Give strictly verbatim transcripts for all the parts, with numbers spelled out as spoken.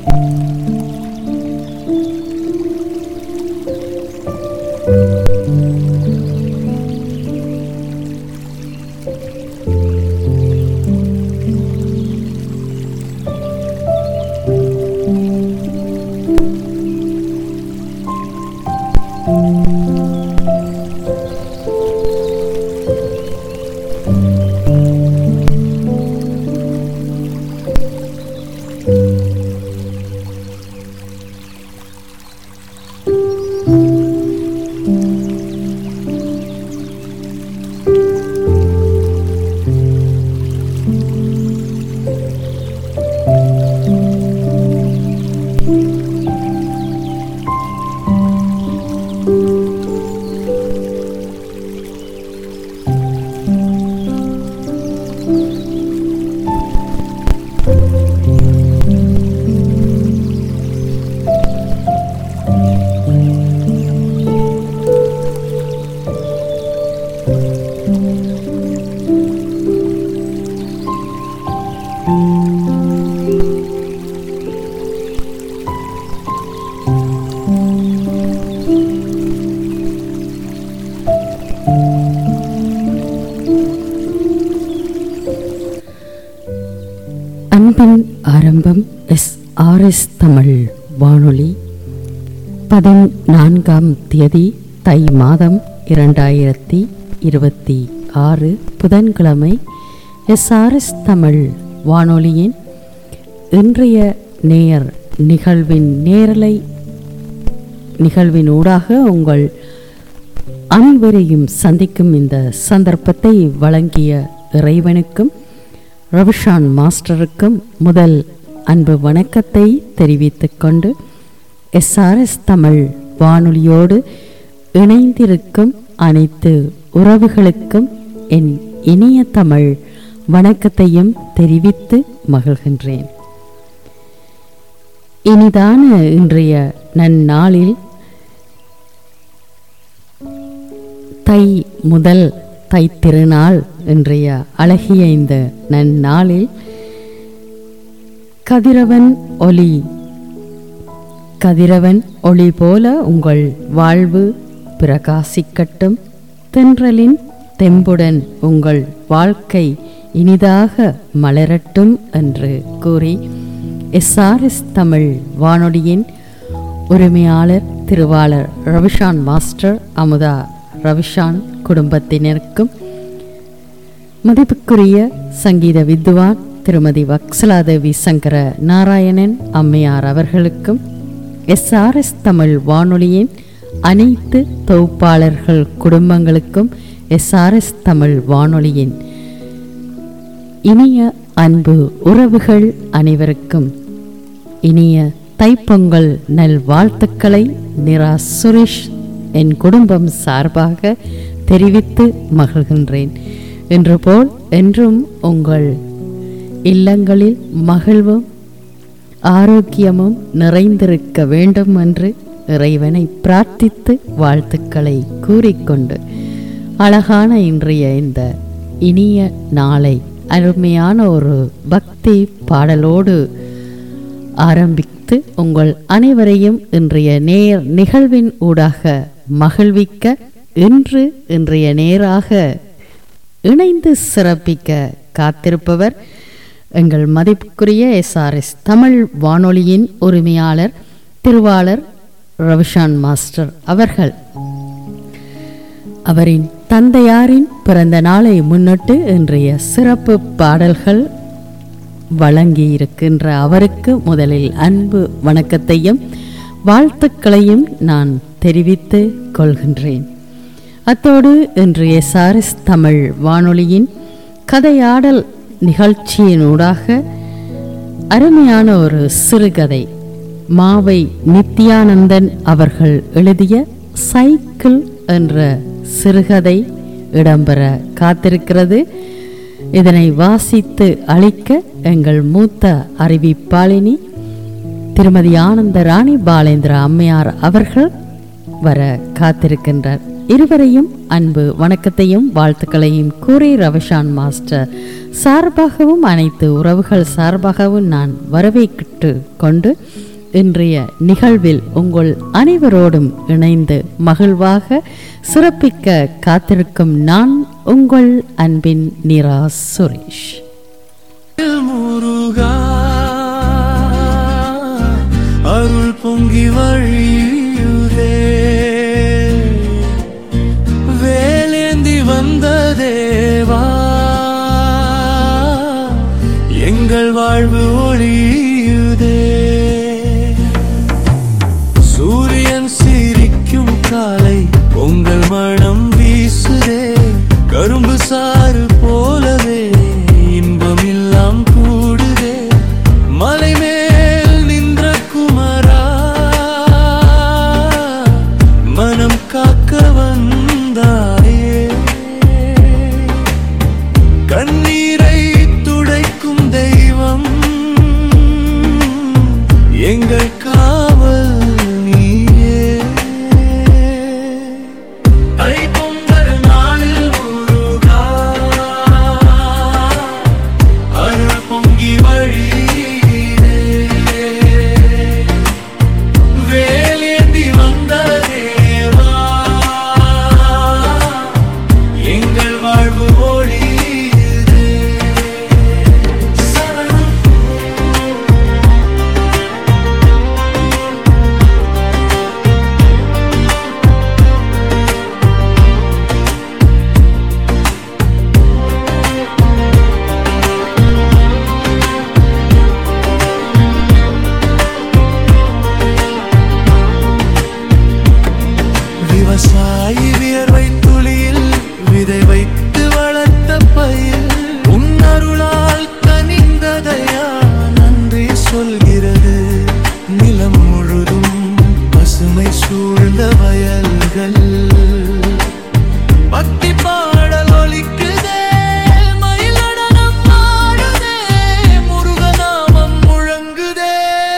அன்பின் ஆரம்பம் S R S Tamil வானொலி பதினான்காம் தேதி தை மாதம் இரண்டாயிரத்தி இருபத்தி ஆறு புதன்கிழமை எஸ் ஆர் எஸ் தமிழ் வானொலியின் இன்றைய நேர் நிகழ்வின் நேரலை நிகழ்வின் ஊடாக உங்கள் அனைவரையும் சந்திக்கும் இந்த சந்தர்ப்பத்தை வழங்கிய இறைவனுக்கும் ரவிஷான் மாஸ்டருக்கும் முதல் அன்பு வணக்கத்தை தெரிவித்துக் கொண்டு எஸ் ஆர் எஸ் தமிழ் வானொலியோடு இணைந்திருக்கும் அனைத்து உறவுகளுக்கும் என் இனிய தமிழ் வணக்கத்தையும் தெரிவித்து மகிழ்கின்றேன். இனிதான இன்றைய நன்னாளில் தை முதல் தை திருநாள் இன்றைய அழகிய இந்த நன்னாளில் கதிரவன் ஒளி கதிரவன் ஒளி போல உங்கள் வாழ்வு பிரகாசிக்கட்டும், தென்றலின் தெம்புடன் உங்கள் வாழ்க்கை இனிதாக மலரட்டும் என்று கூறி எஸ் ஆர் எஸ் தமிழ் வானொலியின் உரிமையாளர் திருவாளர் ரவிஷான் மாஸ்டர் அமுதா ரவிஷான் குடும்பத்தினருக்கும் மதிப்புக்குரிய சங்கீத வித்வான் திருமதி வக்சலாதேவி சங்கர நாராயணன் அம்மையார் அவர்களுக்கும் எஸ் ஆர் எஸ் தமிழ் வானொலியின் அனைத்து தொகுப்பாளர்கள் குடும்பங்களுக்கும் எஸ் ஆர் எஸ் தமிழ் வானொலியின் இனிய அன்பு உறவுகள் அனைவருக்கும் இனிய தைப்பொங்கல் நல் வாழ்த்துக்களை நிரா சுரேஷ் என் குடும்பம் சார்பாக தெரிவித்து மகிழ்கின்றேன். என்று போல் என்றும் உங்கள் இல்லங்களில் மகிழ்வும் ஆரோக்கியமும் நிறைந்திருக்க வேண்டும் என்று இறைவனை பிரார்த்தித்து வாழ்த்துக்களை கூறிக்கொண்டு அழகான இன்றைய இந்த இனிய நாளை அருமையான ஒரு பக்தி பாடலோடு ஆரம்பித்து உங்கள் அனைவரையும் இன்றைய நேர் நிகழ்வின் ஊடாக மகிழ்விக்க இன்று இன்றைய நேராக இணைந்து சிறப்பிக்க காத்திருப்பவர் எங்கள் மதிப்புக்குரிய எஸ் ஆர் எஸ் தமிழ் வானொலியின் உரிமையாளர் திருவாளர் ரவிஷான் மாஸ்டர் அவர்கள். அவரின் தந்தையாரின் பிறந்த நாளை முன்னிட்டு இன்றைய சிறப்பு பாடல்கள் வழங்கி இருக்கின்ற அவருக்கு முதலில் அன்பு வணக்கத்தையும் வாழ்த்துக்களையும் நான் தெரிவித்து கொள்கின்றேன். அத்தோடு இன்று எஸ் ஆர் எஸ் தமிழ் வானொலியின் கதையாடல் நிகழ்ச்சியினூடாக அருமையான ஒரு சிறுகதை மாவை நித்யானந்தன் அவர்கள் எழுதிய சைக்கிள் என்ற சிறுகதை இடம்பெற காத்திருக்கிறது. இதனை வாசித்து அளிக்க எங்கள் மூத்த அறிவிப்பாளினி திருமதி ஆனந்த ராணி பாலேந்திர அம்மையார் அவர்கள் வர காத்திருக்கின்றார். இருவரையும் அன்பு வணக்கத்தையும் வாழ்த்துக்களையும் கூறி ரவிஷான் மாஸ்டர் சார்பாகவும் அனைத்து உறவுகள் சார்பாகவும் நான் வரவேற்று கொண்டு இன்றைய நிகழ்வில் உங்கள் அனைவரோடும் இணைந்து மகிழ்வாக சிறப்பிக்க காத்திருக்கும் நான் உங்கள் அன்பின் நிரா சுரேஷ். அருள் பொங்கி வழியுதே, வேலேந்தி வந்த தேவா, எங்கள் வாழ்வு ஒளியுதே. சூரியன் சிரிக்கும் காலை உங்கள் மனம் வீசுதே, கரும்பு சாறு போலவே இன்பம் எல்லாம் கூடுதே. மலை மேல் நின்ற குமரா, மனம் காக்க வந்தாயே. கண்ணீரை துடைக்கும் தெய்வம், எங்கள் காவல் நீயே. தைப்பொங்கல் நாளில் முருகா, அருள் பொங்கி வழியிலே, வேலேந்தி வந்த தேவா, எங்கள் வாழ்வு ஒளியுதே. சரணம் விவசாயி வியர்வை துளியில் விதை வைத்து வளர்த்த பயிர், உன் அருளால் கனிந்ததையா நன்றி சொல்கிறது. நிலம் முழுதும் பசுமை சூழ்ந்த வயல்கள், பக்தி பாடல் ஒலிக்குதே, மயிலடனம் ஆடுதே, முருகநாமம் முழங்குதே.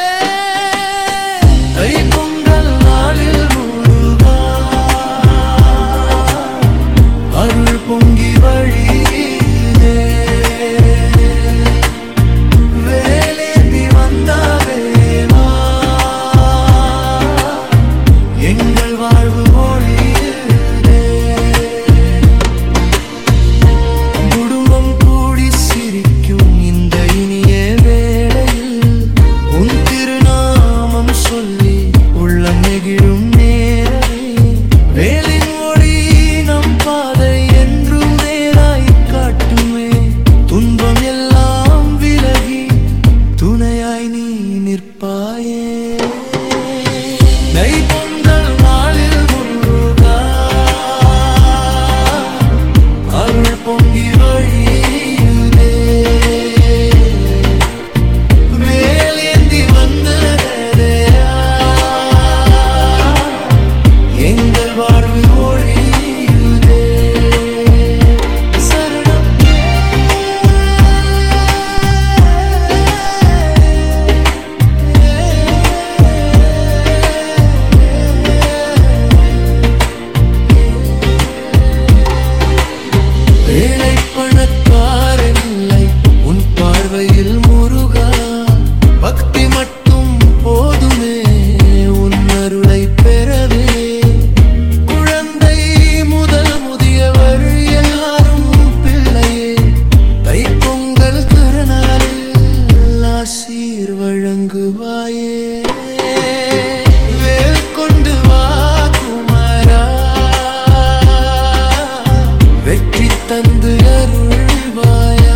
தைப்பொங்கல் நாளில் முருகா, அருள் பொங்கி வழியிலே, வேலேந்தி வந்த தேவா, எங்கள் வாழ்வு ஒளியுதே. குடும்பம் கூடி சிரிக்கும் இந்த இனிய வேளையில், உன் திருநாமம் சொல்லி உள்ளம் நெகிழும் நேரமே. வேலின் ஒளி நம் பாதை என்றும் நேராய் காட்டுமே. துன்பம் எல்லாம் விலகி துணையாய் நீ நிற்பாயே. தைப்பொங்கல் நாளில் முருகா, அருள் பொங்கி வழியுதே, வேலேந்தி வந்த தேவா, எங்கள் வாழ்வு ஒளியுதே. சரணம் ஏழை பணக்காரன் இல்லை உன் பார்வையில் முருகா, பக்தி மட்டும் போதுமே உன் அருளை பெறவே. குழந்தை முதல் முதியவர் எல்லாரும் பிள்ளையே, தைப்பொங்கல் திருநாளில் ஆசீர் வழங்குவாயே. வேல் கொண்டு வா குமரா, வெற்றி தந்து அருள்வாயா.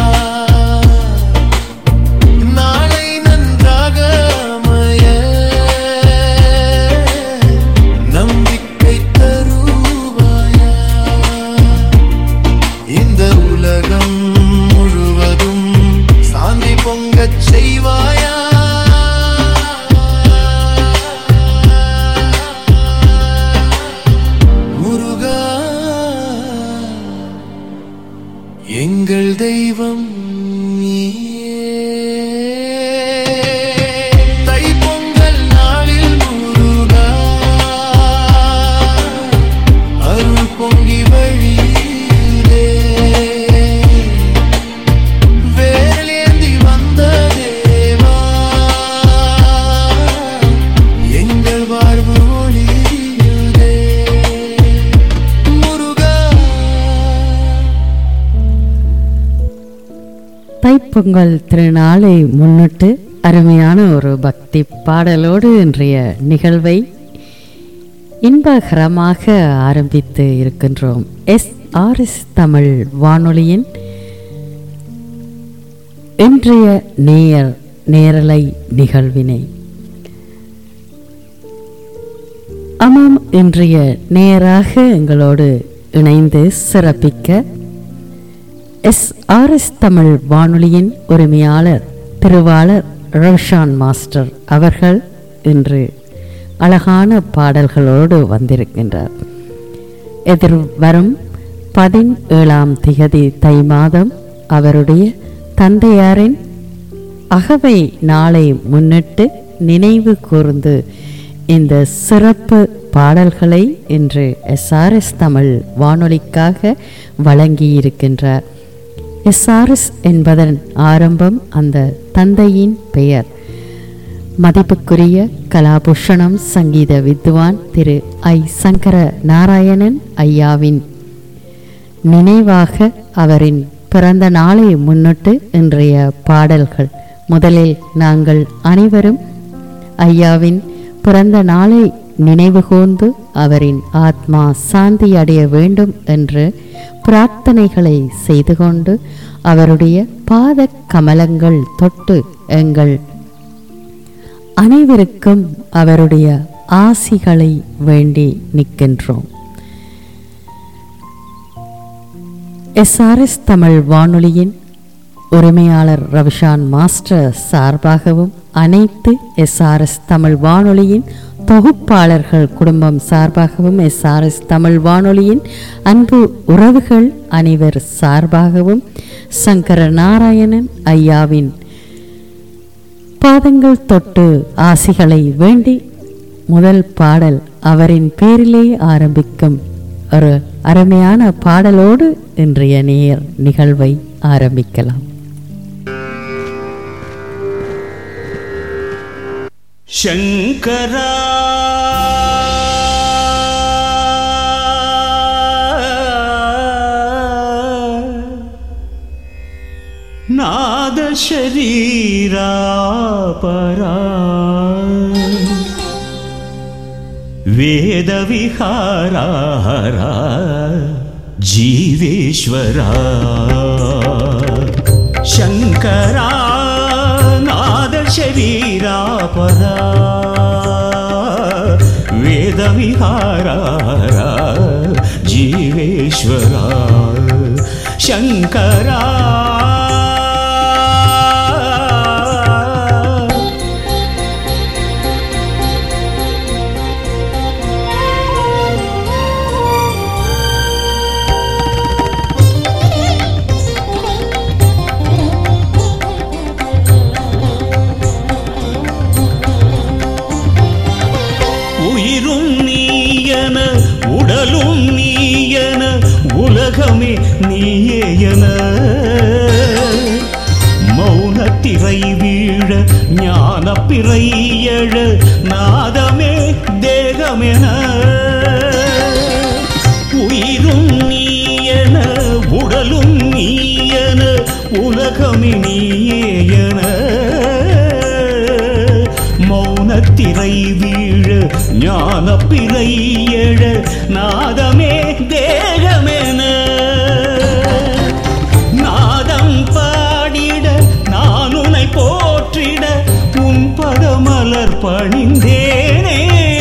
நாளை நன்றாக அமைய நம்பிக்கை தருவாயா. இந்த உலகம் முழுவதும் சாந்தி பொங்கச் செய்வாயா. தைப்பொங்கல் திருநாளை முன்னிட்டு அருமையான ஒரு பக்தி பாடலோடு இன்றைய நிகழ்வை இன்பகரமாக ஆரம்பித்து இருக்கின்றோம். எஸ் ஆர் எஸ் தமிழ் வானொலியின் இன்றைய நேயர் நேரலை நிகழ்வினை ஆமாம், இன்றைய நேராக எங்களோடு இணைந்து சிறப்பிக்க எஸ் ஆர் எஸ் தமிழ் வானொலியின் உரிமையாளர் திருவாளர் ரோஷான் மாஸ்டர் அவர்கள் இன்று அழகான பாடல்களோடு வந்திருக்கின்றார். எதிர்வரும் பதினேழாம் திகதி தை மாதம் அவருடைய தந்தையாரின் அகவை நாளை முன்னிட்டு நினைவு கூர்ந்து இந்த சிறப்பு பாடல்களை இன்று எஸ் ஆர் எஸ் தமிழ் வானொலிக்காக வழங்கியிருக்கின்றார். எஸ் ஆர் எஸ் என்பதன் ஆரம்பம் அந்த தந்தையின் பெயர். மதிப்புக்குரிய கலாபூஷணம் சங்கீத வித்வான் திரு ஐ சங்கர நாராயணன் ஐயாவின் நினைவாக அவரின் பிறந்த நாளை முன்னிட்டு இன்றைய பாடல்கள். முதலில் நாங்கள் அனைவரும் ஐயாவின் பிறந்த நாளை நினைவு கூர்ந்து அவரின் ஆத்மா சாந்தி அடைய வேண்டும் என்று பிரார்த்தனைகளை செய்து கொண்டு அவருடைய பாத கமலங்கள் தொட்டு எங்கள் அனைவருக்கும் அவருடைய ஆசிகளை வேண்டி நிற்கின்றோம். எஸ் ஆர் எஸ் தமிழ் வானொலியின் உரிமையாளர் ரவிஷான் மாஸ்டர் சார்பாகவும் அனைத்து எஸ் ஆர் எஸ் தமிழ் வானொலியின் தொகுப்பாளர்கள் குடும்பம் சார்பாகவும் எஸ் ஆர் எஸ் தமிழ் வானொலியின் அன்பு உறவுகள் அனைவர் சார்பாகவும் சங்கர நாராயணன் ஐயாவின் பாதங்கள் தொட்டு ஆசிகளை வேண்டி முதல் பாடல் அவரின் பேரிலே ஆரம்பிக்கும் ஒரு அருமையான பாடலோடு இன்றைய நேர் நிகழ்வை ஆரம்பிக்கலாம். शंकरा नाद शरीरा परा वेद विहारा हरा जीवेश्वरा शंकरा नाद शरीरा परा वेद विहारा जीवेश्वरा शंकरा உடலும் நீயன உலகமே நீயேயன மௌனத்திரை வீழ ஞான பிறை எழ நாதமே தேகமென உயிரும் நீயன உடலும் நீயன உலகமே நீயேயன மௌனத்திரை வீழ ஞான பிறை எழ நாதமே தேகமென நாதம் பாடிட நான் உன்னை போற்றிட உன் பதமலர் பணிந்தேனே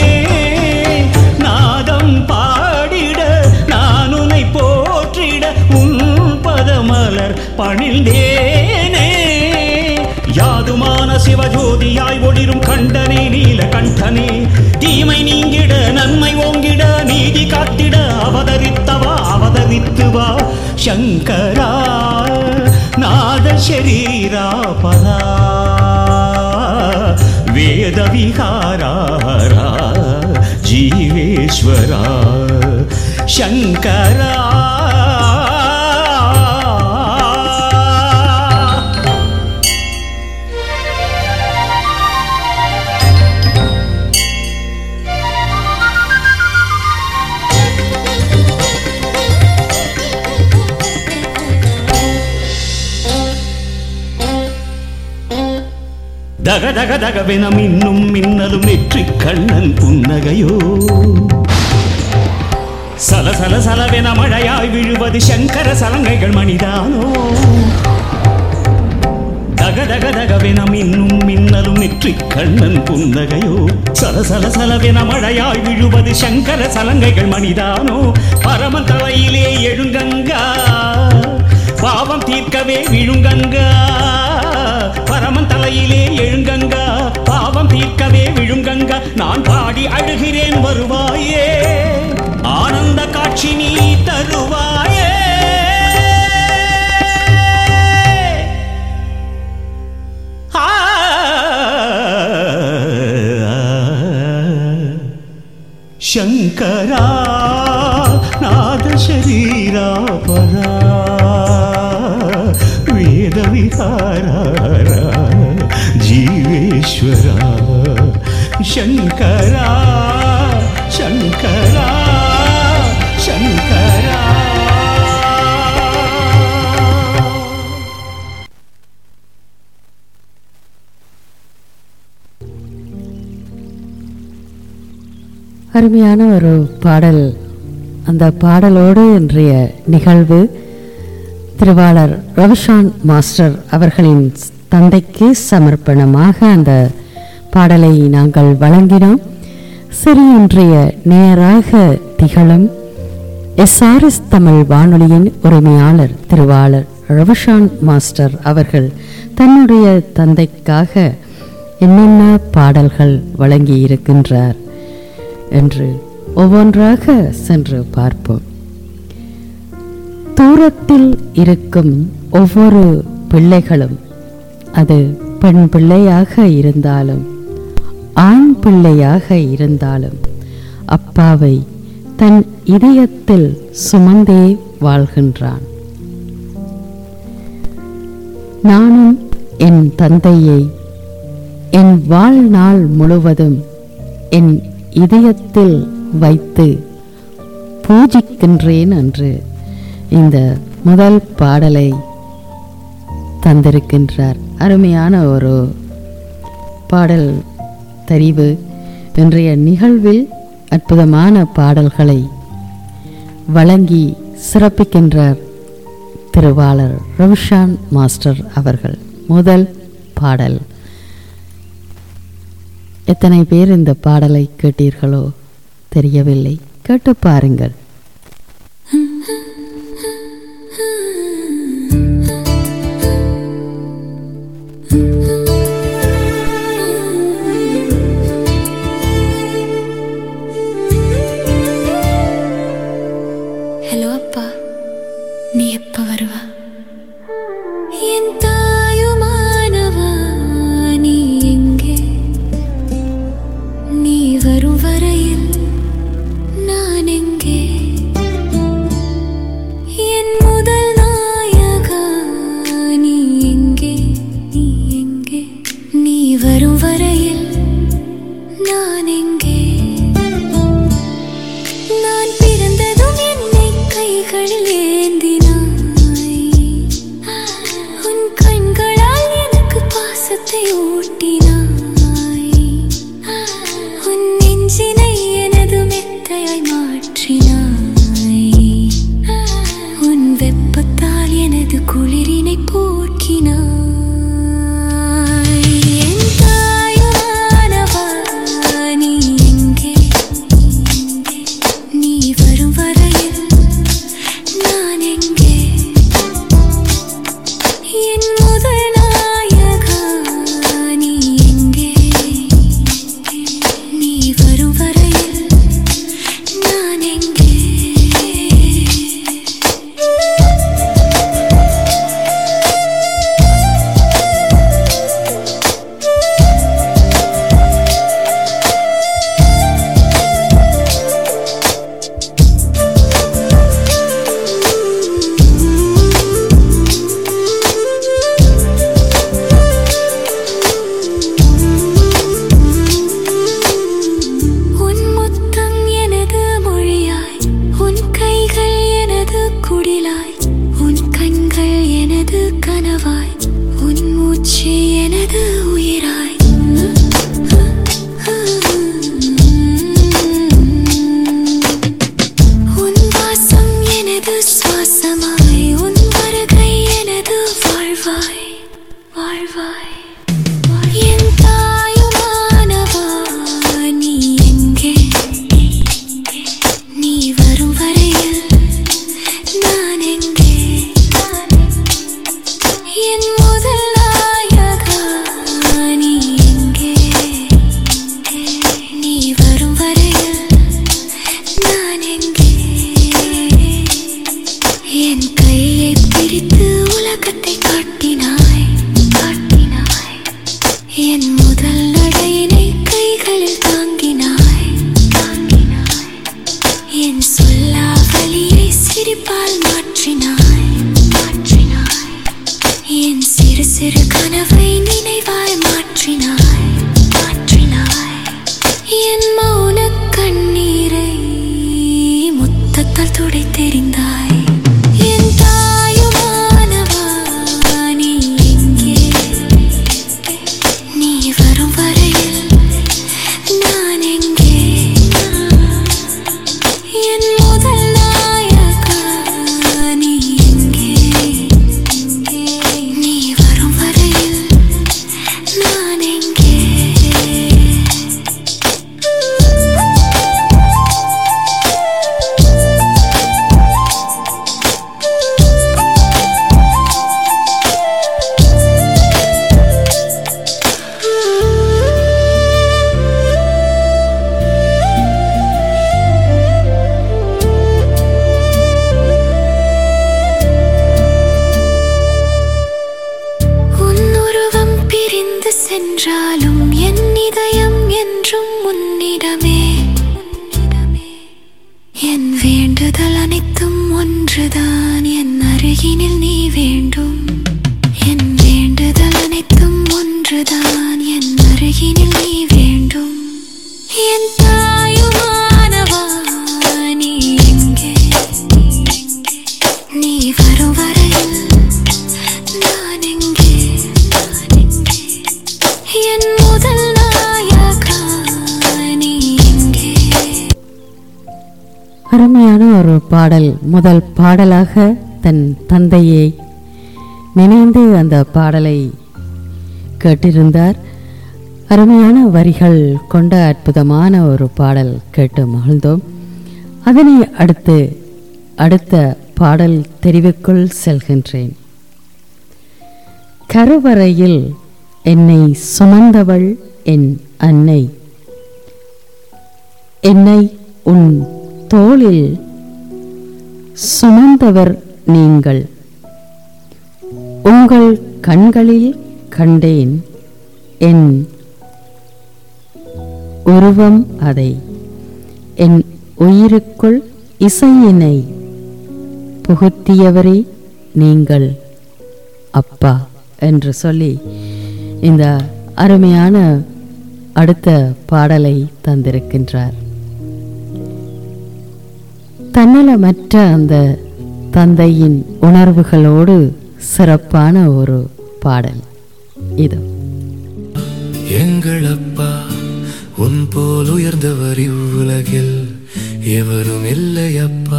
நாதம் பாடிட நான் உன்னை போற்றிட உன் பதமலர் பணிந்தேனே யாதுமான சிவஜோதியாய் ஒளிரும் கண்டனே நீல கண்டனே தீமை நீங்கிட நன்மை ஓங்கிட நீதி காத்திட அவதரித்தவா அவதரித்துவா சங்கரா நாத ஷரீரா பரா வேத விகாரா ஜீவேஸ்வரா சங்கரா தக தக தகவென மின்னும் மின்னலும் நெற்றி கண்ணன் புன்னகையோ சல சல சலவென மழையாய் விழுவது சங்கர சலங்கைகள் மணிதானோ தக தக தகவென மின்னும் மின்னலும் நெற்றி கண்ணன் புன்னகையோ சல சல சலவென மழையாய் விழுவது சங்கர சலங்கைகள் மணிதானோ பரமன் தலையிலே எழுங்கங்கா பாவம் தீர்க்கவே விழுங்கங்கா பரமன் தலையிலே எழுங்கங்கா பாவம் தீர்க்கவே விழுங்கங்கா நான் பாடி அழுகிறேன் வருவாயே ஆனந்த காட்சி நீ தருவாயே சங்கரா நாத சரீரா பரா வேத விகாரா ஜீவேஸ்வரா சங்கரா சங்கரா சங்கரா. அருமையான ஒரு பாடல். அந்த பாடலோடு இன்றைய நிகழ்வு திருவாளர் ரவிஷான் மாஸ்டர் அவர்களின் தந்தைக்கு சமர்ப்பணமாக அந்த பாடலை நாங்கள் வழங்கினோம். சரி, இன்றைய நேராக திகழும் எஸ்ஆர்எஸ் தமிழ் வானொலியின் உரிமையாளர் திருவாளர் ரவிஷான் மாஸ்டர் அவர்கள் தன்னுடைய தந்தைக்காக என்னென்ன பாடல்கள் வழங்கி இருக்கின்றார் என்று ஒவ்வொன்றாக சென்று பார்ப்போம். தூரத்தில் இருக்கும் ஒவ்வொரு பிள்ளைகளும், அது பெண் பிள்ளையாக இருந்தாலும் ஆண் பிள்ளையாக இருந்தாலும், அப்பாவை தன் இதயத்தில் சுமந்தே வாழ்கின்றான். நானும் என் தந்தையை என் வாழ்நாள் முழுவதும் என் இதயத்தில் வைத்து பூஜிக்கின்றேன் என்று இந்த முதல் பாடலை தந்திருக்கின்றார். அருமையான ஒரு பாடல் தெரிவு. இன்றைய நிகழ்வில் அற்புதமான பாடல்களை வழங்கி சிறப்பிக்கின்றார் திருவாளர் ரவிஷான் மாஸ்டர் அவர்கள். முதல் பாடல். எத்தனை பேர் இந்த பாடலை கேட்டீர்களோ தெரியவில்லை, கேட்டு பாருங்கள். ஹலோ அப்பா, நீ எப்ப வருவா? என் தாயுமானவா, நீ எங்கே? நீ வரும் வரையில் நான் எங்கே? அருமையான ஒரு பாடல். முதல் பாடலாக தன் தந்தையை நினைந்து அந்த பாடலை கேட்டிருந்தார். அருமையான வரிகள் கொண்ட அற்புதமான ஒரு பாடல் கேட்டு மகிழ்ந்தோம். அதனை அடுத்து அடுத்த பாடல் தெரிவுக்குள் செல்கின்றேன். கருவறையில் என்னை சுமந்தவள் என் அன்னை, என்னை உன் தோளில் சுமந்தவர் நீங்கள், உங்கள் கண்களில் கண்டேன் என் உருவம் அதை, என் உயிருக்குள் இசையினை புகுத்தியவரே நீங்கள் அப்பா என்று சொல்லி இந்த அருமையான அடுத்த பாடலை தந்திருக்கின்றார். தன்னலமற்ற அந்த தந்தையின் உணர்வுகளோடு சிறப்பான ஒரு பாடல் இது. எங்கள் அப்பா உன் போல் உயர்ந்தவர் இவ்வுலகில் எவரும் இல்லை அப்பா.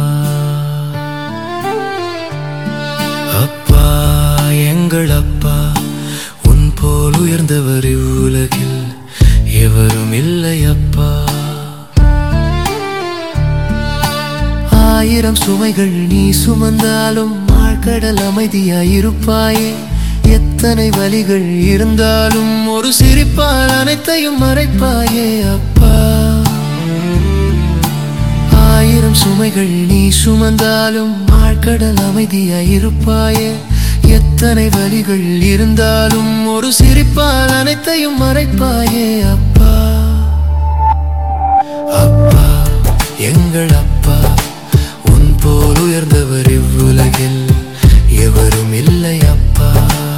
அப்பா எங்கள் அப்பா உன் போல் உயர்ந்தவர் இவ்வுலகில் எவரும் இல்லை அப்பா. ஆயிரம் சுமைகள் நீ சுமந்தாலும் ஆழ்கடல் அமைதியாயிருப்பாயே. எத்தனை வலிகள் இருந்தாலும் ஒரு சிரிப்பால் அனைத்தையும் மறைப்பாயே அப்பா. ஆயிரம் சுமைகள் நீ சுமந்தாலும் ஆழ்கடல் அமைதியாயிருப்பாயே. எத்தனை வலிகள் இருந்தாலும் ஒரு சிரிப்பால் அனைத்தையும் மறைப்பாயே அப்பா. அப்பா எங்கள் அப்பா உன் போல் உயர்ந்தவர் இவ்வுலகில் எவரும் இல்லை அப்பா.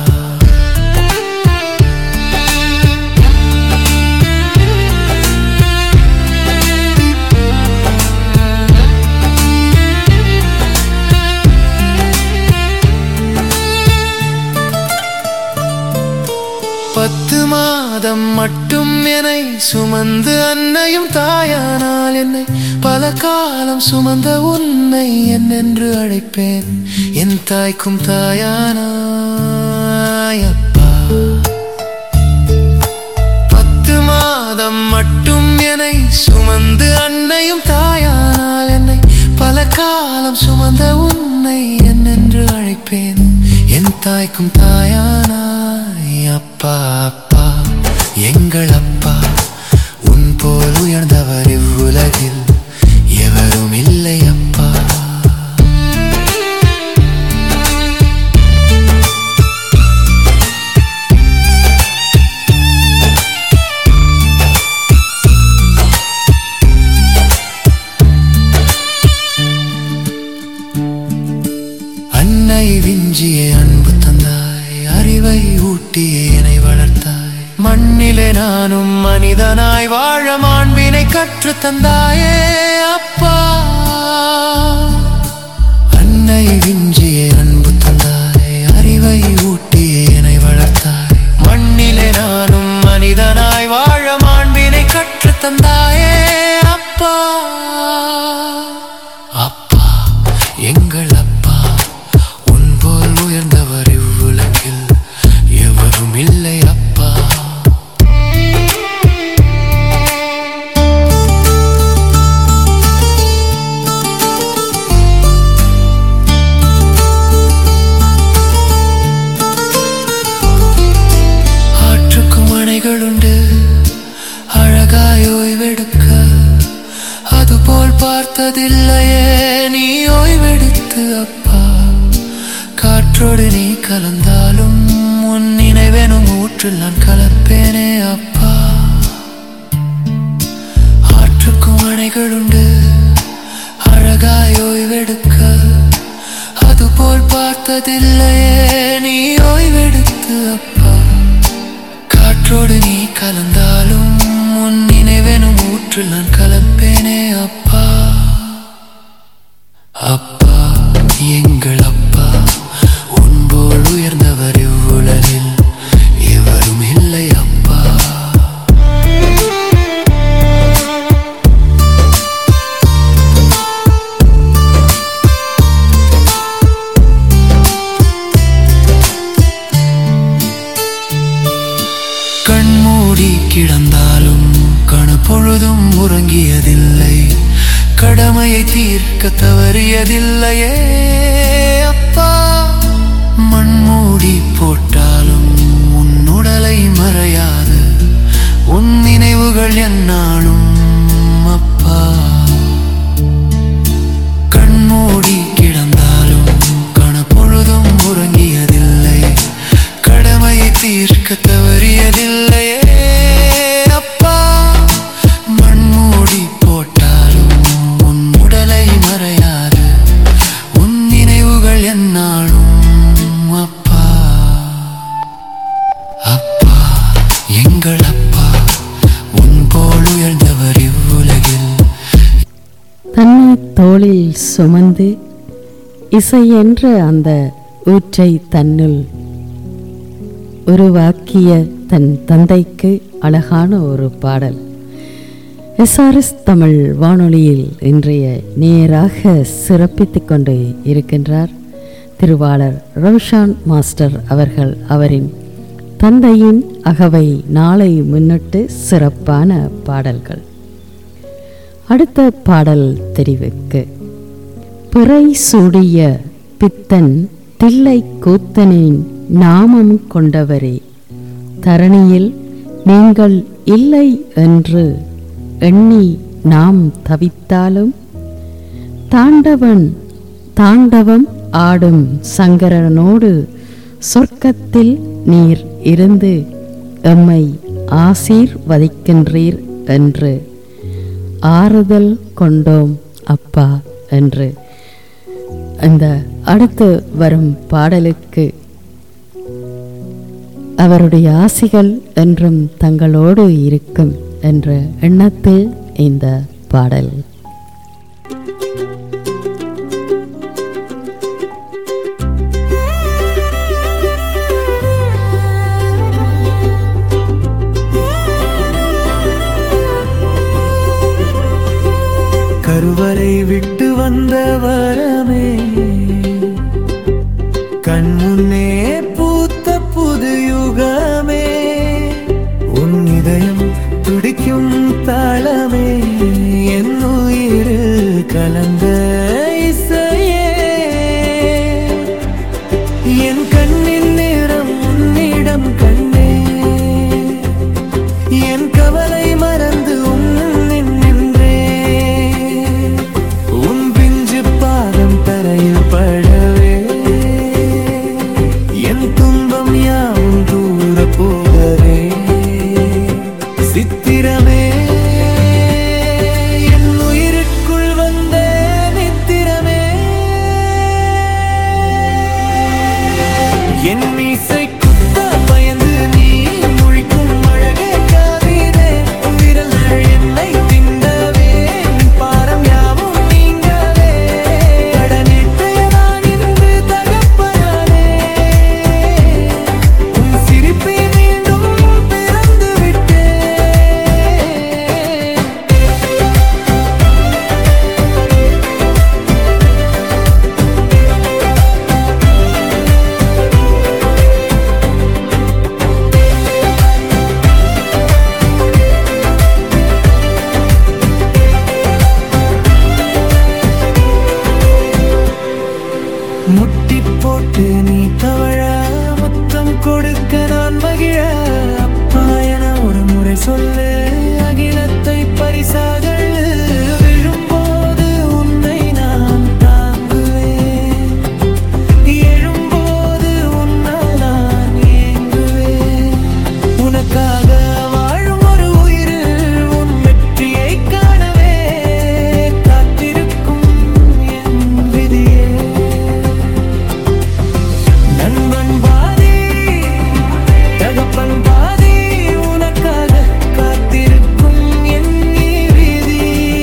பத்து மாதம் மட்டும் என்னை சுமந்து அன்னையும் தாயானால் என்னை பல காலம் சுமந்த உன்னை என்னென்று அழைப்பேன் என் தாய்க்கும் தாயானாய் அப்பா. பத்து மாதம் மட்டும் என்னை சுமந்து அன்னையும் தாயானால் என்னை பல காலம் சுமந்த உன்னை என்னென்று அழைப்பேன் என் தாய்க்கும் தாயானாய் அப்பா. அப்பா எங்கள் அப்பா உன் போல் உயர்ந்தவர் இவ்வுலகில் எவரும் இல்லை அப்பா. அன்னை விஞ்சிய அன்பு தந்தாய், அறிவை ஊட்டிய என்னை வளர்த்தாய். மண்ணிலே நானும் மனிதனாய் வாழ மாண்பினை கற்று தந்தாயே அப்பா. அன்னை விஞ்சிய அன்பு தந்தாய், அறிவை ஊட்டிய என்னை வளர்த்தாய். மண்ணிலே நானும் மனிதனாய் வாழ மாண்பினை கற்று தந்தாயே அப்பா. அப்பா எங்கள் அப்பா உன் போல் உயர்ந்தவர் இவ்வுலகில் எவரும் இல்லை அப்பா. ஆற்றுக்கும் அணைகளுண்டு அழகாய் ஓய்வெடுக்க, அதுபோல் பார்த்ததில்லையே நீ ஓய்வெடுத்து அப்பா. காற்றோடு நீ கலந்தாலும் உன் நினைவெனும் ஊற்றில் நான் கலப்பேனே அப்பா. ஆற்றுக்கும் அணைகளுண்டு அழகாய் ஓய்வெடுக்க, அதுபோல் பார்த்ததில்லையே நீ ஓய்வெடுத்து அப்பா. காற்றோடு நீ கலந்தாலும் உன் நினைவெனும் ஊற்றில் நான் கலப்பேனே அப்பா. அப்பா எங்கள் அப்பா உன் போல் உயர்ந்தவர் இவ்வுலகில் எவரும் இல்லை அப்பா. தீர்க்க தவறியதில்லையே அப்பா. மண்மூடி போட்டாலும் உன் உடலை மறையாது உன் நினைவுகள் என்னாலும் அப்பா. கண்மூடி கிடந்தாலும் கணப்பொழுதும் உறங்கியதில்லை, கடமையை தீர்க்க தவறியதில்லையே அப்பா. மண்மூடி போட்டாலும் உன் உடலை மறையாது உன் நினைவுகள் என்னாலும் அப்பா. அப்பா, எங்கள் அப்பா, உன் போல் உயர்ந்தவர் இவ்வுலகில். தன்னை தோளில் சுமந்து இசை என்ற அந்த ஊற்றை தன்னுள் உருவாக்கிய தன் தந்தைக்கு அழகான ஒரு பாடல். எஸ்ஆர்எஸ் தமிழ் வானொலியில் இன்றைய நேராக சிறப்பித்து கொண்டு இருக்கின்றார் திருவாளர் ரவிஷான் மாஸ்டர் அவர்கள். அவரின் தந்தையின் அகவை நாளை முன்னிட்டு சிறப்பான பாடல்கள். அடுத்த பாடல் தெரிவுக்கு பிறை சூடிய பித்தன் தில்லை கூத்தனின் நாமம் கொண்டவரே, தரணியில் நீங்கள் இல்லை என்று எண்ணி நாம் தவித்தாலும் தாண்டவன் தாண்டவம் ஆடும் சங்கரனோடு சொர்க்கத்தில் நீர் இருந்து எம்மை ஆசீர்வதிக்கின்றீர் என்று ஆறுதல் கொண்டோம் அப்பா என்று இந்த அடுத்து வரும் பாடலுக்கு அவருடைய ஆசிகள் என்றும் தங்களோடு இருக்கும் என்ற எண்ணத்தில் இந்த பாடல். கருவறை விட்டு வந்த வரமே, கண்முன்னே பூத்த புது யுகமே, உன் இதயம் துடிக்கும் தாளமே, என் உயிரில் கலந்த இசையே, என் கண்ணின் நிறம் உன்னிடம் கண்ணே, என் கவலை மறந்து உன்னின் நின்றே, உன் பிஞ்சு பாதம் தரையில் படவே, என் துன்பம் யாவும் தூர போகவே, சித்திரமே என் உயிருக்குள் வந்த நித்திரமே, என் மீசை குத்த பயந்து நீ முழிக்கும் அழகே காவிரே, விரல்கள் என்னை திண்டவே, பாரம் யாவும் நீங்கவே, கடனிட்டு நான் இன்று தகப்பனானே, உன் சிரிப்பை மீண்டும் பிறந்து விட்டேன். முட்டி போட்டு நீ தவழ, முத்தம் கொடுக்க நான் மகிழ, அப்பா என ஒரு முறை சொல்லு, அகிலத்தை பரிசாக விழும்போது உன்னை நான் தாங்குவேன், எழும்போது உன்னால் நான் ஏங்குவேன், உனக்காக வாழும் ஒரு உயிரில் உன் வெற்றியை காணவே காத்திருக்கும் என் விதியே. நண்பன் பாதி தகப்பன் பாதி, உனக்காக காத்திருக்கும் என் விதி.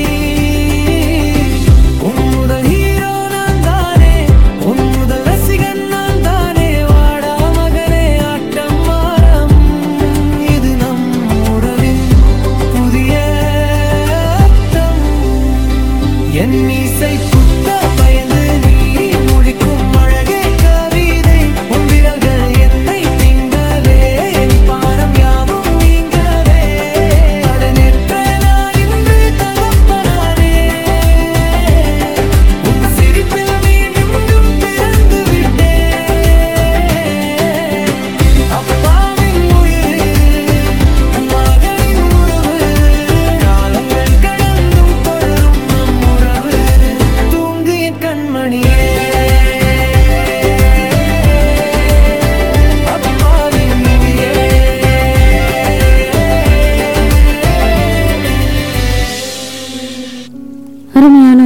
உன் முதல் ஹீரோ நான் தானே, உன் முதல் ரசிகன் நான் தானே, வாடா மகனே ஆட்டம் மாறம், இது நம் உறவின் புதிய அர்த்தம். என் மீசை குத்த பயந்து நீ முழிக்கும் அழகே கவிதை, உன் விரல்கள் என்னை திங்கவே, பாரம் யாவும் நீங்கவே, கடனிற்ற நான் இன்று தகப்பனானே,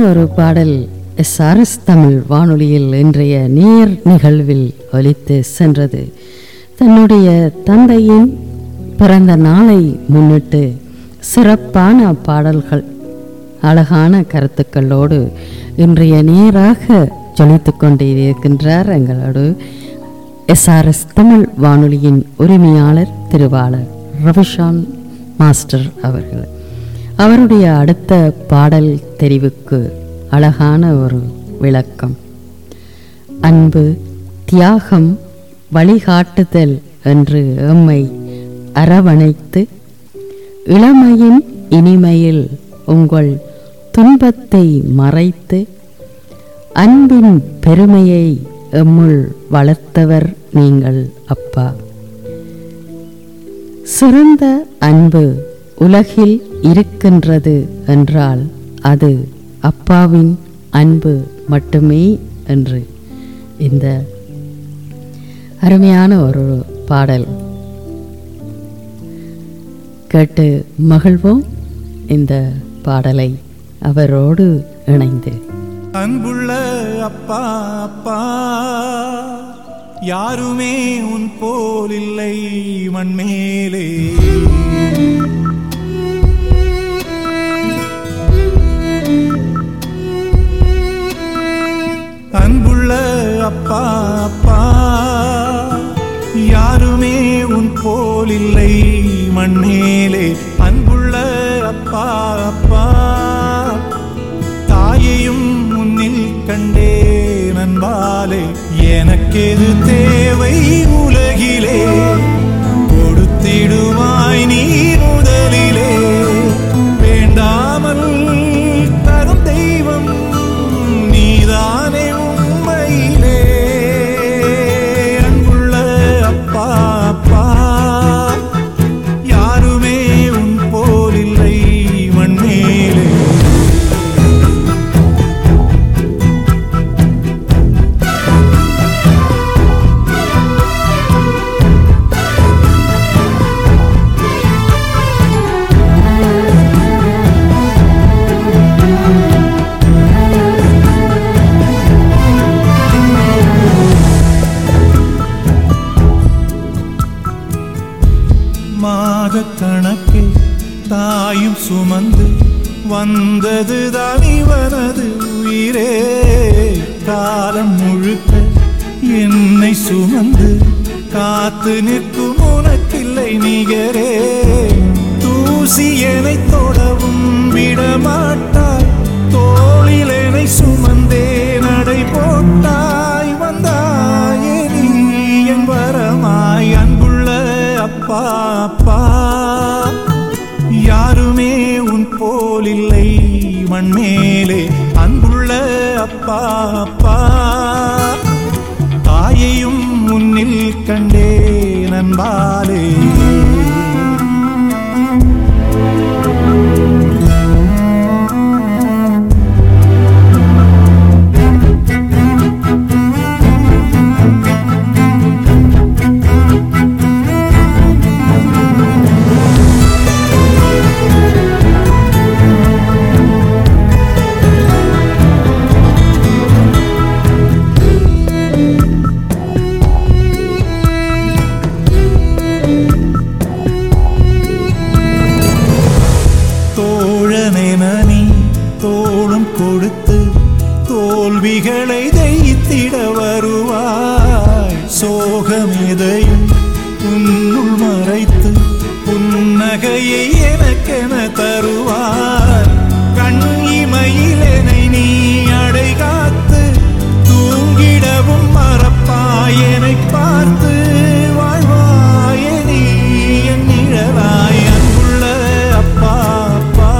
ஒரு பாடல் எஸ்ஆர்எஸ் தமிழ் வானொலியில் இன்றைய நேர் நிகழ்வில் ஒலித்து சென்றது. தன்னுடைய தந்தையின் பிறந்த நாளை முன்னிட்டு சிறப்பான பாடல்கள், அழகான கருத்துக்களோடு இன்றைய நேராக ஜொலித்து கொண்டே இருக்கின்றார் எங்களோடு எஸ்ஆர்எஸ் தமிழ் வானொலியின் உரிமையாளர் திருவாளர் ரவிஷான் மாஸ்டர் அவர்கள். அவருடைய அடுத்த பாடல் தெரிவுக்கு அழகான ஒரு விளக்கம். அன்பு, தியாகம், வழிகாட்டுதல் என்று எம்மை அரவணைத்து இளமையின் இனிமையில் உங்கள் துன்பத்தை மறைத்து அன்பின் பெருமையை எம்முள் வளர்த்தவர் நீங்கள் அப்பா. சிறந்த அன்பு உலகில் இருக்கின்றது என்றால் அது அப்பாவின் அன்பு மட்டுமே என்று இந்த அருமையான ஒரு பாடல் கேட்டு மகிழ்வோம். இந்த பாடலை அவரோடு இணைந்து. அன்புள்ள அப்பா அப்பா, யாருமே உன் போல் இல்லை மண்மேலே. அன்புள்ள அப்பா அப்பா, யாருமே உன் போல் இல்லை மண்மேலே. அன்புள்ள அப்பா அப்பா, தாயையும் முன்னில் கண்டே நண்பாலே. எனக்கெது தேவை உலகிலே, கொடுத்திடுவாய் நீ முதலிலே. வேண்டாமல் தரும் தெய்வம் நீதானே உண்மையிலே. அன்புள்ள அப்பா அப்பா, யாருமே உன் போல் இல்லை மண்மேலே. மாதக்கணக்கே தாயும் சுமந்து வந்தது தான் இவனது உயிரே. காலம் முழுக்க என்னை சுமந்து காத்து நிற்கும் உனக்கில்லை நிகரே. தூசி என்னை தொடவும் விடமாட்டாய், தோளில் என்னை சுமந்தே நடை போட்டாய். வந்தாயே நீ என் வரமாய். அன்புள்ள அப்பா அப்பா, யாருமே உன் போல் இல்லை மண்மேலே. அன்புள்ள அப்பா அப்பா, தாயையும் முன்னில் கண்டே நண்பாலே. தோல்விகளை தைத்திட வருவாய். சோகமெதையும் உன்னுள் மறைத்து புன்னகையை எனக்கென தருவாய். கண் இமையிலனை நீ அடை காத்து தூங்கிடவும் மறப்பாய். என்னை பார்த்து வாழ்வாய நீ என் நிழலாய். அன்புள்ள அப்பா அப்பா,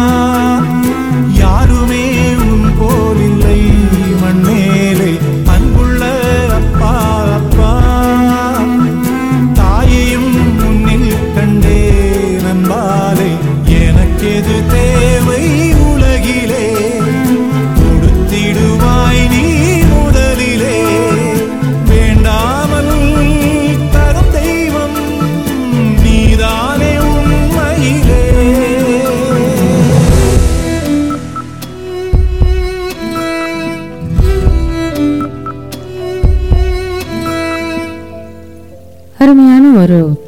யாருமே உன் போல் இல்லை மண்மேலே. அன்புள்ள அப்பா அப்பா, தாயையும் முன்னில் கண்டே நண்பாலே. எனக்கெது தேவை உலகிலே, கொடுத்திடுவாய் நீ முதலிலே. வேண்டாமல் தரும் தெய்வம் நீதானே உண்மையிலே.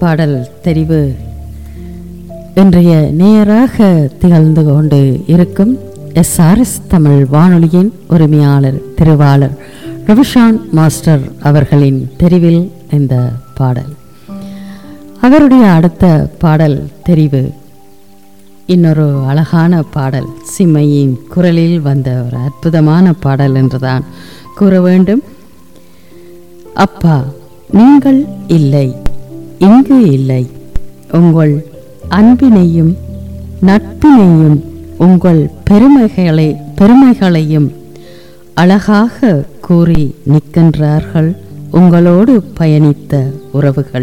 பாடல் தெரிவு இன்றைய நேராக திகழ்ந்து கொண்டு இருக்கும் எஸ்ஆர்எஸ் தமிழ் வானொலியின் உரிமையாளர் திருவாளர் ரவிஷான் மாஸ்டர் அவர்களின் தெரிவில் இந்த பாடல். அவருடைய அடுத்த பாடல் தெரிவு இன்னொரு அழகான பாடல், சிம்மையின் குரலில் வந்த ஒரு அற்புதமான பாடல் என்றுதான் கூற வேண்டும். அப்பா நீங்கள் இல்லை, இங்கு இல்லை, உங்கள் அன்பினையும் நட்பினையும் உங்கள் பெருமைகளை பெருமைகளையும் அழகாக கூறி நிற்கின்றார்கள் உங்களோடு பயணித்த உறவுகள்.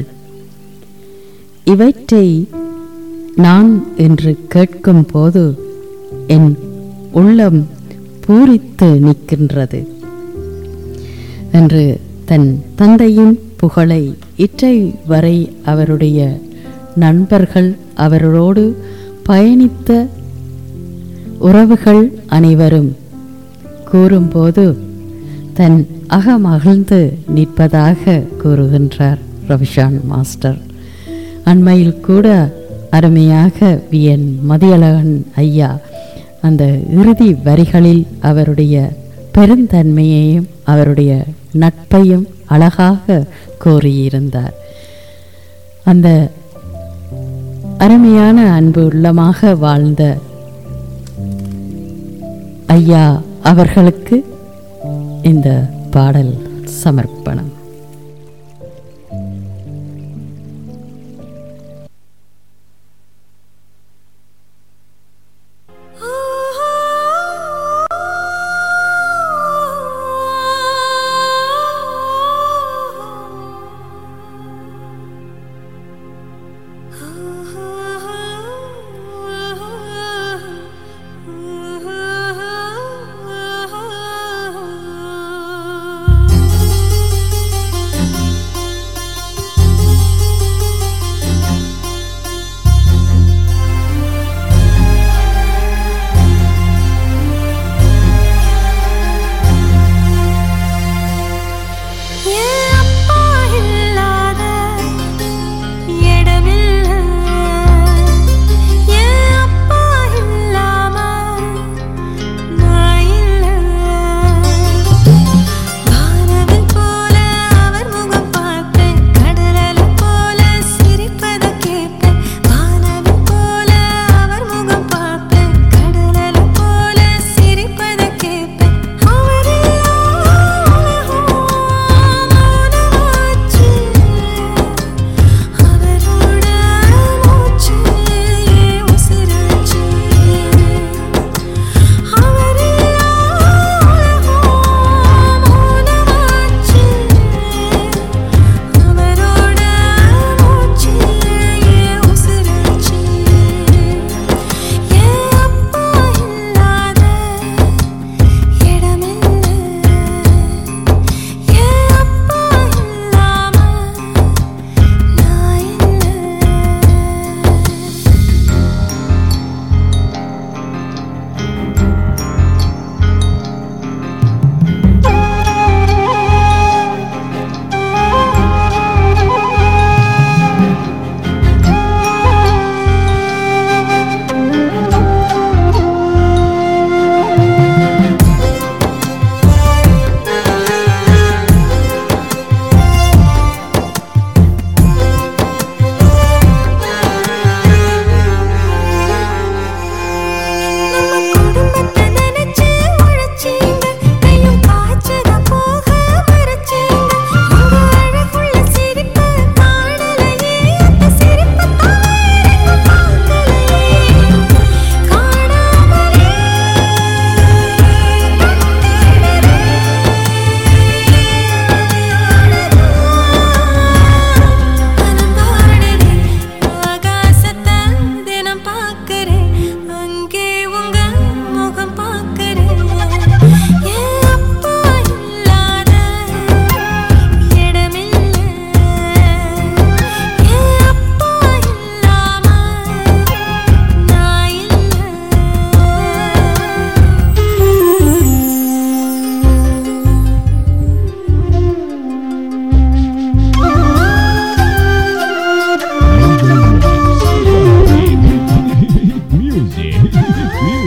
இவற்றை நான் என்று கேட்கும் போது என் உள்ளம் பூரித்து நிற்கின்றது என்று தன் தந்தையின் புகழை இற்றை வரை அவருடைய நண்பர்கள் அவரோடு பயணித்த உறவுகள் அனைவரும் கூறும்போது தன் அகமகிழ்ந்து நிற்பதாக கூறுகின்றார் ரவிஷான் மாஸ்டர். அண்மையில் கூட அருமையாக வி என் மதியழகன் ஐயா அந்த இறுதி வரிகளில் அவருடைய பெருந்தன்மையையும் அவருடைய நட்பையும் அழகாக கூறியிருந்தார். அந்த அருமையான அன்பு உள்ளமாக வாழ்ந்த ஐயா அவர்களுக்கு இந்த பாடல் சமர்ப்பணம். Oh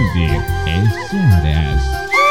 Music S R S.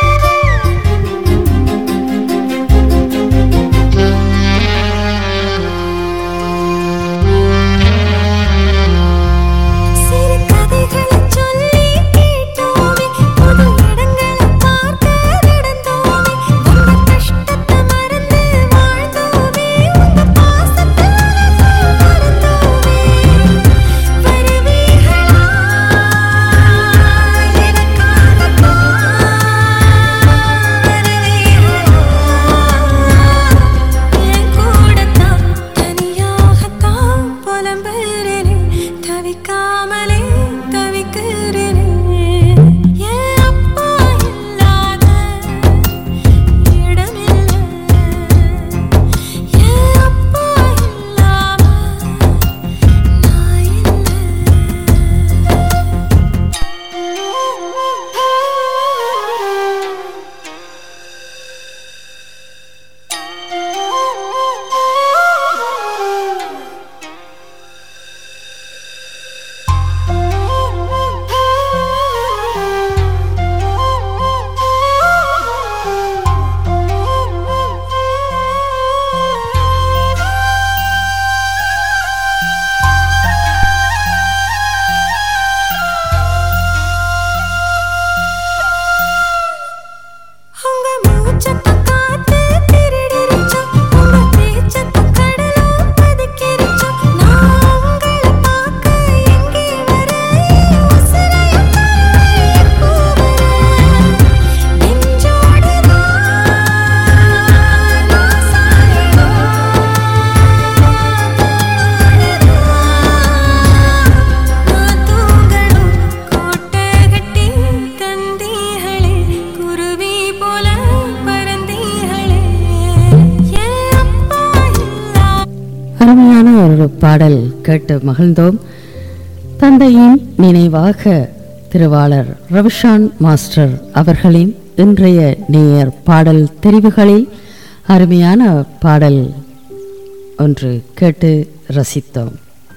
அருமையான ஒரு பாடல் கேட்டு மகிழ்ந்தோம். தந்தையின் நினைவாக திருவாளர் ரவிஷான் மாஸ்டர் அவர்களின் இன்றைய நேயர் பாடல் தெரிவுகளில் அருமையான பாடல் ஒன்று கேட்டு ரசித்தோம்.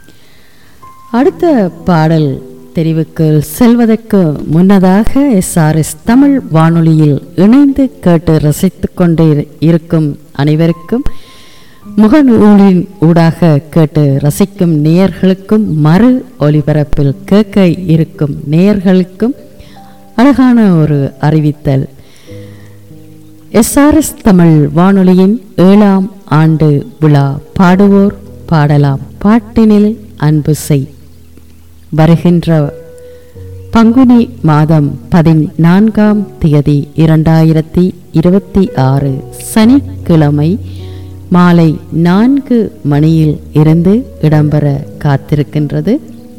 அடுத்த பாடல் தெரிவுக்கு செல்வதற்கு முன்னதாக எஸ்ஆர்எஸ் தமிழ் வானொலியில் இணைந்து கேட்டு ரசித்து கொண்டு இருக்கும் அனைவருக்கும், முகநூலின் ஊடாக கேட்டு ரசிக்கும் நேயர்களுக்கும், மறு ஒலிபரப்பில் கேட்க இருக்கும் நேயர்களுக்கும் அழகான ஒரு அறிவித்தல். எஸ்ஆர்எஸ் தமிழ் வானொலியின் ஏழாம் ஆண்டு விழா பாடுவோர் பாடலாம் பாட்டினில் அன்பு செய் வருகின்ற பங்குனி மாதம் பதினான்காம் தேதி இரண்டாயிரத்தி இருபத்தி ஆறு சனிக்கிழமை மாலை நான்கு மணியில் இருந்து இடம்பெற காத்திருக்கின்றது.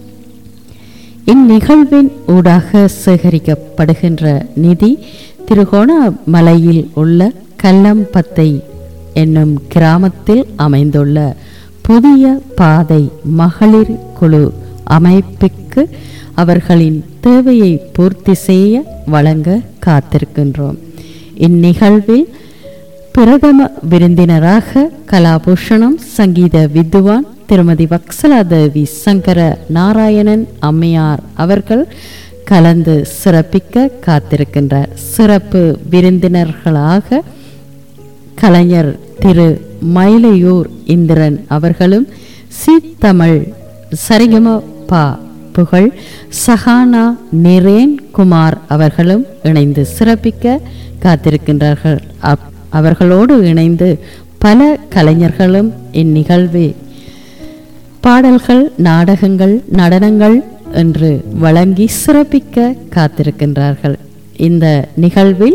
இந்நிகழ்வின் ஊடாக சேகரிக்கப்படுகின்ற நிதி திருகோணமலையில் உள்ள கல்லம்பத்தை என்னும் கிராமத்தில் அமைந்துள்ள புதிய பாதை மகளிர் குழு அமைப்புக்கு அவர்களின் தேவையை பூர்த்தி செய்ய வழங்க காத்திருக்கின்றோம். இந்நிகழ்வில் பிரதம விருந்தினராக கலாபூஷணம் சங்கீத வித்வான் திருமதி வக்சலாதேவி சங்கர நாராயணன் அம்மையார் அவர்கள் கலந்து சிறப்பிக்க காத்திருக்கின்றார். சிறப்பு விருந்தினர்களாக கலைஞர் திரு மயிலையூர் இந்திரன் அவர்களும், சீத்தமிழ் சரிகம பா புகழ் சஹானா நிரேன் குமார் அவர்களும் இணைந்து சிறப்பிக்க காத்திருக்கின்றார்கள். அவர்களோடு இணைந்து பல கலைஞர்களும் இந்நிகழ்வு பாடல்கள், நாடகங்கள், நடனங்கள் என்று வழங்கி சிறப்பிக்க காத்திருக்கின்றார்கள். இந்த நிகழ்வில்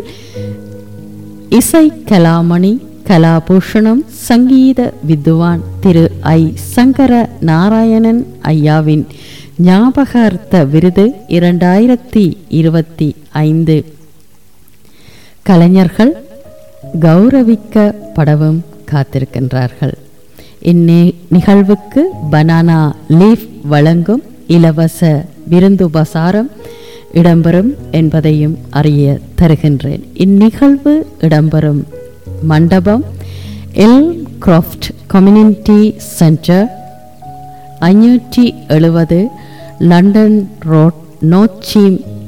இசை கலாமணி கலாபூஷணம் சங்கீத வித்வான் திரு ஐ சங்கர நாராயணன் ஐயாவின் ஞாபகார்த்த விருது இரண்டாயிரத்தி இருபத்தி ஐந்து கலைஞர்கள் கௌரவிக்கப்படவும் காத்திருக்கின்றார்கள். இந்நிகழ்வுக்கு பனானா லீஃப் வழங்கும் இலவச விருந்துபசாரம் இடம்பெறும் என்பதையும் அறிய தருகின்றேன். இந்நிகழ்வு இடம்பெறும் மண்டபம் எல் கிராஃப்ட் கம்யூனிட்டி சென்டர், ஐநூற்றி எழுபது லண்டன் ரோட், நோச்சீம்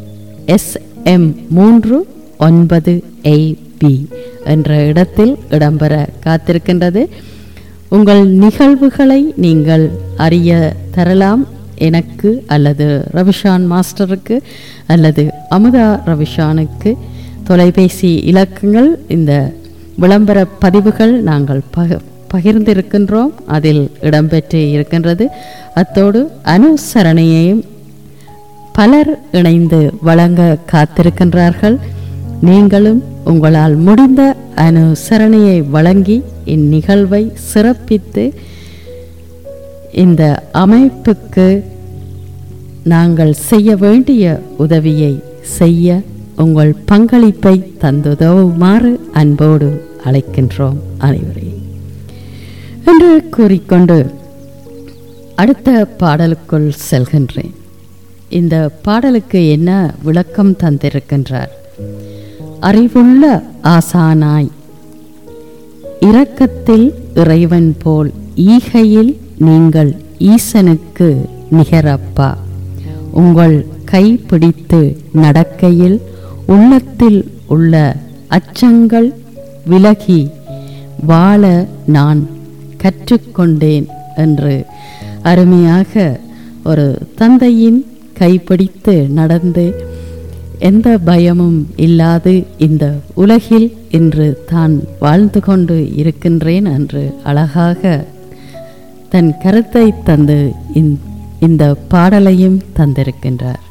எஸ் எம் மூன்று ஒன்பது ஏ பி என்ற இடத்தில் இடம்பெற காத்திருக்கின்றது. உங்கள் நிகழ்வுகளை நீங்கள் அறிய தரலாம் எனக்கு அல்லது ரவிஷான் மாஸ்டருக்கு அல்லது அமுதா ரவிஷானுக்கு. தொலைபேசி இலக்கங்கள் இந்த விளம்பர பதிவுகள் நாங்கள் பக பகிர்ந்திருக்கின்றோம், அதில் இடம்பெற்று இருக்கின்றது. அத்தோடு அனுசரணையையும் பலர் இணைந்து வழங்க காத்திருக்கின்றார்கள். நீங்களும் உங்களால் முடிந்த அனுசரணையை வழங்கி இந்நிகழ்வை சிறப்பித்து இந்த அமைப்புக்கு நாங்கள் செய்ய வேண்டிய உதவியை செய்ய உங்கள் பங்களிப்பை தந்துதவுமாறு அன்போடு அழைக்கின்றோம் அனைவரையும் என்று கூறிக்கொண்டு அடுத்த பாடலுக்குள் செல்கின்றேன். இந்த பாடலுக்கு என்ன விளக்கம் தந்திருக்கின்றார்? அறிவுள்ள ஆசானாய் இரக்கத்தில் இறைவன் போல் ஈகையில் நீங்கள் ஈசனுக்கு நிகரப்பா. உங்கள் கை பிடித்து நடக்கையில் உள்ளத்தில் உள்ள அச்சங்கள் விலகி வாழ நான் கற்றுக்கொண்டேன் என்று அருமையாக ஒரு தந்தையின் கைப்பிடித்து நடந்து எந்த பயமும் இல்லாது இந்த உலகில் இன்று தான் வாழ்ந்து கொண்டு இருக்கின்றேன் என்று அழகாக தன் கருத்தை தந்து இந்த பாடலையும் தந்திருக்கின்றார்.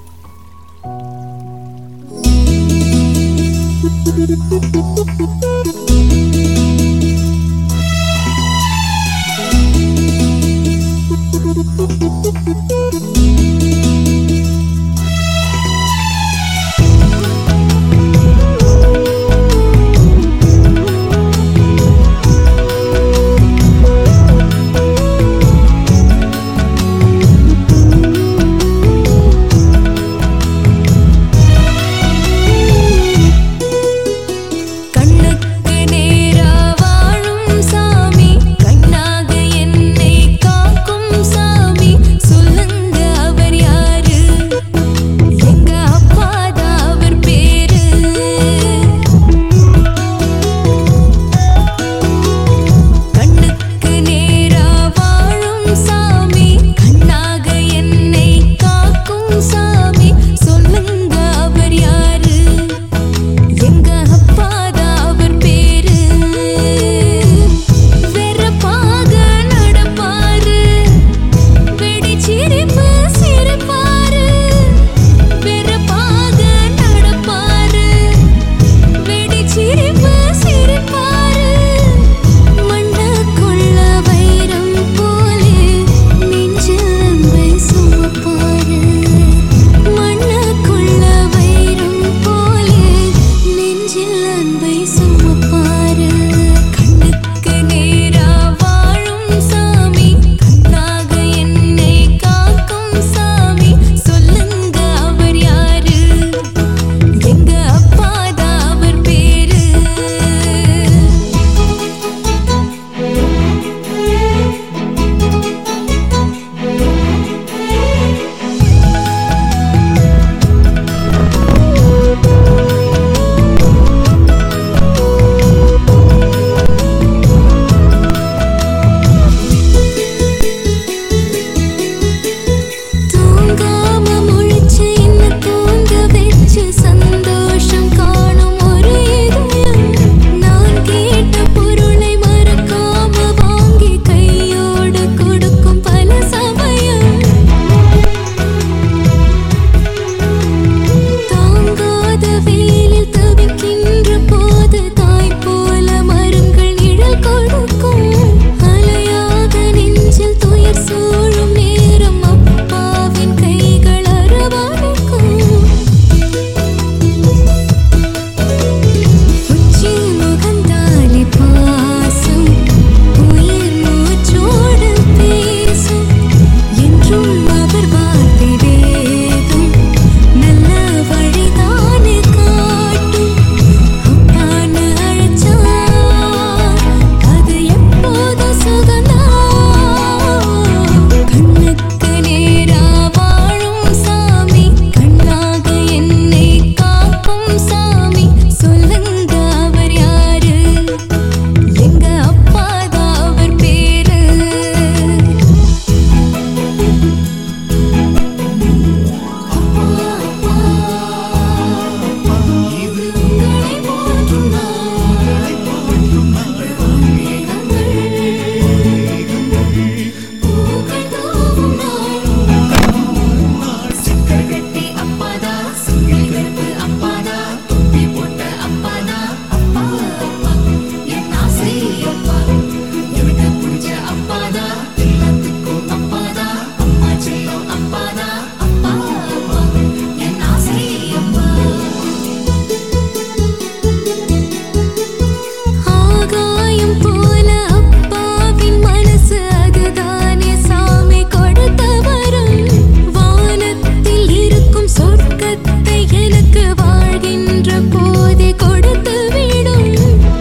போதே கொடுத்து விடும்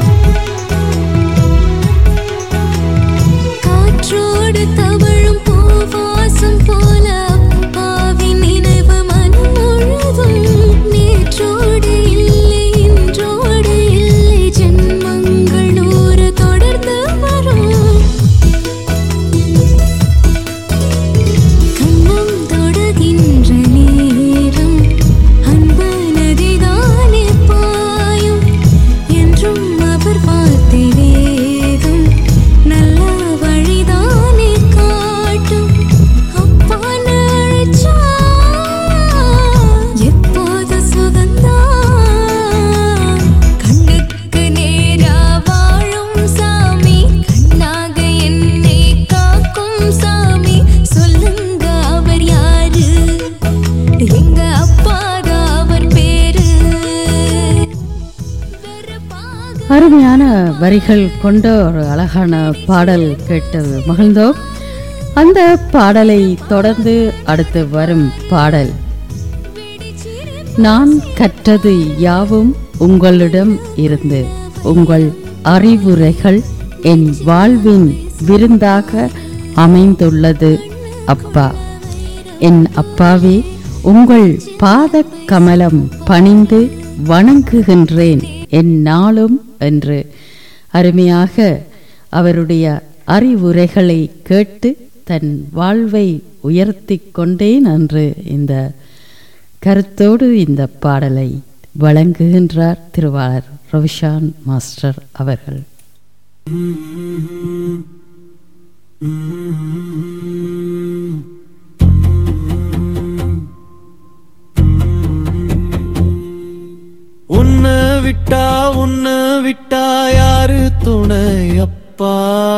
காற்றோடு தவழும் பூவாசம் போல அப்பாவின் நினைவு மனம் முழுதும் நேற்றோடு இல்லை இன்றோடு இல்லை ஜென்மங்கள் நூறு தொடர்ந்து வரும் கண்ணம் தொடுகின்ற நேரம் அன்பு நதிதானே பாயும் என்றும் அவர் வார்த்தை வேதம் நல்ல வழிதானே காட்டும் அப்பான்னு அழைச்சா எப்போது சுகந்தான் கண்ணுக்கு நேரா வாழும் சாமி கண்ணாக என்னை காக்கும் சாமி சொல்லுங்க அவர் யாரு எங்க அப்பாதா அவர் பேரு வெறுப்பாக அருமையான வரிகள் கொண்ட ஒரு அழகான பாடல் கேட்டு மகிழ்ந்தோம். அந்த பாடலை தொடர்ந்து அடுத்து வரும் பாடல் நான் கற்றது யாவும் உங்களிடம் இருந்து உங்கள் அறிவுரைகள் என் வாழ்வின் விருந்தாக அமைந்துள்ளது அப்பா. என் அப்பாவே, உங்கள் பாத கமலம் பணிந்து வணங்குகின்றேன் என் நாளும் என்று அருமையாக அவருடைய அறிவுரைகளை கேட்டு தன் வாழ்வை உயர்த்தி கொண்டேன் என்று இந்த கருத்தோடு இந்த பாடலை வழங்குகின்றார் திருவாளர் ரவிஷான் மாஸ்டர் அவர்கள். உன்னை விட்டா உன்னை விட்டா யாரு துணை அப்பா.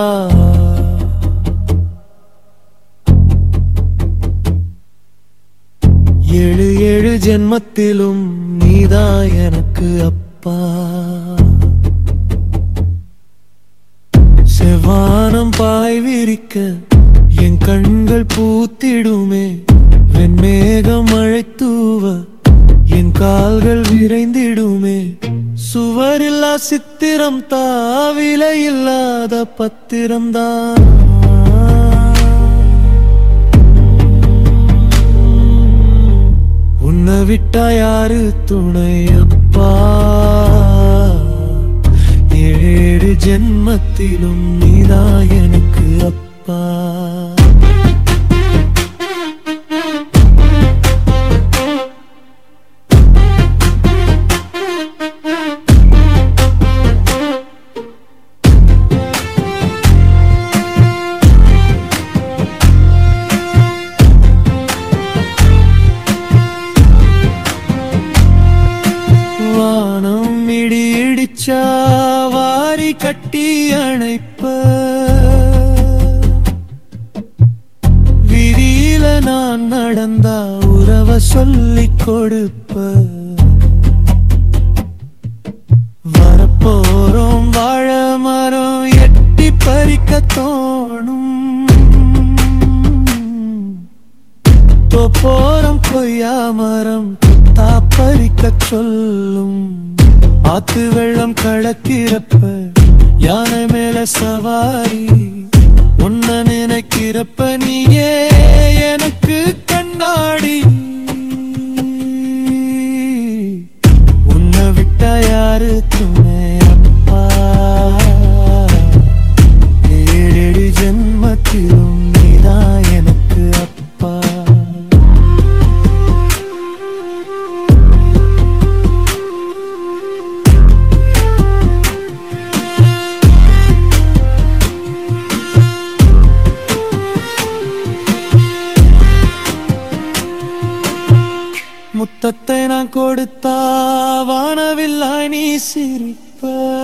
ஏழு ஏழு ஜென்மத்திலும் நீதான் எனக்கு அப்பா. செவ்வானம் பாய் விரிக்க என் கண்கள் பூத்திடுமே. வெண்மேகம் மழை தூவ என் கால்கள் விரைந்திடுமே. சுவரில்லா சித்திரம் தாவிலை இல்லாத பத்திரம் தான். உன்னை விட்டா யாரு துணை அப்பா. ஏழு ஜென்மத்திலும் நீதான் எனக்கு அப்பா. வாரி கட்டி அணைப்ப விரியில நான் நடந்தா உறவ சொல்லிக் கொடுப்ப. வரப்போறோம் வாழ மரம் எட்டி பறிக்க தோணும். தோப்போரம் கொய்யா மரம் தா பறிக்க சொல்லும். ஆத்து வெள்ளம் கலக்கிறப்ப யானை மேல சவாரி. உன்னை நினைக்கிறப்ப நீயே எனக்கு கண்ணாடி. உன்னை விட்டா யாரு துணை அப்பா. ஏழு ஜென்மத்திலும் நீதான் எனக்கு அப்பா. முத்தத்தை நான் கொடுத்தா வானவில்லாய் நீ சிரிப்ப.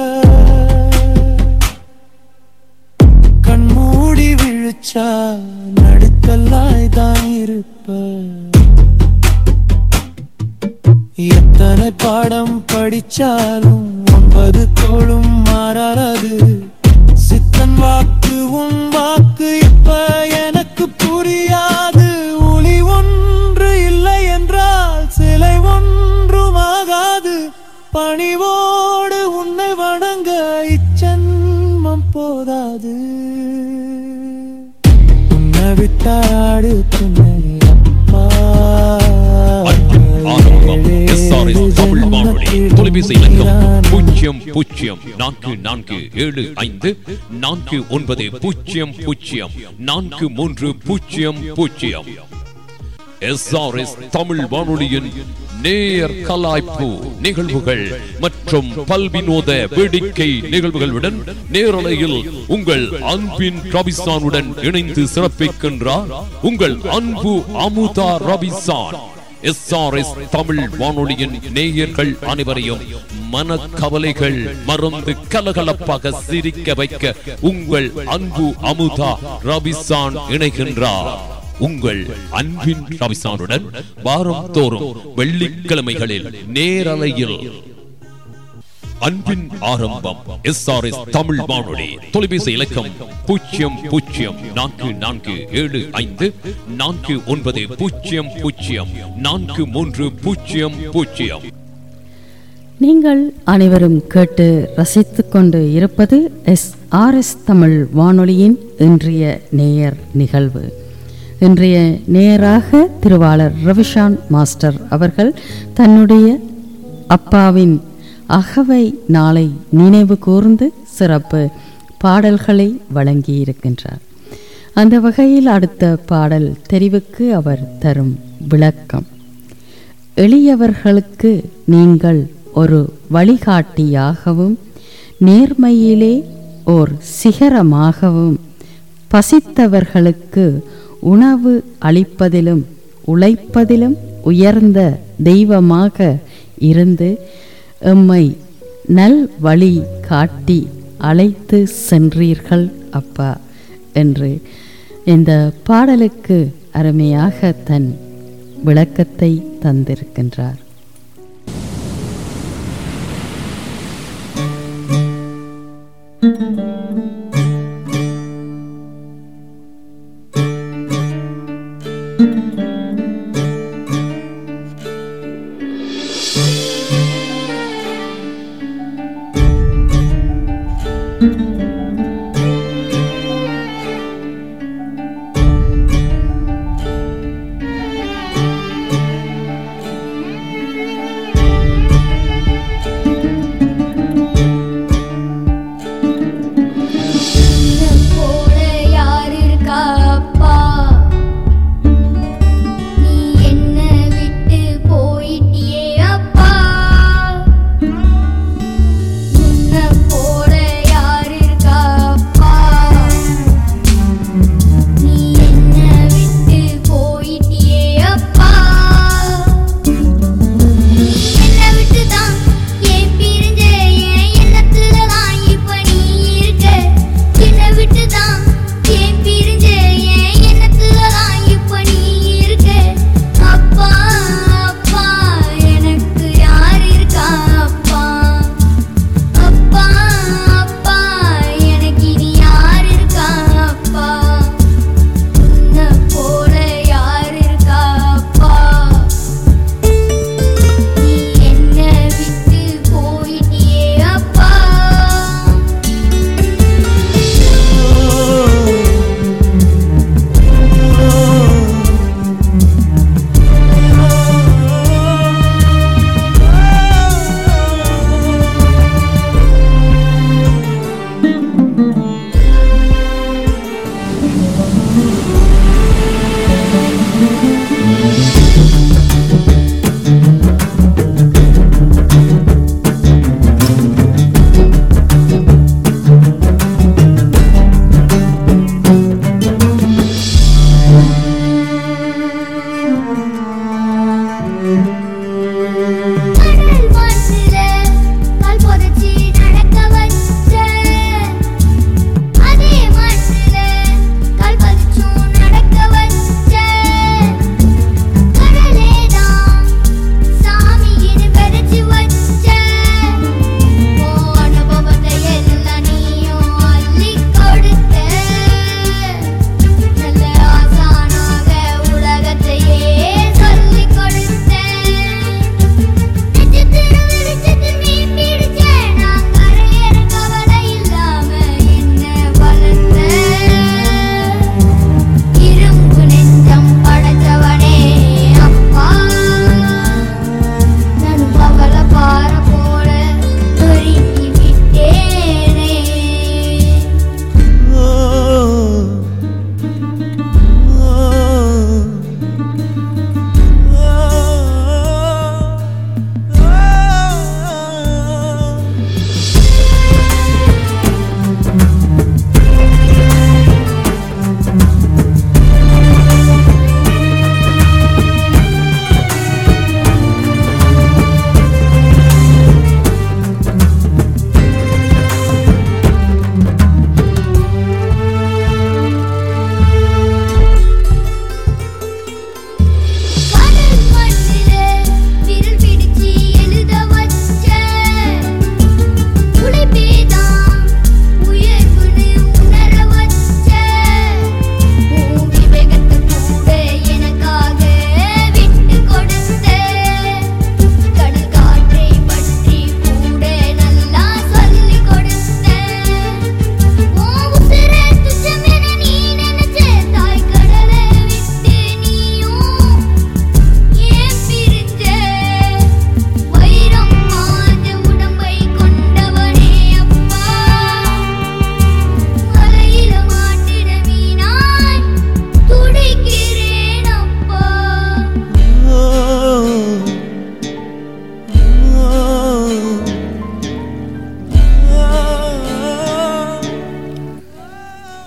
கண்மூடி விழிச்சா நடுக்கல்லாய் தான் இருப்ப. எத்தனை பாடம் படிச்சாலும் ஒன்பது தோளும் மாறாது. சித்தன் வாக்கு உன் வாக்கு இப்ப எனக்கு புரியாது. ஒளி ஒன்று இல்லை என்றால் சிலை ஒன்றுமாகாது. தாராடு துணை அப்பா. அன்பின் ஆரம்பம் எஸ் ஆர் எஸ் தமிழ் வானொலி. தொலைபேசி இலக்கம் பூஜ்ஜியம் பூஜ்ஜியம் நான்கு நான்கு ஏழு ஐந்து நான்கு ஒன்பது பூஜ்ஜியம் பூஜ்ஜியம் நான்கு மூன்று பூஜ்ஜியம் பூஜ்ஜியம். எஸ் ஆர் எஸ் தமிழ் வானொலியின் நேர் கலாய்ப்பு நிகழ்வுகள் மற்றும் பல்வினோத வேடிக்கை நிகழ்வுகளுடன் நேரலையில் உங்கள் அன்பின் ரபிசானுடன் இணைந்து சிறப்பிக்கின்றார் உங்கள் அன்பு அமுதா ரபிசான். எஸ் ஆர் எஸ் தமிழ் வானொலியின் நேயர்கள் அனைவரையும் மனக்கவலைகள் மறந்து கலகலப்பாக சிரிக்க வைக்க உங்கள் அன்பு அமுதா ரபிசான் இணைகின்றார். உங்கள் அன்பின் ரபிசானுடன் வாரம் தோறும் வெள்ளிக்கிழமைகளில் நேரலையில். அன்பின் ஆரம்பம் எஸ் ஆர் எஸ் தமிழ் வானொலி. தொலைபேசி இலக்கம் பூஜ்ஜியம் பூஜ்ஜியம் நான்கு நான்கு ஏழு ஐந்து நான்கு ஒன்பது பூஜ்ஜியம் பூஜ்ஜியம் நான்கு மூன்று பூஜ்ஜியம் பூஜ்ஜியம். நீங்கள் அனைவரும் கேட்டு ரசித்துக் கொண்டு இருப்பது எஸ் ஆர் எஸ் தமிழ் வானொலியின் இன்றைய நேயர் நிகழ்வு. இன்றைய நேயராக திருவாளர் ரவிஷான் மாஸ்டர் அவர்கள் தன்னுடைய அப்பாவின் அகவை நாளை நினைவு கூர்ந்து சிறப்பு பாடல்களை வழங்கியிருக்கின்றார். அந்த வகையில் அடுத்த பாடல் தெரிவுக்கு அவர் தரும் விளக்கம்: எளியவர்களுக்கு நீங்கள் ஒரு வழிகாட்டியாகவும் நேர்மையிலே ஓர் சிகரமாகவும் பசித்தவர்களுக்கு உணவு அளிப்பதிலும் உழைப்பதிலும் உயர்ந்த தெய்வமாக இருந்து எம்மை நல் வழி காட்டி அழைத்து சென்றீர்கள் அப்பா என்று இந்த பாடலுக்கு அருமையாக தன் விளக்கத்தை தந்திருக்கின்றார்.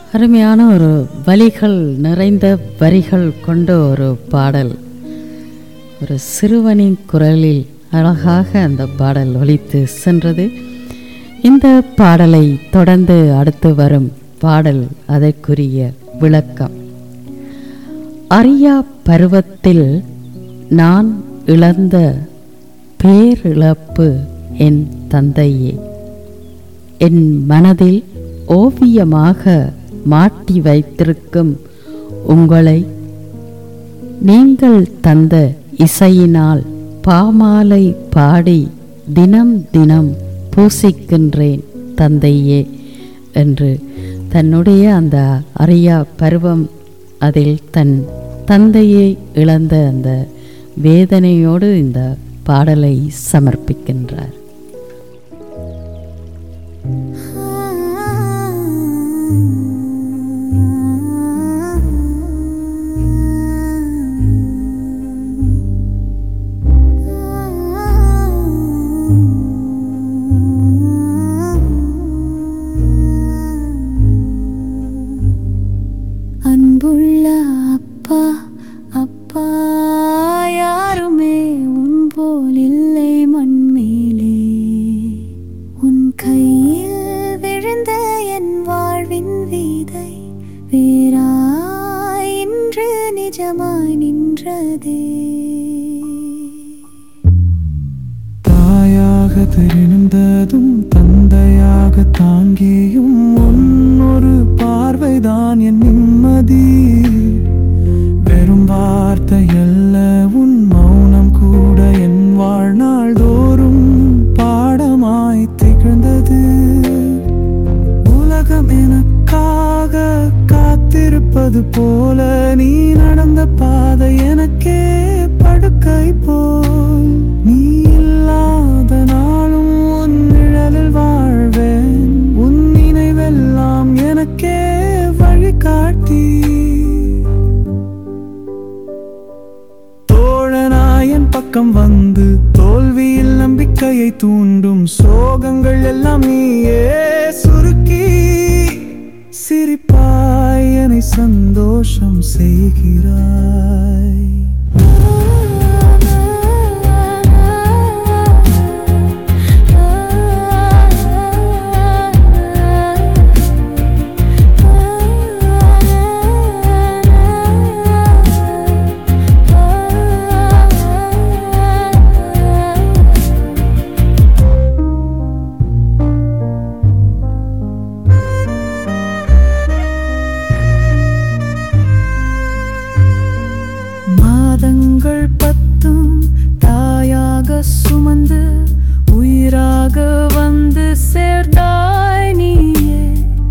அருமையான ஒரு வலிகள் நிறைந்த வரிகள் கொண்ட ஒரு பாடல். ஒரு சிறுவனின் குரலில் அழகாக அந்த பாடல் ஒலித்து சென்றது. இந்த பாடலை தொடர்ந்து அடுத்து வரும் பாடல் அதற்குரிய விளக்கம். அறியா பருவத்தில் நான் இழந்த பேரிழப்பு என் தந்தையே, என் மனதில் ஓவியமாக மாட்டி வைத்திருக்கும் உங்களை நீங்கள் தந்த இசையினால் பாமாலை பாடி தினம் தினம் பூசிக்கின்றேன் தந்தையே என்று தன்னுடைய அந்த அறியா பருவம் அதில் தன் தந்தையை இழந்த அந்த வேதனையோடு இந்த பாடலை சமர்ப்பிக்கின்றார். அன்புள்ள அப்பா அப்பா, யாருமே உன் போல் இல்லை மண்மேலே. உன் கையில் விழுந்த என் வாழ்வின் வீதை வேறாய் இன்று நிஜமாய் நின்றதே. தாயாக தெரிந்ததும் தந்தையாக தாங்கியும் உன்னொரு பார்வைதான் என் நிம்மதி. வெறும் வார்த்தையல்ல உன் மௌனம் கூட என் வாழ்நாள் தோறும் பாடமாய் திகழ்ந்தது. உலகம் எனக்காக காத்திருப்பது போல நீ நடந்த பாதை எனக்கே படுக்கை போல். நீ இல்லாத நாளும் உன் நிழலில் வாழ்வேன். உன் நினைவெல்லாம் எனக்கே வழிகாட்டி. தோழனாயன் பக்கம் வந்து தோல்வியில் நம்பிக்கையை தூண்டும் சோகங்கள் எல்லாம் நீயே சுருக்கி சிரிப்பாய் என்னை சந்தோஷம் செய்கிறாய். மாதங்கள் பத்தும் தாயாக சுமந்து உயிராக வந்து சேர்த்தாய் நீயே.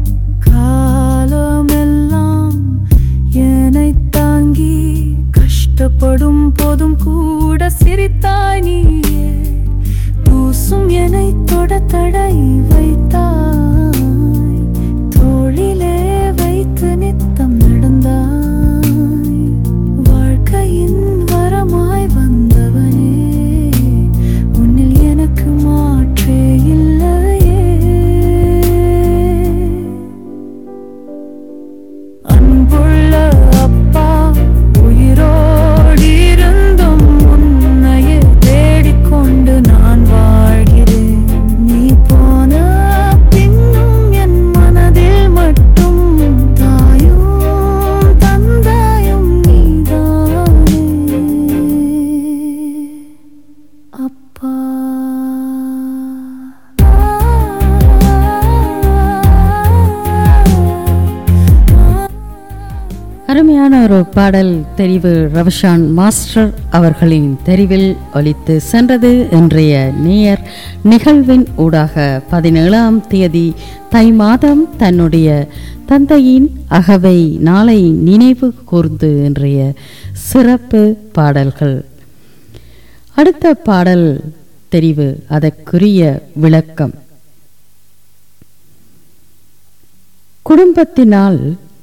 காலமெல்லாம் என்னை தாங்கி கஷ்டப்படும் போதும் கூட சிரித்தாய் நீயே. பூசும் என்னை தொட தடை வைத்தாய், தோளிலே வைத்து நித்தம் நடந்தாய். வாழ்க்கையின் வரமாய் வந்தவனே, உன்னில் எனக்கு மாற்றே இல்லையே. அன்புள்ள அப்பா, உயிரோடு இருந்தும் உன்னையே தேடிக்கொண்டு நான் வாழ்கிறேன். நீ போன பின்னும் என் மனதில் மட்டும் தாயும் தந்தையும் நீதானே அப்பா. அருமையான ஒரு பாடல் தெரிவு ரவிஷான் மாஸ்டர் அவர்களின் தெரிவில் ஒலித்து சென்றது. இன்றைய நேயர் நிகழ்வின் ஊடாக பதினேழாம் தேதி தை மாதம் தன்னுடைய தந்தையின் அகவை நாளை நினைவு கூர்ந்து இன்றைய சிறப்பு பாடல்கள். அடுத்த பாடல் தெரிவு அதற்குரிய விளக்கம். குடும்பத்தினால்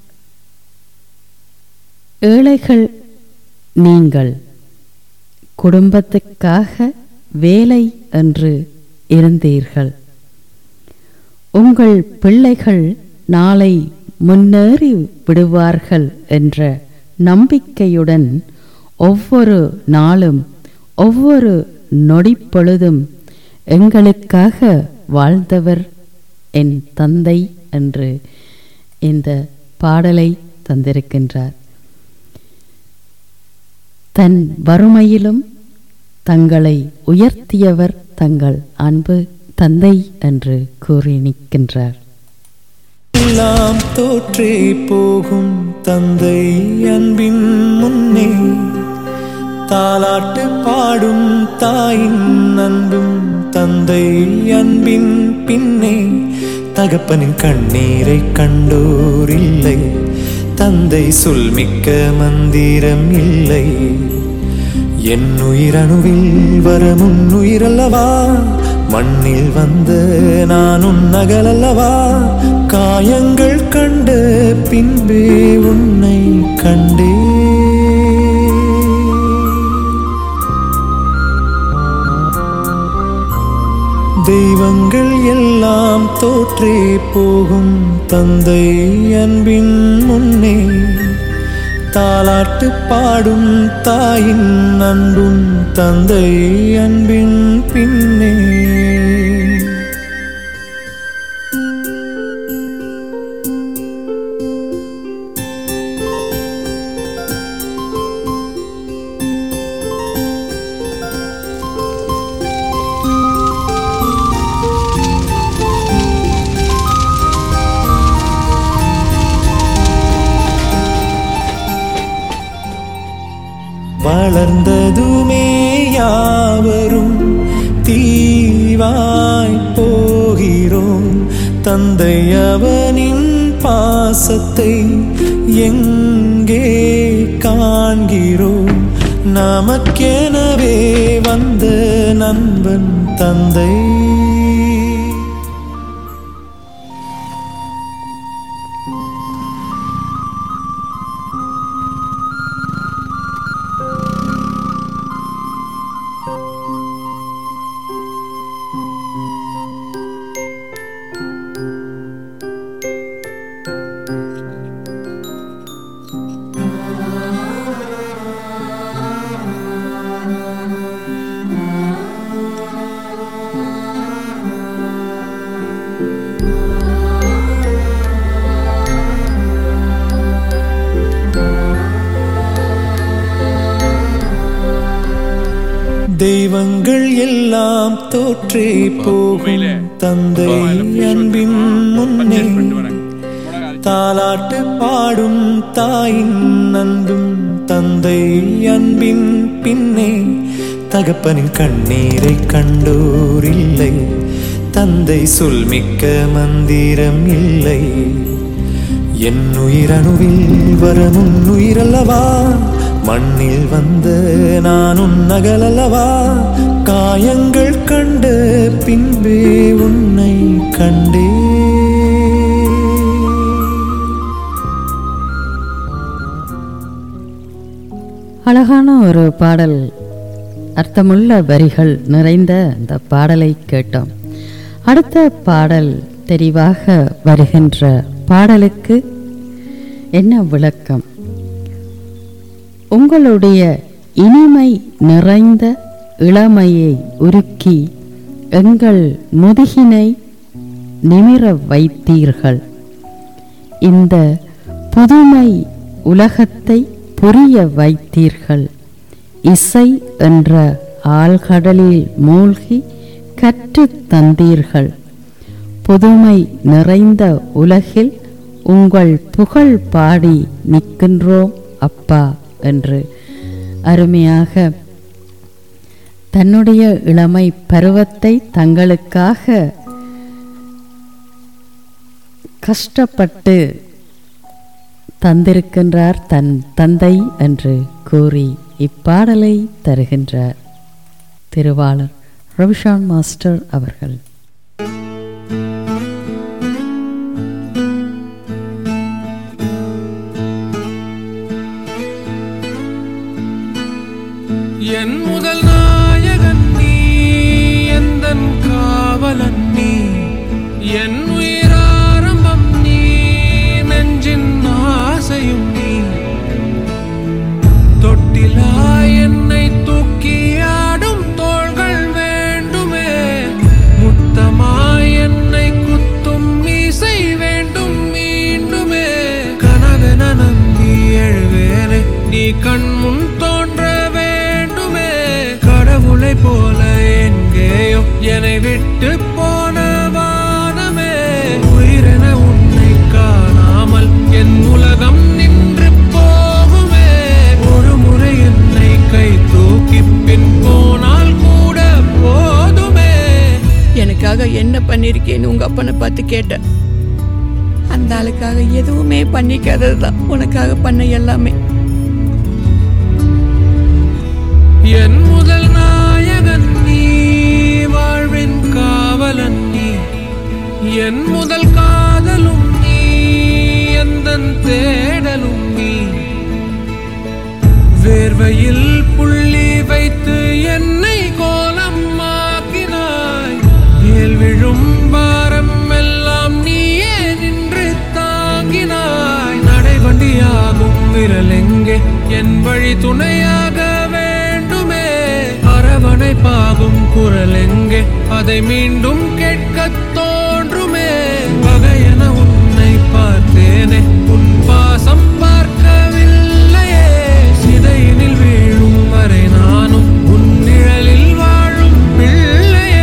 ஏழைகள் நீங்கள், குடும்பத்துக்காக வேலை என்று இருந்தீர்கள். உங்கள் பிள்ளைகள் நாளை முன்னேறி விடுவார்கள் என்ற நம்பிக்கையுடன் ஒவ்வொரு நாளும் ஒவ்வொரு நொடிப்பொழுதும் எங்களுக்காக வாழ்ந்தவர் என் தந்தை என்று இந்த பாடலை தந்திருக்கின்றார். தன் வறுமையிலும் தங்களை உயர்த்தியவர் தங்கள் அன்பு தந்தை என்று கூறி நிற்கின்றார். எல்லாம் தோற்றே போகும் தந்தை அன்பின் முன்னே தாலாட்டு பாடும் தாயின் அன்பும் தந்தை அன்பின் பின்னே தகப்பனின் கண்ணீரை கண்டோர் இல்லை, தந்தை சொல்மிக்க மந்திரம் இல்லை. என் உயிரணுவில் வரமுன் உயிரல்லவா, மண்ணில் வந்த நான் உன் நகலல்லவா, காயங்கள் கண்ட பின்பே உன்னை கண்டே. தெய்வங்கள் எல்லாம் தோற்றே போகும் தந்தை அன்பின் முன்னே தாலாட்டு பாடும் தாயின் அன்பும் தந்தை அன்பின் பின்னே. வளர்ந்ததுமே யாவரும் தீவாய் போகிறோம், தந்தை அவனின் பாசத்தை எங்கே காண்கிறோம், நமக்கெனவே வந்த நண்பன் தந்தை. தெய்வங்கள் எல்லாம் தோற்றே போகும் தந்தை அன்பின் முன்னே தாலாட்டு பாடும் தாயின் அன்பும் தந்தை அன்பின் பின்னே தகப்பனின் கண்ணீரை கண்டோர் இல்லை, தந்தை சொல்மிக்க மந்திரம் இல்லை. என் உயிரணுவில் வரமுன் உயிரல்லவா, மண்ணில் வந்த நான் உன் நகலல்லவா, காயங்கள் கண்ட பின்பே உன்னை கண்டே. அழகான ஒரு பாடல், அர்த்தமுள்ள வரிகள் நிறைந்த இந்த பாடலை கேட்டோம். அடுத்த பாடல் தெரிவாக வருகின்ற பாடலுக்கு என்ன விளக்கம்? உங்களுடைய இனிமை நிறைந்த இளமையை உருக்கி எங்கள் முதுகினை நிமிர வைத்தீர்கள், இந்த புதுமை உலகத்தை புரிய வைத்தீர்கள், இசை என்ற ஆழ்கடலில் மூழ்கி கற்று தந்தீர்கள், புதுமை நிறைந்த உலகில் உங்கள் புகழ் பாடி நிற்கின்றோம் அப்பா என்று அருமையாக தன்னுடைய இளமை பருவத்தை தங்களுக்காக கஷ்டப்பட்டு தந்திருக்கின்றார் தன் தந்தை என்று கூறி இப்பாடலை தருகின்றார் திருவாளர் ரவிஷான் மாஸ்டர் அவர்கள். என் முதல் நாயகன் நீ, எந்தன் காவலன் நீ, என் உயிராரம்பம் நீ, நெஞ்ச கண்முன் தோன்ற வேண்டுமே. கடவுளை போல எங்கேயோ என்னை விட்டு போன வானமே, உயிரென உன்னை காணாமல் என் உலகம் நின்று போகுமே. ஒரு முறை என்னை கை தூக்கி பின் போனால் கூட போதுமே. எனக்காக என்ன பண்ணிருக்கேன்னு உங்க அப்பனை பார்த்து கேட்டேன். அந்த ஆளுக்காக எதுவுமே பண்ணிக்காததுதான் உனக்காக பண்ண எல்லாமே. என் முதல் நாயகன் நீ, வாழ்வின் காவலன் நீ, என் முதல் காதலும் நீ, எந்தன் தேடலும் நீ. வேர்வையில் புள்ளி வைத்து என்னை கோலம் ஆக்கினாய். ஏல் விழும் பாரம் எல்லாம் நீயே நின்று தாங்கினாய். நடைவண்டியாகும் விரல் எங்கே என் வழி துணையாக வேண்டுமே. அரவணைப்பாகும் குரல் எங்கே அதை மீண்டும் கேட்கத் தோன்றுமே. பகையென உன்னை பார்த்தேனே, உன் பாசம் பார்க்கவில்லையே. சிதையினில் வீழும் வரை நானும் உன் நிழலில் வாழும் பிள்ளையே.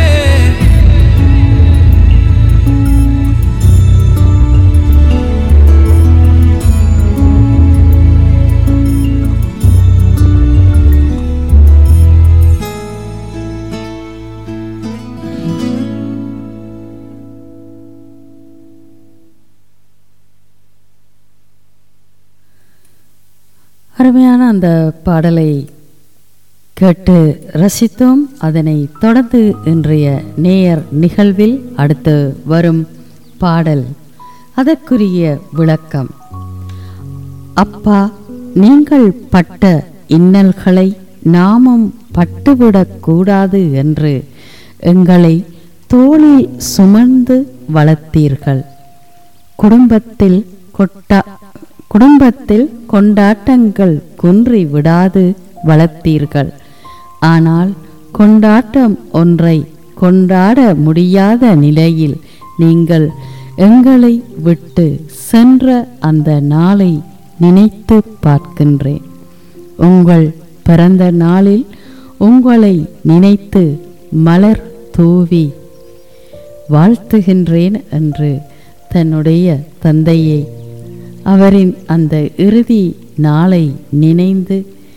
அருமையான அந்த பாடலை கேட்டு ரசித்தோம். அதனை தொடர்ந்து இன்றைய நேயர் நிகழ்வில் அடுத்து வரும் பாடல், அதற்குரிய விளக்கம். அப்பா, நீங்கள் பட்ட இன்னல்களை நாமும் பட்டுவிடக்கூடாது என்று எங்களை தோளில் சுமந்து வளர்த்தீர்கள். குடும்பத்தில் கொட்டா குடும்பத்தில் கொண்டாட்டங்கள் குன்றி விடாது வளர்த்தீர்கள். ஆனால் கொண்டாட்டம் ஒன்றை கொண்டாட முடியாத நிலையில் நீங்கள் எங்களை விட்டு சென்ற அந்த நாளை நினைத்து பார்க்கின்றேன். உங்கள் பிறந்த நாளில் உங்களை நினைத்து மலர் தூவி வாழ்த்துகின்றேன் என்று தன்னுடைய தந்தையை, அவரின் அந்த இறுதி நாளை நினைந்து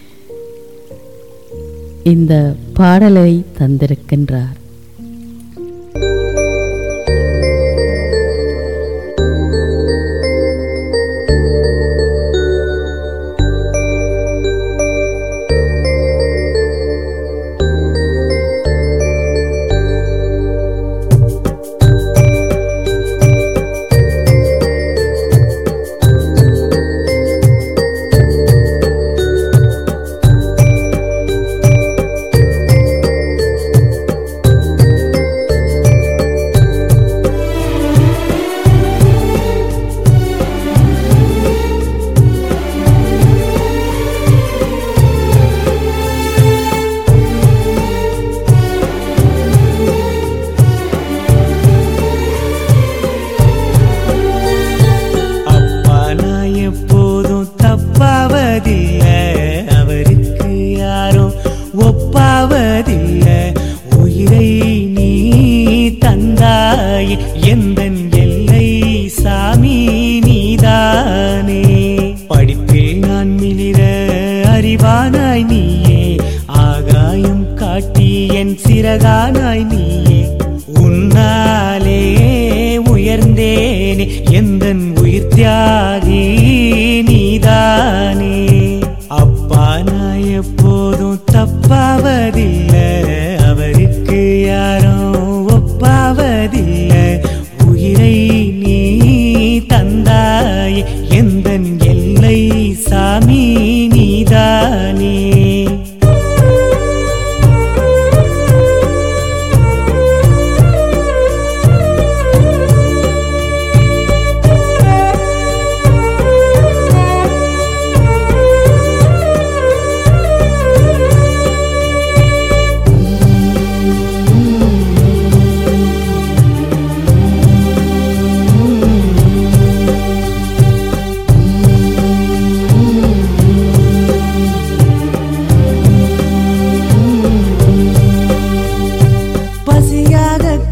இந்த பாடலை தந்திருக்கின்றார்.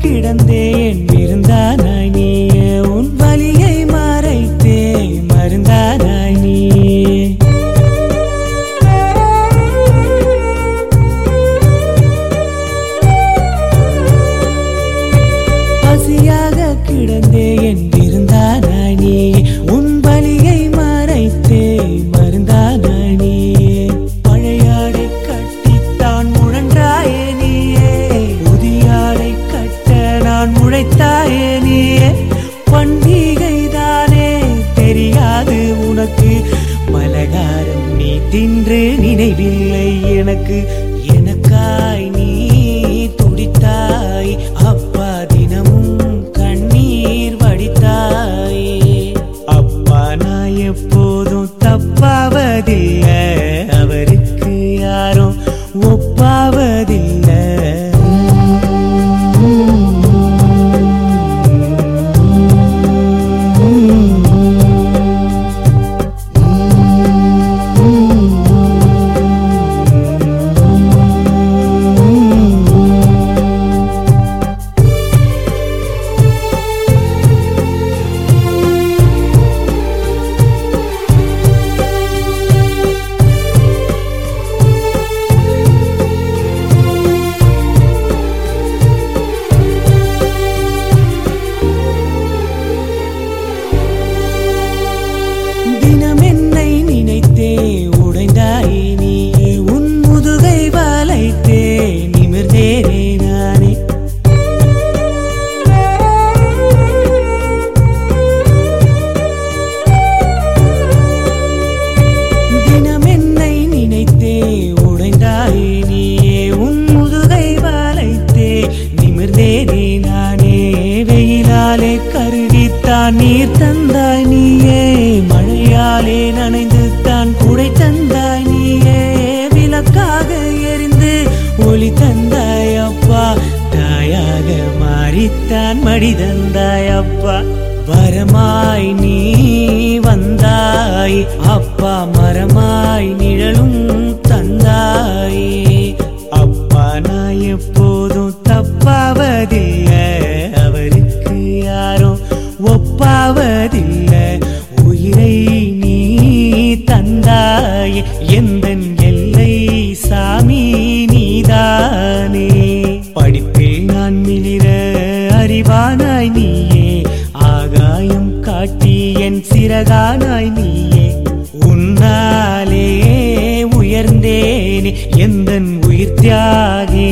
கிடந்தேன் விருந்தானாய் நீயே உன் வலியை மறைத்தே மருந்தானாய் நீயே பசியாக கிடந்தேன் விருந்தானாய் நீயே உன் வலியை மறைத்தே மருந்தானாய் நீயே பழையாடை கட்டித்தான் முழன்றாயே நீயே புதியாடை கட்ட நான் முளைத்தாயே நீயே பண்டிகைதானே தெரியாது உனக்கு பலகாரம் நீ தின்று நினைவில்லை எனக்கு எனக்காய் நீ துடித்தாய் அப்பா தினமும் கண்ணீர் வடித்தாயே அப்பா நான் எப்போதும் தப்பாவதில்லை அவருக்கு யாரும் ஒப்பாவதில்லை நீர் தந்தாய் நீயே மழையாலே நனைந்து தான் குடை தந்தாய் நீயே விளக்காக எரிந்து ஒளி தந்தாய் அப்பா தாயாக மாறித்தான் மடி தந்தாய் அப்பா வரமாய் நீ வந்தாய் அப்பா மரமாய் நிழலும் தந்தாயே அப்பா நான் எப்போதும் தப்பாவதில்லை அவருக்கு யாரும் ஒப்பாவதில்லை உயிரை நீ தந்தாய் எந்தன் எல்லை சாமி நீதானே படிப்பில் நான் மிளிர அறிவானாய் நீயே ஆகாயம் காட்டி என் சிறகானாய் நீயே உன்னாலே உயர்ந்தேனே எந்தன் உயிர் தியாகி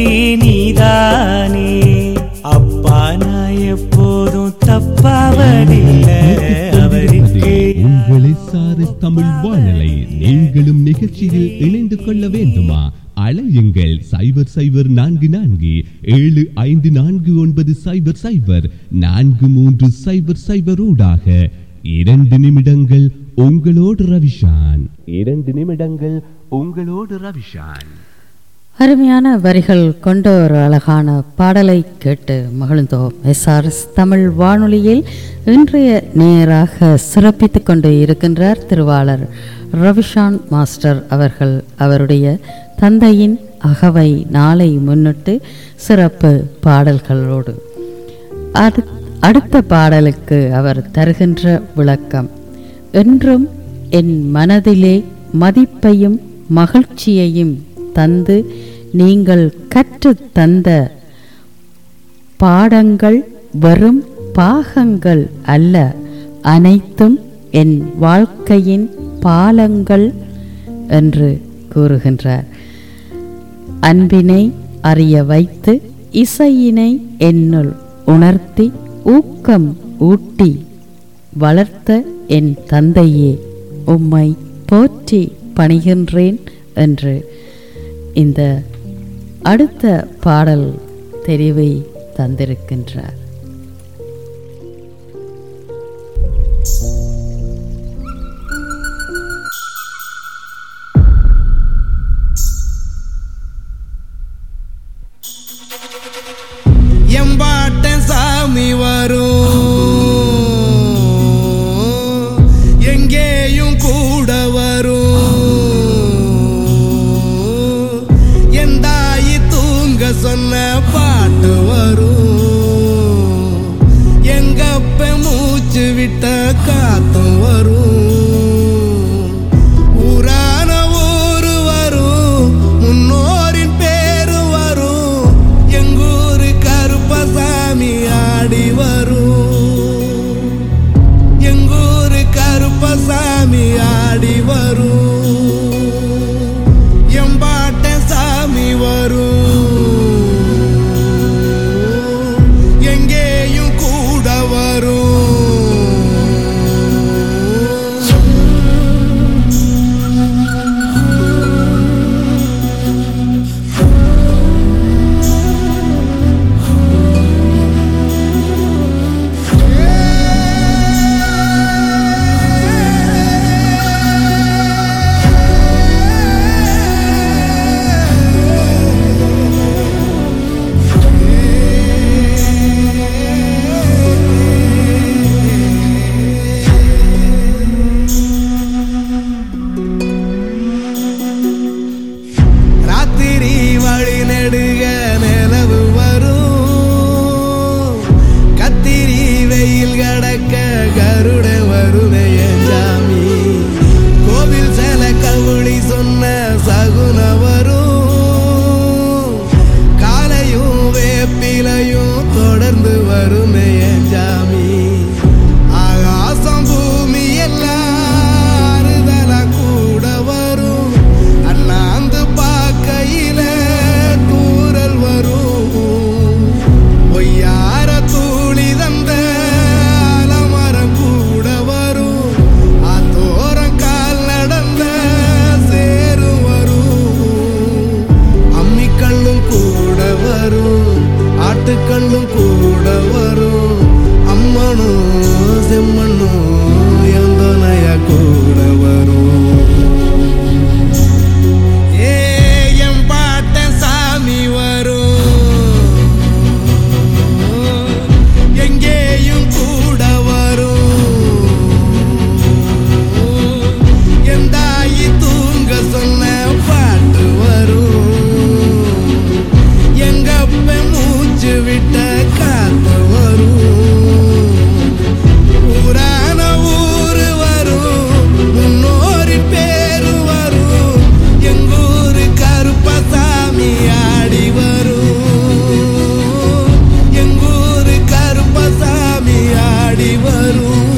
நீதானே அப்பா நான் எப்போதும் தப்பாவதில்லை அவருக்கு உங்கள் எஸ்ஆர்எஸ் தமிழ் வானொலி நீங்களும் நிகழ்ச்சியில் இணைந்து கொள்ள வேண்டுமா அழையுங்கள் சைபர் சைபர் நான்கு நான்கு ஏழு ஐந்து நான்கு ஒன்பது சைபர் சைபர் நான்கு மூன்று சைபர் சைபர் ஊடாக இரண்டு நிமிடங்கள் உங்களோடு ரவிஷான் இரண்டு நிமிடங்கள் உங்களோடு ரவிஷான். அருமையான வரிகள் கொண்ட ஒரு அழகான பாடலை கேட்டு மகிழ்ந்தோம். எஸ்ஆர்எஸ் தமிழ் வானொலியில் இன்றைய நேராக சிறப்பித்துக் கொண்டு இருக்கின்றார் திருவாளர் ரவிஷான் மாஸ்டர் அவர்கள். அவருடைய தந்தையின் அகவை நாளை முன்னிட்டு சிறப்பு பாடல்களோடு அடு அடுத்த பாடலுக்கு அவர் தருகின்ற விளக்கம், என்றும் என் மனதிலே மதிப்பையும் மகிழ்ச்சியையும் தந்து நீங்கள் கற்று தந்த பாடங்கள் வெறும் பாகங்கள் அல்ல, அனைத்தும் என் வாழ்க்கையின் பாலங்கள் என்று கூறுகின்றார். அன்பினை அறிய வைத்து இசையினை என்னுள் உணர்த்தி ஊக்கம் ஊட்டி வளர்த்த என் தந்தையே உம்மை போற்றி பணிகின்றேன் என்று இந்த அடுத்த பாடல் தெரிவை தந்திருக்கின்றார். எம்பாட்டன் சாமி வரும், எங்கேயும் கூட வரும், என் தாயி தூங்க சொன்ன பாட்டு வரும். வருமே என் ஜாமி ஆகாசம் பூமி எல்லாம் அறுதலா கூட வரும் அண்ணாந்து பார்க்கையில தூரல் வரும் பொய்யார தூளி தந்த அலமரம் கூட வரும் ஆத்தோரம் கால் நடந்த சேரு வரும் அம்மிக்கல்லும் கூட வரும் ஆட்டுக்கல்லும் கூட வரும் அம்மனும் செம்மண்ணும் எந்தனைய கூட வரும் ஏ என் பாட்ட சாமி வரும் எங்கேயும் கூட வரும் என் தாயி தூங்க சொன்ன பாட்டு வரும் எங்கப்ப மூச்சு விட்ட காத்து வரும் ஊரான ஊரு வரும் முன்னோரி பேரு வரும் எங்கூரு கருப்பசாமி ஆடி வரும் எங்கூரு கருப்பசாமி ஆடி வரும்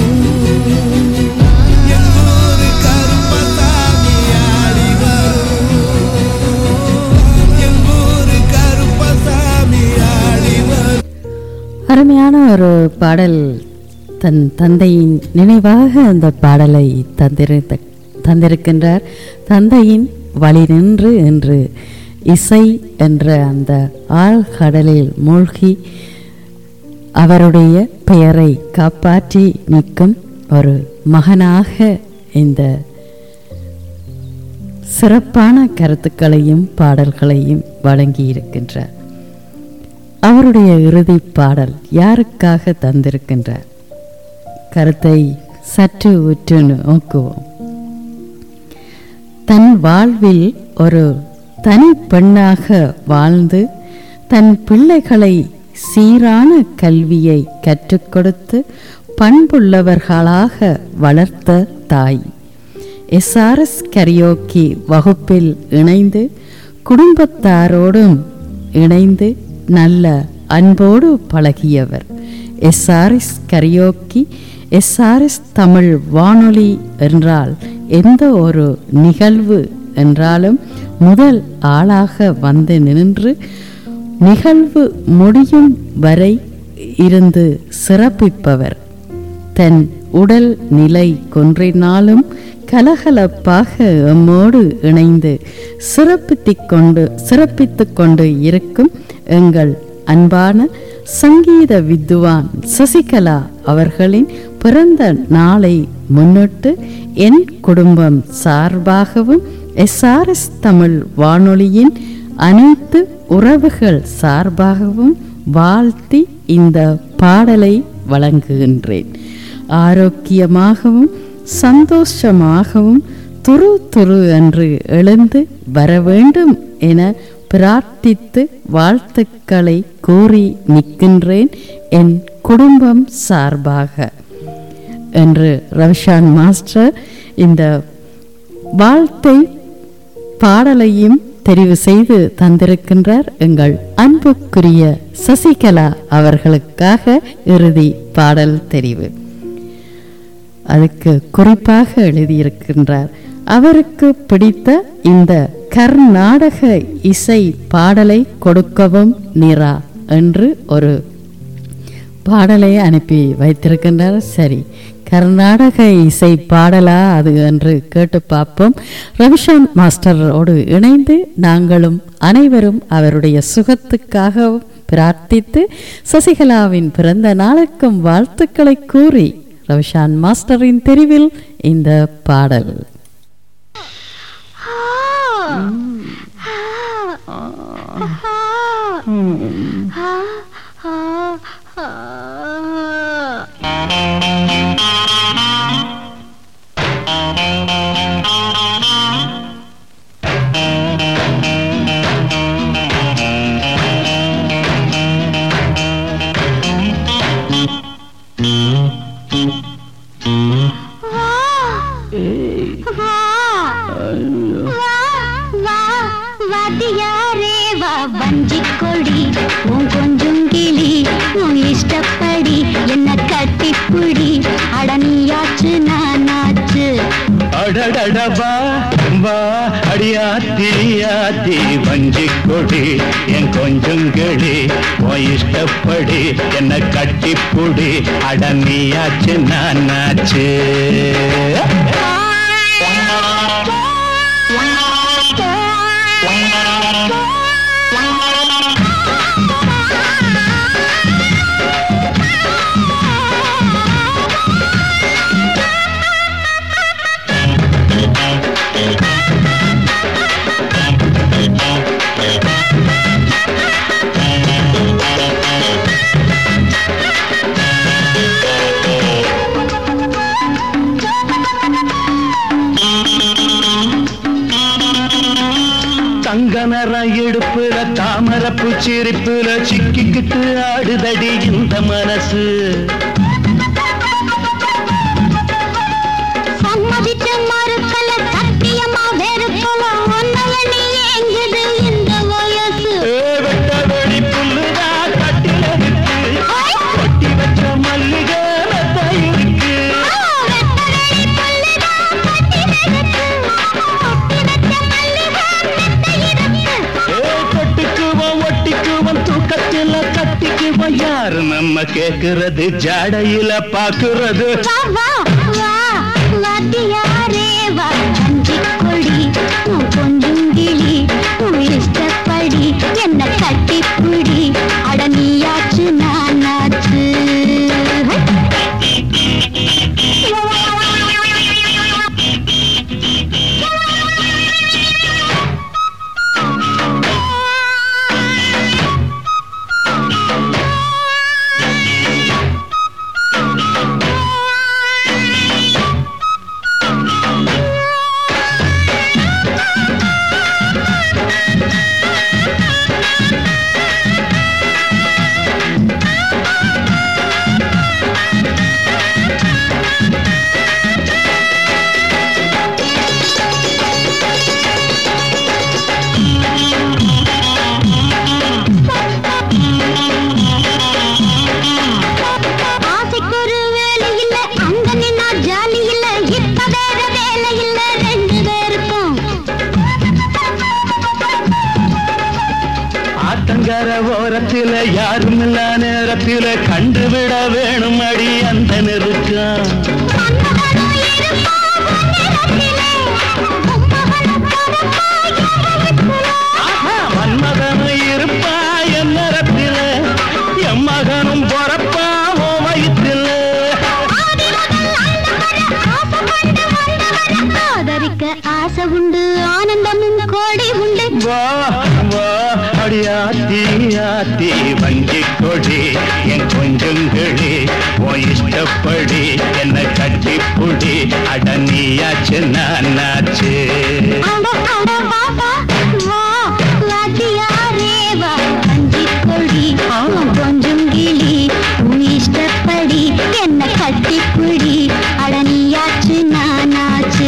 எங்கூரு கருப்பசாமி ஆடி வரும் எங்கூரு கருப்பசாமி ஆடி வரும். அருமையான ஒரு பாடல். தன் தந்தையின் நினைவாக அந்த பாடலை தந்திருந்த தந்திருக்கின்றார். தந்தையின் வழி நின்று என்று இசை என்ற அந்த ஆழ்கடலில் மூழ்கி அவருடைய பெயரை காப்பாற்றி நிற்கும் ஒரு மகனாக இந்த சிறப்பான கருத்துக்களையும் பாடல்களையும் வழங்கியிருக்கின்றார். அவருடைய இறுதி பாடல் யாருக்காக தந்திருக்கின்றார்? கருத்தை சற்று உற்று நோக்குவோம். தன் வாழ்வில் ஒரு தனி பெண்ணாக வாழ்ந்து தன் பிள்ளைகளை சீரான கல்வியை கற்றுக் கொடுத்து பண்புள்ளவர்களாக வளர்த்த தாய். எஸ்ஆர்எஸ் கரியோக்கி வகுப்பில் இணைந்து குடும்பத்தாரோடும் இணைந்து நல்ல அன்போடு பழகியவர். எஸ்ஆர்எஸ் கரியோக்கி எஸ்ஆர்எஸ் தமிழ் வானொலி என்றால் எந்த ஒரு நிகழ்வு என்றாலும் முதல் ஆளாக வந்து நின்று நிகழ்வு முடியும் வரை இருந்து சிறப்பிப்பவர். தன் உடல் நிலை கொன்றினாலும் கலகலப்பாக எம்மோடு இணைந்து சிறப்பித்துக் கொண்டு சிறப்பித்துக் கொண்டு இருக்கும் எங்கள் அன்பான சங்கீத வித்துவான் சசிகலா அவர்களின் பிறந்த நாளை முன்னிட்டு என் குடும்பம் சார்பாகவும் எஸ்ஆர்எஸ் தமிழ் வானொலியின் அனைத்து உறவுகள் சார்பாகவும் வாழ்த்தி இந்த பாடலை வழங்குகின்றேன். ஆரோக்கியமாகவும் சந்தோஷமாகவும் துரு துரு என்று எழுந்து வர வேண்டும் என பிரார்த்தித்து வாழ்த்துக்களை கூறி நிற்கின்றேன் என் குடும்பம் சார்பாக என்று ரவிஷான் மாஸ்டர் இந்த வாழ்த்தை பாடலையும் தெரிவு செய்து தந்திருக்கின்றார். எங்கள் அன்புக்குரிய சசிகலா அவர்களுக்காக இறுதி பாடல் தெரிவு. அதுக்கு குறிப்பாக எழுதியிருக்கின்றார், அவருக்கு பிடித்த இந்த கர்நாடக இசை பாடலை கொடுக்கவும் நிரா என்று ஒரு பாடலை அனுப்பி வைத்திருக்கின்றார். சரி, கர்நாடக இசை பாடலா அது என்று கேட்டு பார்ப்போம். ரவிஷான் மாஸ்டரோடு இணைந்து நாங்களும் அனைவரும் அவருடைய சுகத்துக்காகவும் பிரார்த்தித்து சசிகலாவின் பிறந்த நாளுக்கும் வாழ்த்துக்களை கூறி ரவிஷான் மாஸ்டரின் தெரிவில் இந்த பாடல். வஞ்சிக்கொடி உன் கொஞ்சம் அடியாத்தி ஆத்தி வஞ்சி கொடி என் கொஞ்சங்களி உன் இஷ்டப்படி என்ன கட்டிப்புடி அடனியாச்சு நானாச்சு தங்கனர இடுப்புல தாமரப்பு சிரிப்புல சிக்கிக்கிட்டு ஆடுதடி இந்த மனசு சம்மதிச்சு மறுக்கல சத்தியமா வெறுக்கல ஒன்னைய நீ எங்குது இந்த வயசு வெட்ட வெடி புல்லுதா கட்டில இருக்கு கொட்டி வச்ச மல்லிகை மெத்த இருக்கு யாரு நம்ம கேக்குறது ஜாடையில பாக்குறது வாத்தியாரே வா அஞ்சி கொடி கொஞ்சம் கிளி இஷ்டப்படி என்ன கட்டி புடி அடனியாச்சு நானாச்சு ஓரத்தில யாருமில்ல நேரத்தில கண்டுவிட வேணும் அடி அந்த நெருக்கம் மன்மகனும் இருப்பா என் நேரத்தில என் மகனும் பொறப்பா ஓ வயிற்றில ஆதரிக்க ஆசை உண்டு ஆனந்தமும் கோடி உண்டு வா வா அடியாத்தி ஆத்தி வஞ்சி கொடி என் கொஞ்சங்களி உன் இஷ்டப்படி என்ன கட்டிப்புடி அடனியாச்சு நானாச்சு கொஞ்சம் கிளி உன் இஷ்டப்படி என்ன கட்டிப்புடி அடனியாச்சு நானாச்சு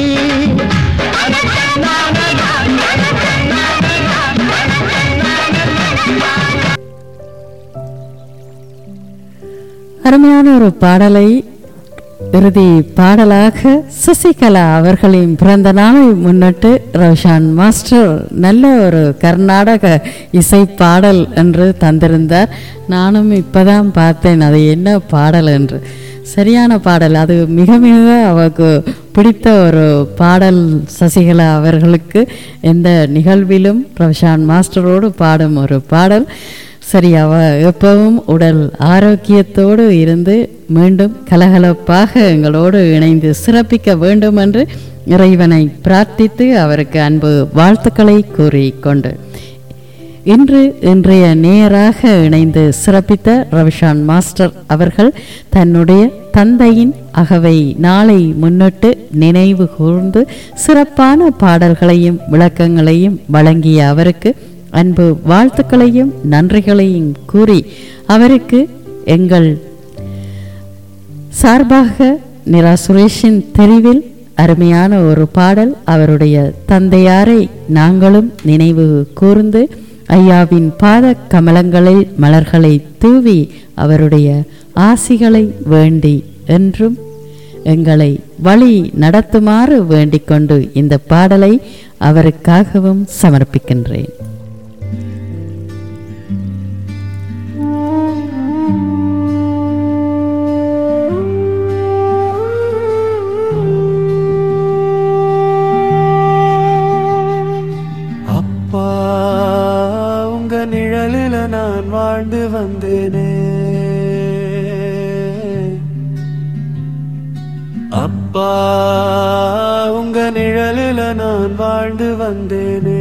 அருமையான ஒரு பாடலை இறுதி பாடலாக சசிகலா அவர்களின் பிறந்த நாளை முன்னிட்டு ரோஷான் மாஸ்டர் நல்ல ஒரு கர்நாடக இசை பாடல் என்று தந்திருந்தார். நானும் இப்பதான் பார்த்தேன் அது என்ன பாடல் என்று. சரியான பாடல், அது மிக மிக அவருக்கு பிடித்த ஒரு பாடல். சசிகலா அவர்களுக்கு எந்த நிகழ்விலும் ரோஷான் மாஸ்டரோடு பாடும் ஒரு பாடல். சரி, அவ எப்பவும் உடல் ஆரோக்கியத்தோடு இருந்து மீண்டும் கலகலப்பாக எங்களோடு இணைந்து சிறப்பிக்க வேண்டும் என்று இறைவனை பிரார்த்தித்து அவருக்கு அன்பு வாழ்த்துக்களை கூறிக்கொண்டு இன்று இன்றைய நேராக இணைந்து சிறப்பித்த ரவிஷான் மாஸ்டர் அவர்கள் தன்னுடைய தந்தையின் அகவை நாளை முன்னிட்டு நினைவு கூர்ந்து சிறப்பான பாடல்களையும் விளக்கங்களையும் வழங்கிய அவருக்கு அன்பு வாழ்த்துக்களையும் நன்றிகளையும் கூறி அவருக்கு எங்கள் சார்பாக நிரா சுரேஷின் தெரிவில் அருமையான ஒரு பாடல், அவருடைய தந்தையாரை நாங்களும் நினைவு கூர்ந்து ஐயாவின் பாத கமலங்களில் மலர்களை தூவி அவருடைய ஆசிகளை வேண்டி என்றும் எங்களை வழி நடத்துமாறு வேண்டிக் கொண்டு இந்த பாடலை அவருக்காகவும் சமர்ப்பிக்கின்றேன். அப்பா உங்க நிழலில நான் வாழ்ந்து வந்தேனே, அப்பா உங்க நிழலில நான் வாழ்ந்து வந்தேனே,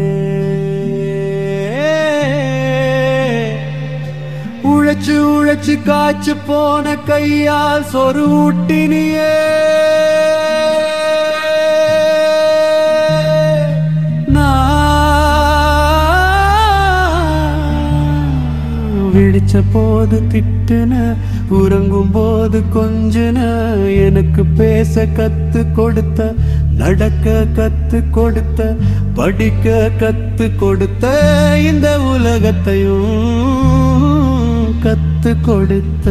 உழைச்சு உழைச்சு காய்ச்சு போன கையால் சொரு ஊட்டினியே, விழிச்ச போது திட்டுன, உறங்கும் போது கொஞ்சன, எனக்கு பேச கத்து கொடுத்த, நடக்க கத்து கொடுத்த, படிக்க கத்து கொடுத்த, இந்த உலகத்தையும் கத்து கொடுத்த,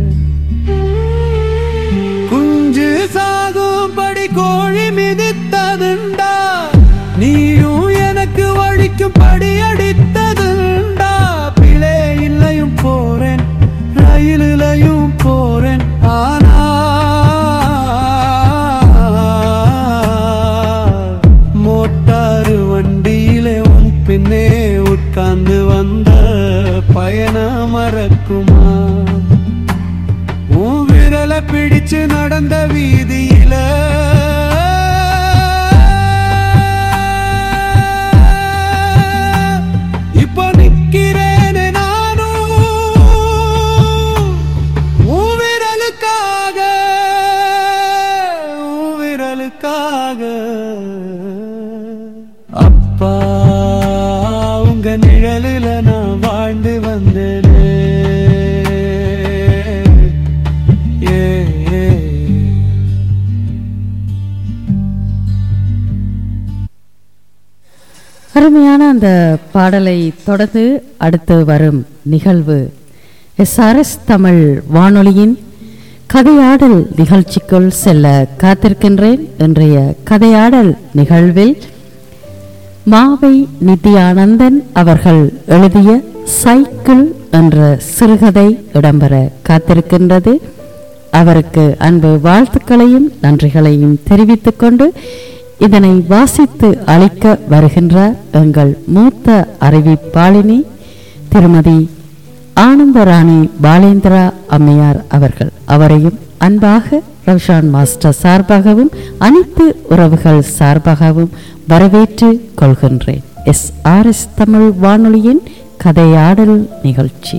குஞ்சு சாகும் படி கோழி மிதித்ததுண்டா, நீயும் எனக்கு வழிக்கும் படி அடித்ததுண்டா, பிழை இல்லையும் போறேன் ரயிலையும் போறேன், ஆனா மோட்டாரு வண்டியிலே உன் பின்னே உட்கார்ந்து வந்த பயணம் மறக்குமா, உன் விரலை பிடிச்சு நடந்த வீதியில இப்ப நிக்கிறேனே நானும் உன் விரலுக்காக, உன் விரலுக்காக. அப்பா உங்க நிழலில நான் வாழ்ந்து வந்தேனே, ஏ ஏ. அருமையான அந்த பாடலை தொடர்ந்து அடுத்து வரும் நிகழ்வு எஸ்ஆர்எஸ் தமிழ் வானொலியின் கதையாடல் நிகழ்ச்சிக்குள் செல்ல காத்திருக்கின்றேன். இன்றைய கதையாடல் நிகழ்வில் மாவை நித்யானந்தன் அவர்கள் எழுதிய சைக்கிள் என்ற சிறுகதை இடம்பெற காத்திருக்கின்றது. அவருக்கு அன்பு வாழ்த்துக்களையும் நன்றிகளையும் தெரிவித்துக் கொண்டு இதனை வாசித்து அளிக்க வருகின்றார் எங்கள் மூத்த அறிவிப்பாளினி திருமதி ஆனந்தராணி பாலேந்திரா அம்மையார் அவர்கள். அவரையும் அன்பாக ரவிஷான் மாஸ்டர் சார்பாகவும் அனைத்து உறவுகள் சார்பாகவும் வரவேற்று கொள்கின்றேன். எஸ் ஆர் எஸ் தமிழ் வானொலியின் கதையாடல் நிகழ்ச்சி.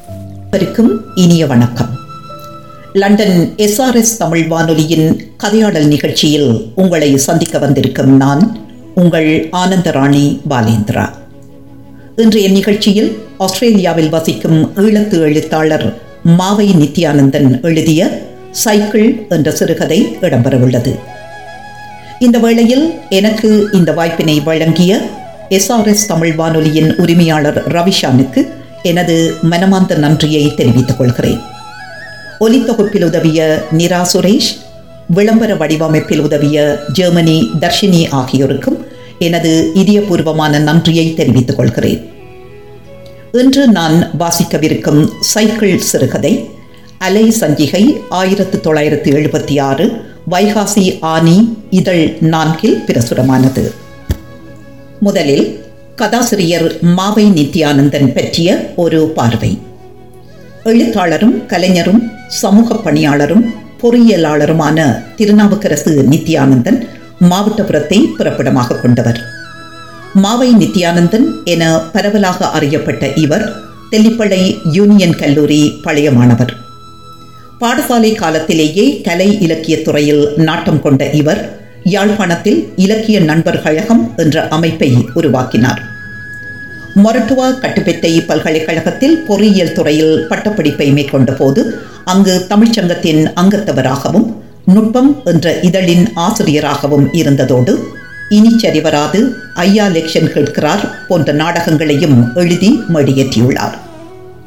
இனிய வணக்கம். London S R S Tamil வானொலியின் கதையாடல் நிகழ்ச்சியில் உங்களை சந்திக்க வந்திருக்கும் நான் உங்கள் ஆனந்தராணி பாலேந்திரா. இன்றைய நிகழ்ச்சியில் ஆஸ்திரேலியாவில் வசிக்கும் ஈழத்து எழுத்தாளர் மாவை நித்யானந்தன் எழுதிய சைக்கிள் என்ற சிறுகதை இடம்பெறவுள்ளது. இந்த வேளையில் எனக்கு இந்த வாய்ப்பினை வழங்கிய எஸ் ஆர் எஸ் தமிழ் வானொலியின் உரிமையாளர் ரவிஷானுக்கு எனது மனமார்ந்த நன்றியை தெரிவித்துக் கொள்கிறேன். ஒலித்தொகுப்பில் உதவிய நிரா சுரேஷ், விளம்பர வடிவமைப்பில் உதவிய ஜெர்மனி தர்ஷினி ஆகியோருக்கும் எனது இதயபூர்வமான நன்றியை தெரிவித்துக் கொள்கிறேன். இன்று நான் வாசிக்கவிருக்கும் சைக்கிள் சிறுகதை அலை சஞ்சிகை ஆயிரத்து தொள்ளாயிரத்து எழுபத்தி ஆறு வைகாசி ஆனி இதழ் நான்கில் பிரசுரமானது. முதலில் கதாசிரியர் மாவை நித்யானந்தன் பற்றிய ஒரு பார்வை. எழுத்தாளரும் கலைஞரும் சமூக பணியாளரும் பொறியியலாளருமான திருநாவுக்கரசு நித்யானந்தன் மாவட்டபுரத்தை பிறப்பிடமாக கொண்டவர். மாவை நித்யானந்தன் என பரவலாக அறியப்பட்ட இவர் தெல்லிப்பளை யூனியன் கல்லூரி பழைய மாணவர். பாடசாலை காலத்திலேயே கலை இலக்கிய துறையில் நாட்டம் கொண்ட இவர் யாழ்ப்பாணத்தில் இலக்கிய நண்பர் கழகம் என்ற அமைப்பை உருவாக்கினார். மொரட்டுவா கட்டுப்பெத்தை பல்கலைக்கழகத்தில் பொறியியல் துறையில் பட்டப்படிப்பை மேற்கொண்ட போது அங்கு தமிழ்ச்சங்கத்தின் அங்கத்தவராகவும் நுட்பம் என்ற இதழின் ஆசிரியராகவும் இருந்ததோடு இனிச்சரிவராது, ஐயா லெக்ஷன் கேட்கிறார் போன்ற நாடகங்களையும் எழுதி மேடியேற்றியுள்ளார்.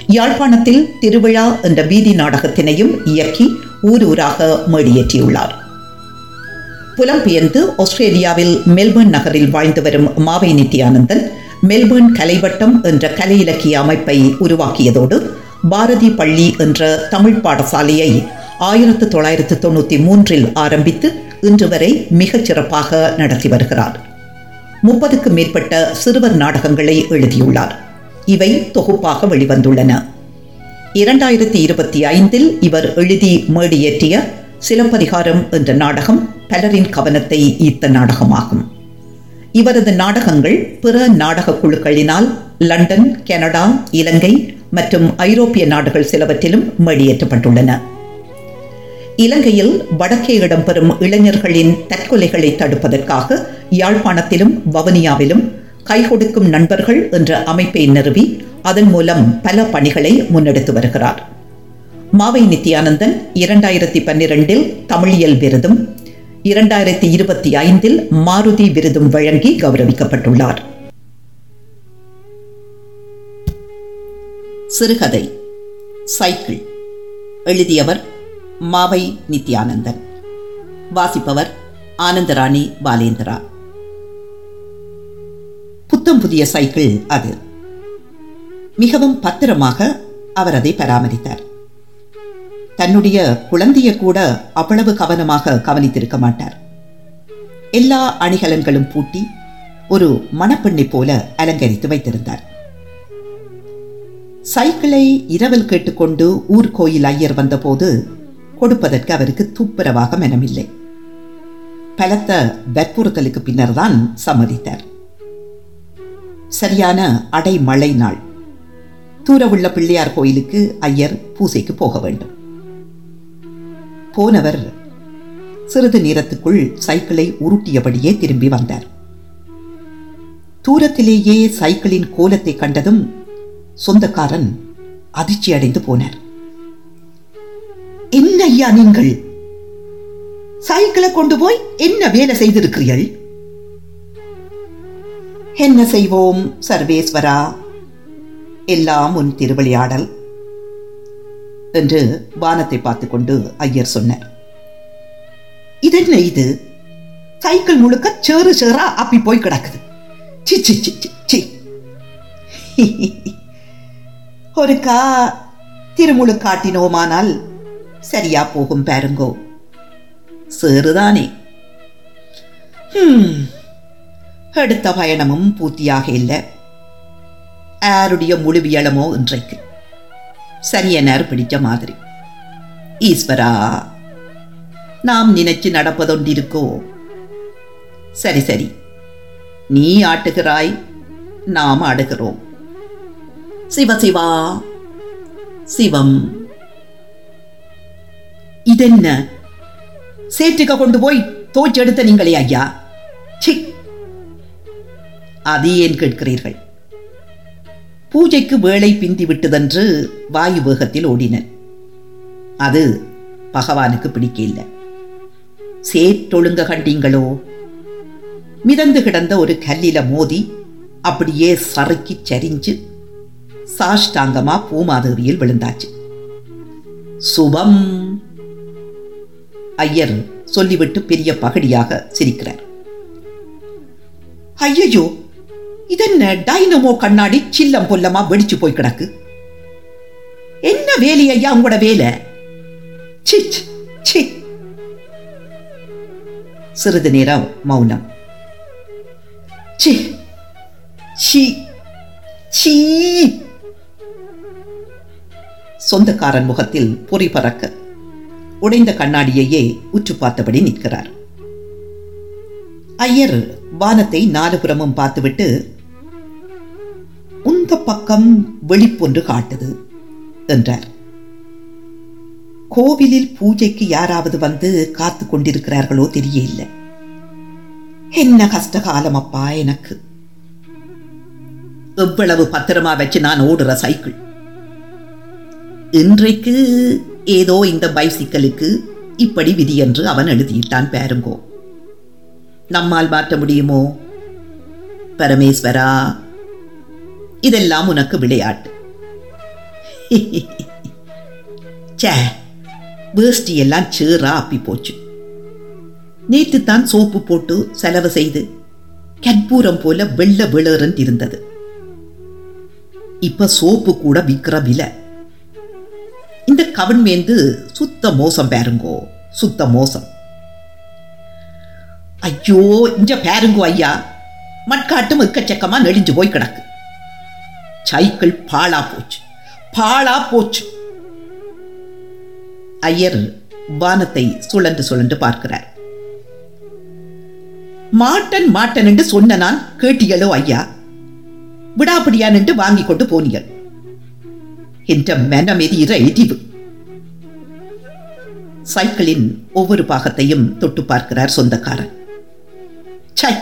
யாழ்ப்பாணத்தில் திருவிழா என்ற வீதி நாடகத்தினையும் இயக்கி ஊர் ஊராக மேடியேற்றியுள்ளார். புலம்பெயர்ந்து ஆஸ்திரேலியாவில் மெல்பர்ன் நகரில் வாழ்ந்து வரும் மாவை நித்யானந்தன் மெல்பர்ன் கலைவட்டம் என்ற கலை இலக்கிய அமைப்பை உருவாக்கியதோடு பாரதி பள்ளி என்ற தமிழ் பாடசாலையை ஆயிரத்து தொள்ளாயிரத்து தொண்ணூற்றி மூன்றில் ஆரம்பித்து இன்று வரை மிகச் சிறப்பாக நடத்தி வருகிறார். முப்பதுக்கு மேற்பட்ட சிறுவர் நாடகங்களை எழுதியுள்ளார். இவை தொகுப்பாக வெளிவந்துள்ளன. இரண்டாயிரத்தி இருபத்தி ஐந்தில் இவர் எழுதி மேடியேற்றிய சிலப்பதிகாரம் என்ற நாடகம் பலரின் கவனத்தை ஈர்த்த நாடகமாகும். இவரது நாடகங்கள் பிற நாடக குழுக்களினால் லண்டன், கனடா, இலங்கை மற்றும் ஐரோப்பிய நாடுகள் சிலவற்றிலும் மேடியேற்றப்பட்டுள்ளன. இலங்கையில் வடக்கே இடம்பெறும் இளைஞர்களின் தற்கொலைகளை தடுப்பதற்காக யாழ்ப்பாணத்திலும் வவுனியாவிலும் கைகொடுக்கும் நண்பர்கள் என்ற அமைப்பை நிறுவி அதன் மூலம் பல பணிகளை முன்னெடுத்து வருகிறார். மாவை நித்யானந்தன் இரண்டாயிரத்தி பன்னிரண்டில் தமிழியல் விருதும் இரண்டாயிரத்தி இருபத்தி ஐந்தில் மாருதி விருதும் வழங்கி கௌரவிக்கப்பட்டுள்ளார். சிறுகதை சைக்கிள். எழுதியவர் மாவை நித்யானந்தன். வாசிப்பவர் ஆனந்தராணி பாலேந்திரா. புத்தம் புதிய சைக்கிள் அது. மிகவும் பத்திரமாக அவர் அதை பராமரித்தார். தன்னுடைய குழந்தைய கூட அவ்வளவு கவனமாக கவனித்திருக்க மாட்டார். எல்லா அணிகலன்களும் பூட்டி ஒரு மணப்பெண்ணை போல அலங்கரித்து வைத்திருந்தார். சைக்கிளை இரவல் கேட்டுக்கொண்டு ஊர்கோயில் ஐயர் வந்தபோது கொடுப்பதற்கு அவருக்கு துப்புரவாக மனமில்லை. பலத்த வற்புறுத்தலுக்கு பின்னர் தான் சம்மதித்தார். சரியான அடைமழை நாள். தூரவுள்ள பிள்ளையார் கோயிலுக்கு ஐயர் பூசைக்கு போக வேண்டும். போனவர் சிறிது நேரத்துக்குள் சைக்கிளை உருட்டியபடியே திரும்பி வந்தார். தூரத்திலேயே சைக்கிளின் கோலத்தை கண்டதும் சொந்தக்காரன் அதிர்ச்சி அடைந்து போனார். என்ன ஐயா நீங்கள் சைக்கிளை கொண்டு போய் என்ன வேலை செய்திருக்கிறீர்கள்? என்ன செய்வோம் சர்வேஸ்வரா, எல்லாம் உன் திருவிளையாடல் என்று வானத்தை பார்த்து கொண்டு ஐயர் சொன்னார். இதென்ன இது? சைக்கிள் முழுக்க சேறு சேரா அப்பி போய் கிடக்குது. சி சி சி சி. ஒருக்கா திருமுழு காட்டினோமானால் சரியா போகும் பாருங்கோ. சேறுதானே. எடுத்த பயணமும் பூர்த்தியாக இல்லை. யாருடைய முழுவியலமோ இன்றைக்கு சரியனர் பிடிச்ச மாதிரி. ஈஸ்வரா, நாம் நினைச்சு நடப்பதொண்டிருக்கோ? சரி சரி, நீ ஆட்டுகிறாய், நாம் ஆடுகிறோம். சிவசிவா சிவம். இதென்ன சேற்றுக்க கொண்டு போய் தோச்செடுத்த நீங்களே ஐயா? சி, அது ஏன் கேட்கிறீர்கள்? பூஜைக்கு வேளை பிந்தி விட்டதென்று வாயு வேகத்தில் ஓடினன். அது பகவானுக்கு பிடிக்கல. சேற்றொழுங்க கண்டீங்களோ? மிதந்து கிடந்த ஒரு கல்லில மோதி அப்படியே சறுக்கி சரிஞ்சு சாஷ்டாங்கமா பூமாதேவியில் விழுந்தாச்சு. சுபம். ஐயர் சொல்லிவிட்டு பெரிய பகடியாக சிரிக்கிறார். ஐயோ, இதென்ன டைனமோ கண்ணாடி சில்லம் பொல்லமா வெடிச்சு போய் கிடக்கு. என்ன வேலை ஐயா உங்களோட வேலை? சிச் சி. சிறிது நேரம் மௌனம். சி சி சீ. சொந்தக்காரன் முகத்தில் பொறி பறக்க உடைந்த கண்ணாடியையே உற்று பார்த்தபடி நிற்கிறார். ஐயர் வானத்தை நாலுபுறமும் பார்த்துவிட்டு, உந்த பக்கம் வெளிப்பொன்று காட்டுது என்றார். கோவிலில் பூஜைக்கு யாராவது வந்து காத்து கொண்டிருக்கிறார்களோ தெரியல. என்ன கஷ்டகாலம் அப்பா எனக்கு. எவ்வளவு பத்திரமா வச்சு நான் ஓடுற சைக்கிள். இன்றைக்கு ஏதோ இந்த பைசிக்கலுக்கு இப்படி விதி என்று அவன் எழுதியிட்டான் பாருங்கோ. நம்மால் மாற்ற முடியுமோ? பரமேஸ்வரா, இதெல்லாம் உனக்கு விளையாட்டு. சே, வேஷ்டி எல்லாம் சேரா அப்பி போச்சு. நேற்று தான் சோப்பு போட்டு செலவு செய்து கற்பூரம் போல வெள்ள விளறன் இருந்தது. இப்ப சோப்பு கூட விக்கிற விலை. இந்த கவன்மேந்து சுத்த மோசம் பாருங்கோ, சுத்த மோசம். ஐயோ, இங்க பாருங்கோ ஐயா, மட்காட்டும் எக்கச்சக்கமா நெளிஞ்சு போய் கிடக்கு. சைக்கிள் பாழா போச்சு, பாழா போச்சு. ஐயர் வானத்தை சுழன்று சுழன்று பார்க்கிறார். மாட்டன் மாட்டன் என்று சொன்ன நான் கேட்டியலோ ஐயா, விடாப்படியான் என்று வாங்கி கொண்டு போனீர்கள். என்ற மனமெதிர எதிவு. சைக்கிளின் ஒவ்வொரு பாகத்தையும் தொட்டு பார்க்கிறார் சொந்தக்காரன். சை,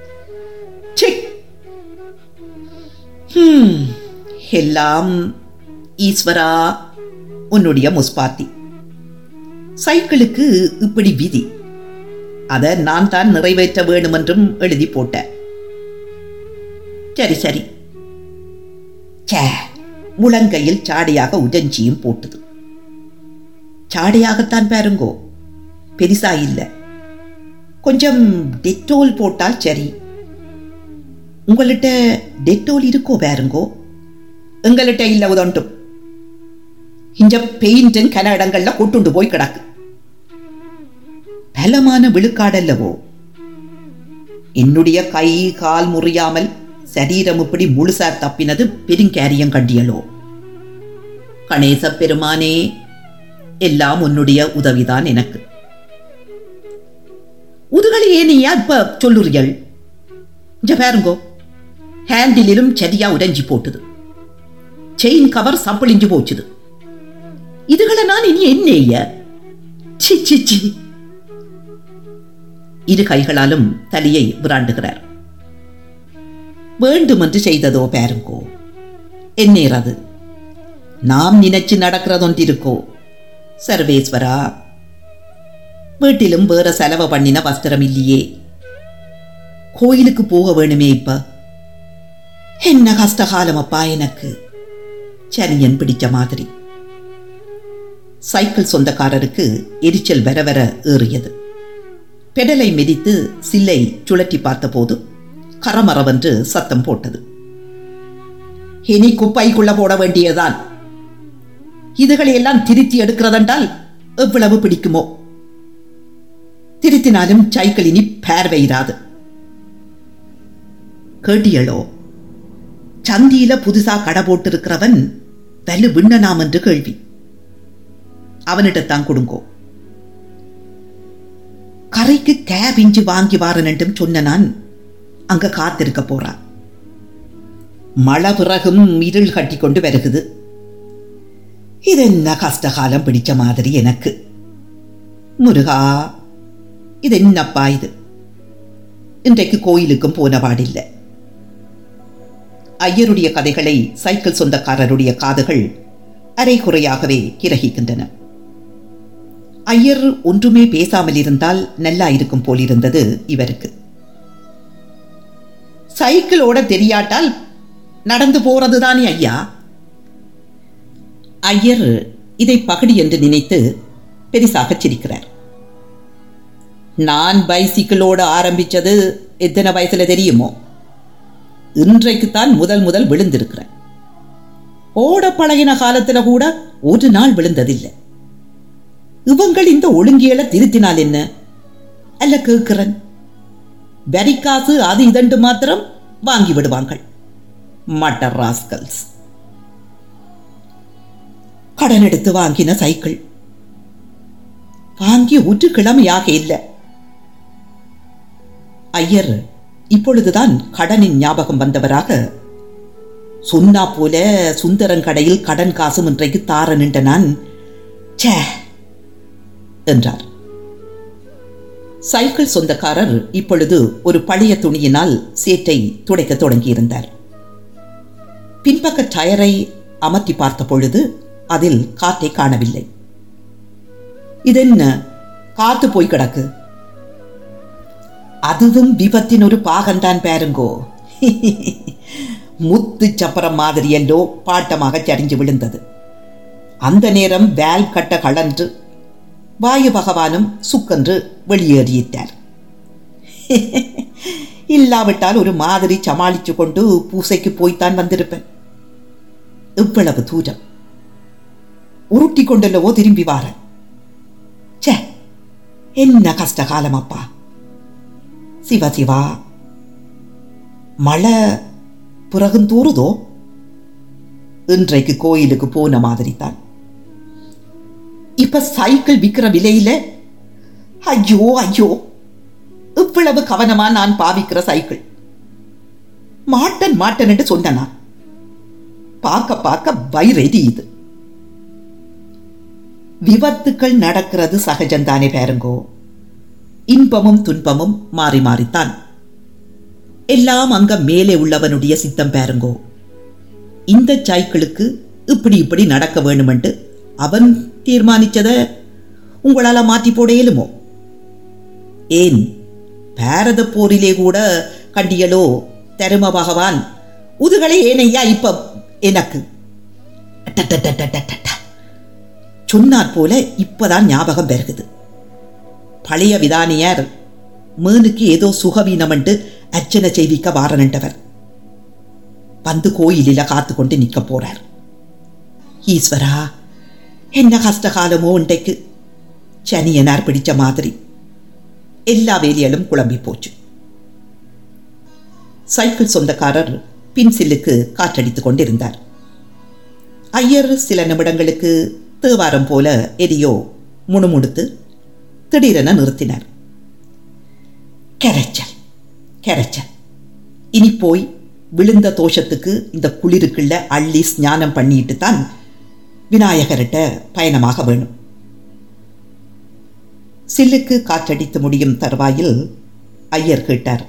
எல்லாம் ஈஸ்வரா உன்னுடைய முஸ்பாத்தி. சைக்கிளுக்கு இப்படி விதி, அதை நான் தான் நிறைவேற்ற வேணும் என்றும் எழுதி போட்டேன். சரி சரி. சே, முழங்கையில் சாடையாக உடஞ்சியும் போட்டது. சாடையாகத்தான் பாருங்கோ, பெரிசா இல்லை. கொஞ்சம் டெட்டோல் போட்டால் சரி. உங்கள்கிட்ட டெட்டோல் இருக்கோ பாருங்கோ? எங்கள்கிட்ட இல்லை உதண்டும். இந்த பெயிண்டன் கன இடங்கள்ல கொட்டுண்டு போய் கிடக்கு. பலமான விழுக்காடல்லவோ. என்னுடைய கை கால் முறியாமல் சரீரம் இப்படி முழுசா தப்பினது பெருங்காரியம் கண்டியலோ. கணேச பெருமானே, எல்லாம் உன்னுடைய உதவிதான் எனக்கு. உதுகளை ஏனியா இப்ப சொல்லுறியல்? இங்க பாருங்கோ, ஹேண்டிலும் சரியா உடைஞ்சி போட்டுது. செயின் கவர் சப்பிளிஞ்சு போச்சுது. இதுகளை நான் இனி என்னைய? சி சி சி. இரு கைகளாலும் தலையை விராண்டுகிறார். வேண்டுமென்று செய்ததோ பாருங்கோ. என்னேறது நாம் நினைச்சு நடக்கிறதொன்றிருக்கோ. சர்வேஸ்வரா, வீட்டிலும் வேற செலவு பண்ணின வஸ்திரம் இல்லையே. கோயிலுக்கு போக வேணுமே. இப்ப என்ன கஷ்டகாலம் அப்பா எனக்கு. சனியன் பிடிச்ச மாதிரி. சைக்கிள் சொந்தக்காரருக்கு எரிச்சல் வர வர ஏறியது. பெடலை மிதித்து சில்லை சுழற்றி பார்த்தபோது கரமரவென்று சத்தம் போட்டது. இனி குப்பைக்குள்ள போட வேண்டியதுதான். இதுகளையெல்லாம் திருத்தி எடுக்கிறதென்றால் எவ்வளவு பிடிக்குமோ. திருத்தினாலும் சைக்கிள் இனி பார்வையிராது. கேட்டியளோ, சந்தியில புதுசா கடை போட்டிருக்கிறவன் வலு விண்ணனாம் என்று கேள்வி. அவனிடத்தான் கொடுங்கோ. கரைக்கு கேப் இஞ்சி வாங்கி வாரன் என்றும் சொன்ன நான் அங்க காத்திருக்க போறான். மழை பிறகும் இருள் கட்டி கொண்டு வருகுது. இது என்ன கஷ்டகாலம் பிடிச்ச மாதிரி எனக்கு. முருகா, இது என்னப்பா இது? இன்றைக்கு கோயிலுக்கும் போனபாடில்லை. ஐயருடைய கதைகளை சைக்கிள் சொந்தக்காரருடைய காதுகள் அரைகுறையாகவே கிரகிக்கின்றன. ஐயர் ஒன்றுமே பேசாமல் இருந்தால் நல்லா இருக்கும் போலிருந்தது இவருக்கு. சைக்கிளோட தெரியாட்டால் நடந்து போறதுதானே ஐயா. ஐயர் இதை பகடி என்று நினைத்து பெரிசாக சிரிக்கிறார். நான் பைசிக்கிளோட ஆரம்பிச்சது எத்தனை வயசுல தெரியுமோ? இன்றைக்குத்தான் முதல் முதல் விழுந்திருக்கிறேன். ஓட பழகின காலத்துல கூட ஒரு நாள் விழுந்ததில்லை. இவங்கள் இந்த ஒழுங்கியலை திருத்தினால் என்ன அல்ல கேட்கிறேன். வரிக்காசு அது இதண்டு மாத்திரம் வாங்கி விடுவாங்கள். மட்டர் ராஸ்கல்ஸ். கடன் எடுத்து வாங்கின சைக்கிள் வாங்கி ஒரு கிழமையாக இல்லை. ஐயர் இப்பொழுதுதான் கடனின் ஞாபகம் வந்தவராக, சொன்னா போல சுந்தரன் கடையில் கடன் காசும் இன்றைக்கு தார நின்ற நான் சே என்றார். சைக்கிள் சொந்தக்காரர் இப்பொழுது ஒரு பழைய துணியினால் சேற்றை துடைக்க தொடங்கியிருந்தார். பின்பக்க டயரை அமர்த்தி பார்த்த பொழுது அதில் காற்றை காணவில்லை. இதென்ன காத்து போய் கிடக்கு? அதுவும் விபத்தின் ஒரு பாகன்தான் பாருங்கோ. முத்து சப்பரம் மாதிரியல்லோ பாட்டமாக சரிஞ்சு விழுந்தது. அந்த நேரம் வேல் கட்ட கலன்று வாயு பகவானும் சுக்கென்று வெளியேறியிட்டார். இல்லாவிட்டால் ஒரு மாதிரி சமாளித்து கொண்டு பூசைக்கு போய்த்தான் வந்திருப்பேன். இவ்வளவு தூரம் உருட்டி கொண்டல்லவோ திரும்பி வாரன். சே, என்ன கஷ்ட காலம் அப்பா. சிவா சிவா, மழை பிறகும் தூறுதோ? இன்றைக்கு கோயிலுக்கு போன மாதிரி தான். இப்ப சைக்கிள் விற்கிற விலையில ஐயோ ஐயோ, இவ்வளவு கவனமா நான் பாவிக்கிற சைக்கிள். மாட்டன் மாட்டன் என்று சொன்னா பார்க்க பார்க்க வைரெதி. இது விபத்துக்கள் நடக்கிறது சகஜந்தானே பாருங்கோ. இன்பமும் துன்பமும் மாறி மாறித்தான். எல்லாம் அங்க மேலே உள்ளவனுடைய சித்தம் பாருங்கோ. இந்த சைக்கிளுக்கு இப்படி இப்படி நடக்க வேணுமென்று அவன் தீர்மானிச்சத உங்களால மாற்றி போட இயலுமோ? ஏன் பாரத போரிலே கூட கண்டியலோ தரும பகவான் உதுகளை ஏனையா இப்ப எனக்கு சொன்னார் போல இப்பதான் ஞாபகம் பெருகுது. பழைய விதானியார் மேனுக்கு ஏதோ சுகவீனம் என்று அர்ச்சனை செய்விக்க வாரனண்டவர் வந்து கோயிலில காத்து கொண்டு நிற்க போறார். ஈஸ்வரா, என்ன கஷ்டகாலமோ இன்றைக்கு. சனியனார் பிடிச்ச மாதிரி எல்லா வேலைகளும் குழம்பி போச்சு. சைக்கிள் சொந்தக்காரர் பின்சில்லுக்கு காற்றடித்துக் கொண்டிருந்தார். ஐயர் சில நிமிடங்களுக்கு தேவாரம் போல எதையோ முணுமுணுத்து திடீரென நிறுத்தினார். கரைச்சல் கரைச்சல், இனி போய் விழுந்த தோஷத்துக்கு இந்த குளிருக்குள்ள அள்ளி ஸ்நானம் பண்ணிட்டு தான் விநாயகர்கிட்ட பயணமாக வேணும். சில்லுக்கு காற்றடித்து முடியும் தருவாயில் ஐயர் கேட்டார்,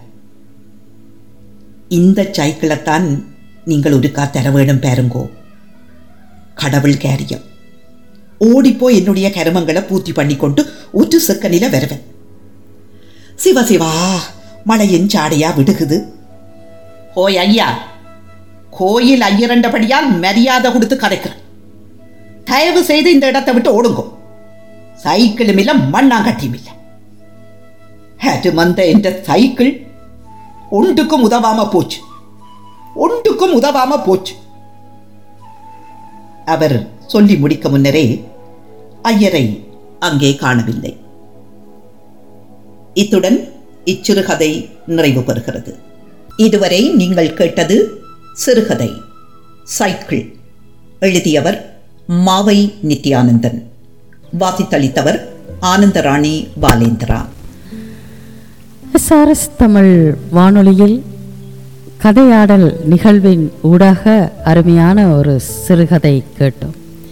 இந்த சைக்கிளைத்தான் நீங்கள் ஒருக்கா தர வேணும் பாருங்கோ. கடவுள் காரியம். ஓடிப்போய் என்னுடைய கருமங்களை பூர்த்தி பண்ணிக்கொண்டு ஒரு செக்கனில வருவேன். சிவசிவா, மழையின் சாடையா விடுகுது. ஓய் ஐயா, கோயில் ஐயரண்டபடியால் மரியாதை கொடுத்து கதைக்கிறேன். தயவு செய்து இந்த இடத்தை விட்டு ஓடுங்கோ. சைக்கிளும் இல்ல, மண்ணாங்கட்டியும் இல்லை. அது வந்த என்ற சைக்கிள் ஒன்றுக்கும் உதவாம போச்சு, ஒன்றுக்கும் உதவாம போச்சு. அவர் சொல்லி முடிக்க முன்னரே ஐயரை அங்கே காணவில்லை. இத்துடன் இச்சிறுகதை நிறைவு பெறுகிறது. இதுவரை நீங்கள் கேட்டது சிறுகதை சைக்கிள். எழுதியவர் மாவை நித்யானந்தன். வாசித்தளித்தவர் ஆனந்தராணி பாலேந்திரா. எஸ்ஆர்எஸ் தமிழ் வானொலியில் கதையாடல் நிகழ்வின் ஊடாக அருமையான ஒரு சிறுகதை கேட்டோம்.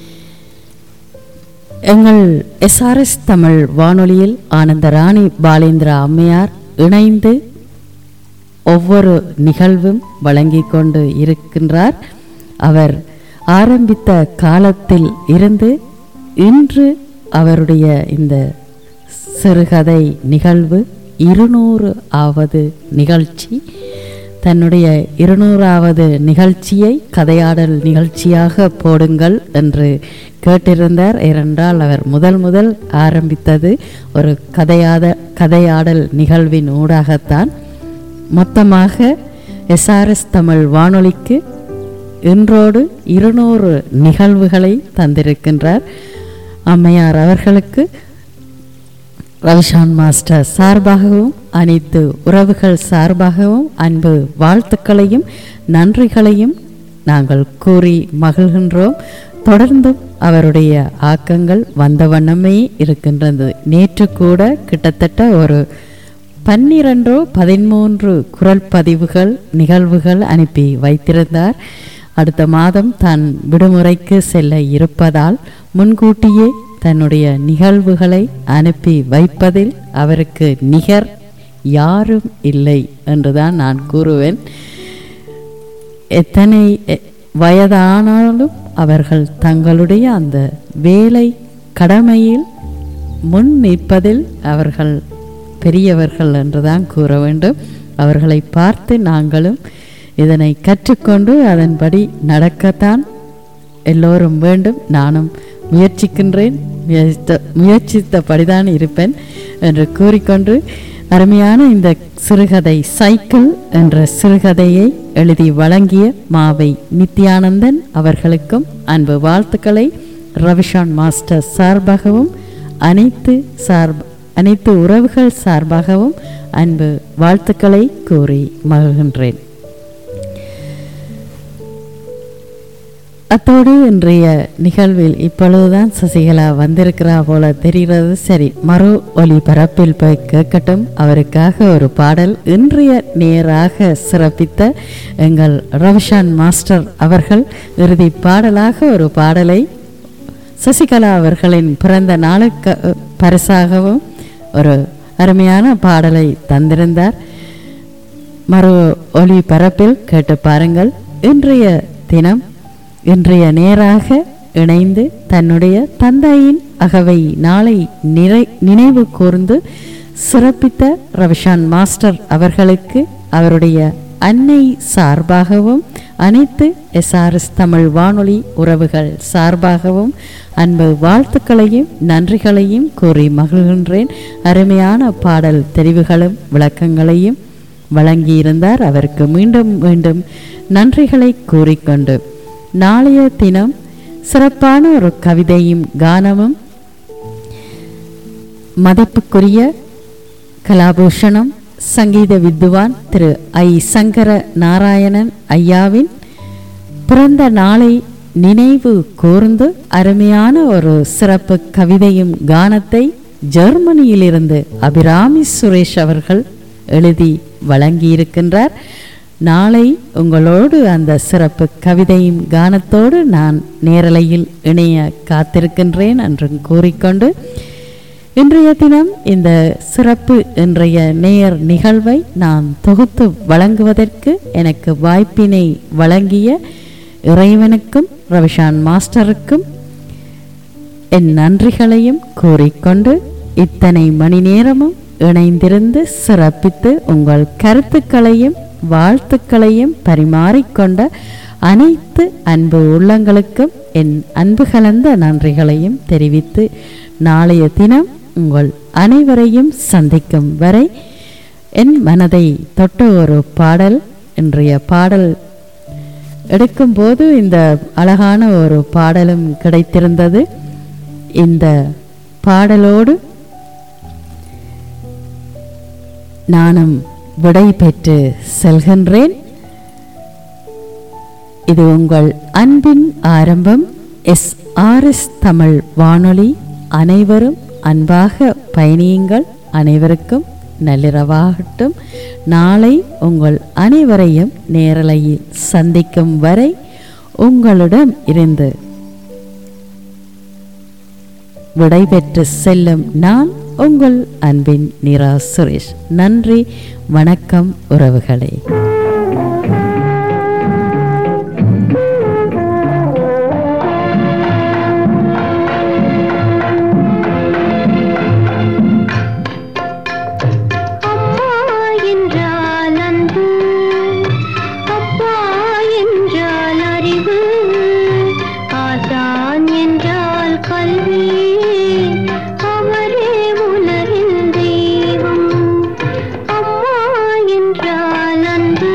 எங்கள் எஸ்ஆர்எஸ் தமிழ் வானொலியில் ஆனந்தராணி பாலேந்திரா அம்மையார் இணைந்து ஒவ்வொரு நிகழ்வும் வழங்கி கொண்டு இருக்கின்றார். அவர் ஆரம்பித்த காலத்தில் இருந்து இன்று அவருடைய இந்த சிறுகதை நிகழ்வு இருநூறு ஆவது நிகழ்ச்சி. தன்னுடைய இருநூறாவது நிகழ்ச்சியை கதையாடல் நிகழ்ச்சியாக போடுங்கள் என்று கேட்டிருந்தார். ஏனென்றால் அவர் முதல் முதல் ஆரம்பித்தது ஒரு கதையாத கதையாடல் நிகழ்வின் ஊடாகத்தான். மொத்தமாக எஸ்ஆர்எஸ் தமிழ் வானொலிக்கு இன்றோடு இருநூறு நிகழ்வுகளை தந்திருக்கின்றார். அம்மையார் அவர்களுக்கு ரவிஷான் மாஸ்டர் சார்பாகவும் அனைத்து உறவுகள் சார்பாகவும் அன்பு வாழ்த்துக்களையும் நன்றிகளையும் நாங்கள் கூறி மகிழ்கின்றோம். தொடர்ந்தும் அவருடைய ஆக்கங்கள் வந்த வண்ணமே இருக்கின்றது. நேற்று கூட கிட்டத்தட்ட ஒரு பன்னிரண்டோ பதிமூன்று குரல் பதிவுகள் நிகழ்வுகள் அனுப்பி வைத்திருந்தார். அடுத்த மாதம் தான் விடுமுறைக்கு செல்ல இருப்பதால் முன்கூட்டியே தன்னுடைய நிகழ்வுகளை அனுப்பி வைப்பதில் அவருக்கு நிகர் யாரும் இல்லை என்றுதான் நான் கூறுவேன். எத்தனை வயதானாலும் அவர்கள் தங்களுடைய அந்த வேலை கடமையில் முன் நிற்பதில் அவர்கள் பெரியவர்கள் என்றுதான் கூற வேண்டும். அவர்களை பார்த்து நாங்களும் இதனை கற்றுக்கொண்டு அதன்படி நடக்கத்தான் எல்லோரும் வேண்டும். நானும் முயற்சிக்கின்றேன், முயற்சித்த முயற்சித்தபடிதான் இருப்பேன் என்று கூறிக்கொண்டு அருமையான இந்த சிறுகதை சைக்கிள் என்ற சிறுகதையை எழுதி வழங்கிய மாவை நித்யானந்தன் அவர்களுக்கும் அன்பு வாழ்த்துக்களை ரவிஷான் மாஸ்டர் சார்பாகவும் அனைத்து சார்ப அனைத்து உறவுகள் சார்பாகவும் அன்பு வாழ்த்துக்களை கூறி மகிழ்கின்றேன். அத்தோடு இன்றைய நிகழ்வில் இப்பொழுதுதான் சசிகலா வந்திருக்கிறா போல தெரிகிறது. சரி, மறு ஒலிபரப்பில் போய் கேட்கட்டும். அவருக்காக ஒரு பாடல் இன்றைய நேராக சிறப்பித்த எங்கள் ரவிஷான் மாஸ்டர் அவர்கள் இறுதி பாடலாக ஒரு பாடலை சசிகலா அவர்களின் பிறந்த நாளுக்கு பரிசாகவும் ஒரு அருமையான பாடலை தந்திருந்தார். மறு ஒலிபரப்பில் கேட்டு பாருங்கள். இன்றைய தினம் இன்றைய நேராக இணைந்து தன்னுடைய தந்தையின் அகவை நாளை நிறை நினைவு கூர்ந்து சிறப்பித்த ரவிஷான் மாஸ்டர் அவர்களுக்கு அவருடைய அன்னை சார்பாகவும் அனைத்து எஸ்ஆர்எஸ் தமிழ் வானொலி உறவுகள் சார்பாகவும் அன்பு வாழ்த்துக்களையும் நன்றிகளையும் கூறி மகிழ்கின்றேன். அருமையான பாடல் தெரிவுகளும் விளக்கங்களையும் வழங்கியிருந்தார். அவருக்கு மீண்டும் மீண்டும் நன்றிகளை கூறிக்கொண்டு நாளைய தினம் சிறப்பான ஒரு கவிதையும் கானமும் மதிப்புக்குரிய கலாபூஷணம் சங்கீத வித்வான் திரு ஐ சங்கர நாராயணன் ஐயாவின் பிறந்த நாளை நினைவு கூர்ந்து அருமையான ஒரு சிறப்பு கவிதையும் கானத்தை ஜெர்மனியிலிருந்து அபிராமி சுரேஷ் அவர்கள் எழுதி வழங்கியிருக்கின்றார். நாளை உங்களோடு அந்த சிறப்பு கவிதையும் கானத்தோடு நான் நேரலையில் இணைய காத்திருக்கின்றேன் என்றும் கூறிக்கொண்டு இன்றைய தினம் இந்த சிறப்பு இன்றைய நேர் நிகழ்வை நான் தொகுத்து வழங்குவதற்கு எனக்கு வாய்ப்பினை வழங்கிய இறைவனுக்கும் ரவிஷான் மாஸ்டருக்கும் என் நன்றிகளையும் கூறிக்கொண்டு இத்தனை மணி நேரமும் இணைந்திருந்து சிறப்பித்து உங்கள் கருத்துக்களையும் வாழ்த்துக்களையும் பரிமாறிக்கொண்ட அனைத்து அன்பு உள்ளங்களுக்கும் என் அன்பு கலந்த நன்றிகளையும் தெரிவித்து நாளைய தினம் உங்கள் அனைவரையும் சந்திக்கும் வரை என் மனதை தொட்ட ஒரு பாடல் இன்றைய பாடல் எடுக்கும்போது இந்த அழகான ஒரு பாடலும் கிடைத்திருந்தது. இந்த பாடலோடு நானும் விடை பெற்று செல்கின்றேன். இது உங்கள் அன்பின் ஆரம்பம் எஸ் ஆர் எஸ் தமிழ் வானொலி. அனைவரும் அன்பாக பயணியுங்கள். அனைவருக்கும் நள்ளிரவாகட்டும். நாளை உங்கள் அனைவரையும் நேரலையில் சந்திக்கும் வரை உங்களிடம் இருந்து விடைபெற்று செல்லும் நான் உங்கள் அன்பின் நிரா சுரேஷ். நன்றி, வணக்கம் உறவுகளே. அன்பு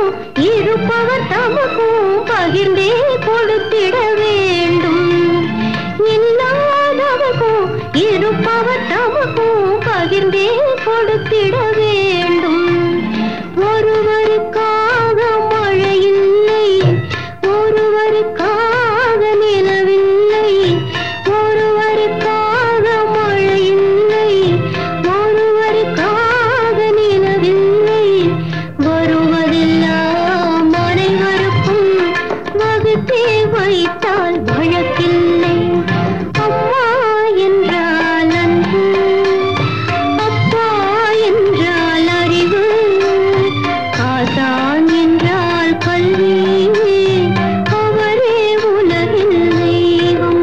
இருப்பவர் தமக்கும் பகிர்ந்தே கொடுத்திட வேண்டும். இல்லாதவர்க்கும் இருப்பவர் தமக்கும் பகிர்ந்தே கொடுத்திட வேண்டும். ஒருவருக்காக மழை இல்லை, ஒருவருக்காக நிலவில்லை, ஒருவருக்காக மழை இல்லை, ஒருவருக்காக நிலவில்லை. வருவதெல்லாம் அனைவருக்கும் வகுத்தே வைத்தால் வழக்கில்லை. அம்மா என்றால் அன்பு, அப்பா என்றால் அறிவு, ஆசான் என்றால் கல்வி, அவரே உலகில் தெய்வம்.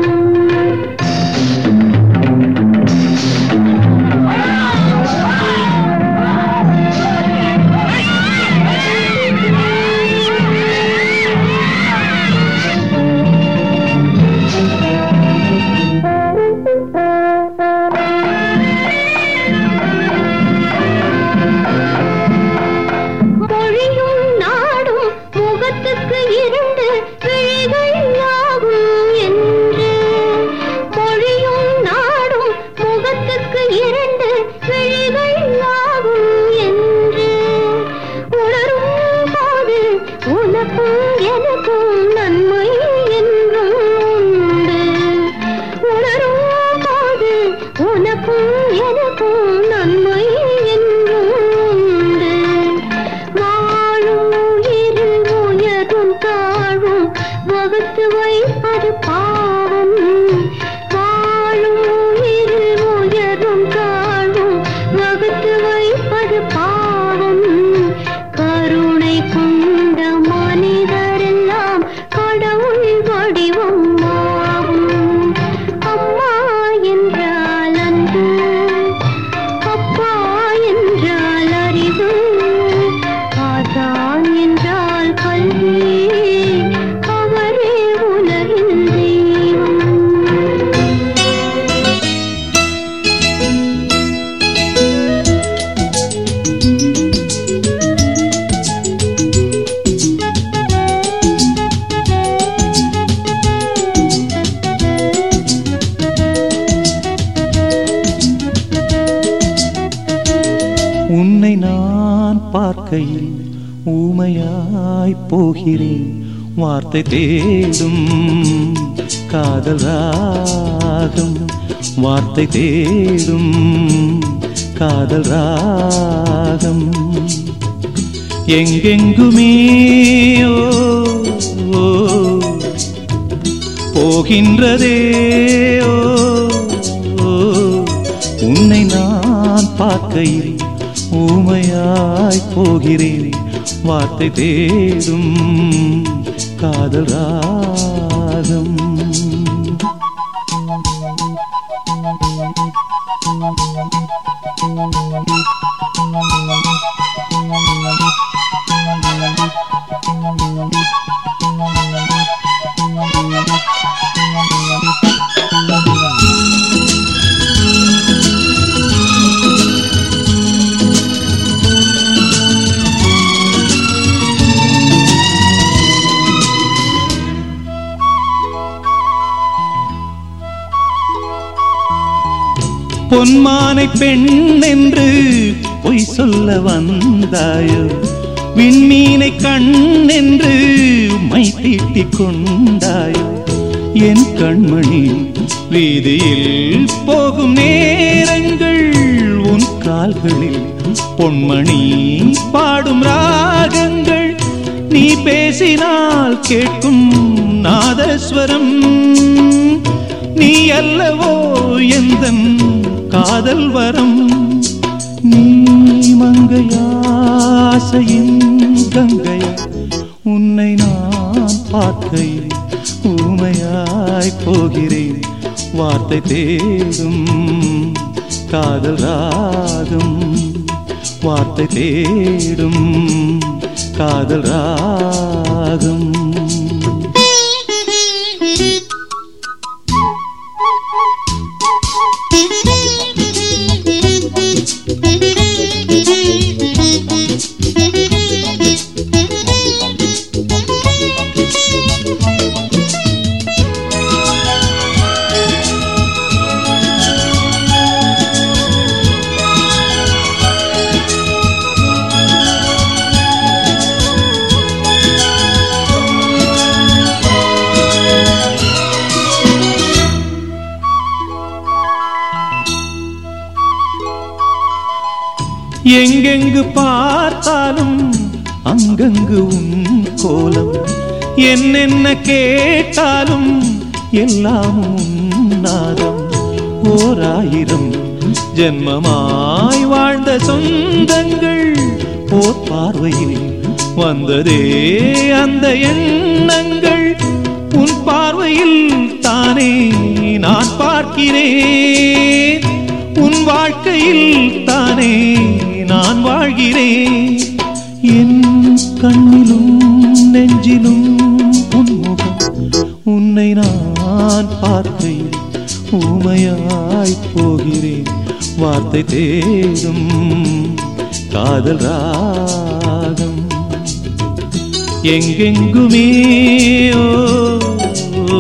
மொழியும் நாடும் முகத்துக்கு இரண்டு விழிகள் ஆகும் என்று, மொழியும் நாடும் முகத்துக்கு இரண்டு விழிகள் ஆகும் என்று உணரும் போது உனக்கும் எனக்கும் நன்மை என்றும் உண்டு. உணரும் போது உனக்கும் எனக்கும் நன்மை என்றும் உண்டு. வாழும் உயிரில் உயரும் தாழும் வகுத்து வைப்பது பாவம். வாழும் உயிரில் உயரும் தாழும் வகுத்து வைப்பது பாவம். கருணை கொண்ட மனிதரெல்லாம் கடவுள் வடிவம் ஆகும். அம்மா என்றால் அன்பு, அப்பா என்றால் அறிவு, ஆசான் என்றால் கல்வி, அவரே உலகில் தெய்வம். உன்னை நான் பார்க்கையில் ஊமையாய் போகிறேன். வார்த்தை தேடும் காதல் ராகம், வார்த்தை தேடும் காதல் ராகம். எங்கெங்குமே ஓ, ஓ, போகின்றதே ஓ, ஓ, உன்னை நான் பார்க்கையில் ஊமையாய் போகிறேன். வார்த்தை தேடும் காதல் ராகம். பொன்மானை பெண் என்று பொய் சொல்ல வந்தாயோ, விண்மீனை கண் என்று மை தீட்டிக் கொண்டாயோ. என் கண்மணி வீதியில் போகும் நேரங்கள் உன் கால்களில் பொன்மணி பாடும் ராகங்கள். நீ பேசினால் கேட்கும் நாதஸ்வரம், நீ அல்லவோ எந்தன் காதல் வரம். நீ மங்கையாசையின் கங்கையா, உன்னை நான் பார்க்கையில் ஊமையாய் போகிறேன். வார்த்தை தேடும் காதல் ராகம், வார்த்தை தேடும் காதல் ராகம். எங்கெங்கு பார்த்தாலும் அங்கங்கு உன் கோலம், என்னென்ன கேட்டாலும் எல்லாம் உன் நாதம். ஓராயிரம் ஜென்மமாய் வாழ்ந்த சொந்தங்கள் ஓர் பார்வையில் வந்ததே அந்த எண்ணங்கள். உன் பார்வையில் தானே நான் பார்க்கிறேன், உன் வாழ்க்கையில் தானே நான் வாழ்கிறேன். என் கண்ணிலும் நெஞ்சிலும் உன்முகம், உன்னை நான் பார்க்கையில் ஊமையாய் போகிறேன். வார்த்தை தேடும் காதல் ராகம் எங்கெங்குமே ஓ, ஓ,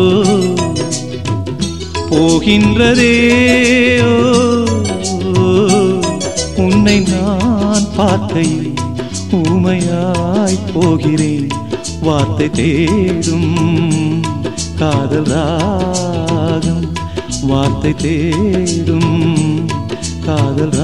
போகின்றதே ஓ, ஓ, உன்னை நான் பார்க்கையில் ஊமையாய் போகிறேன். வார்த்தை தேடும் காதல் ராகம், வார்த்தை தேடும் காதல் ராகம்.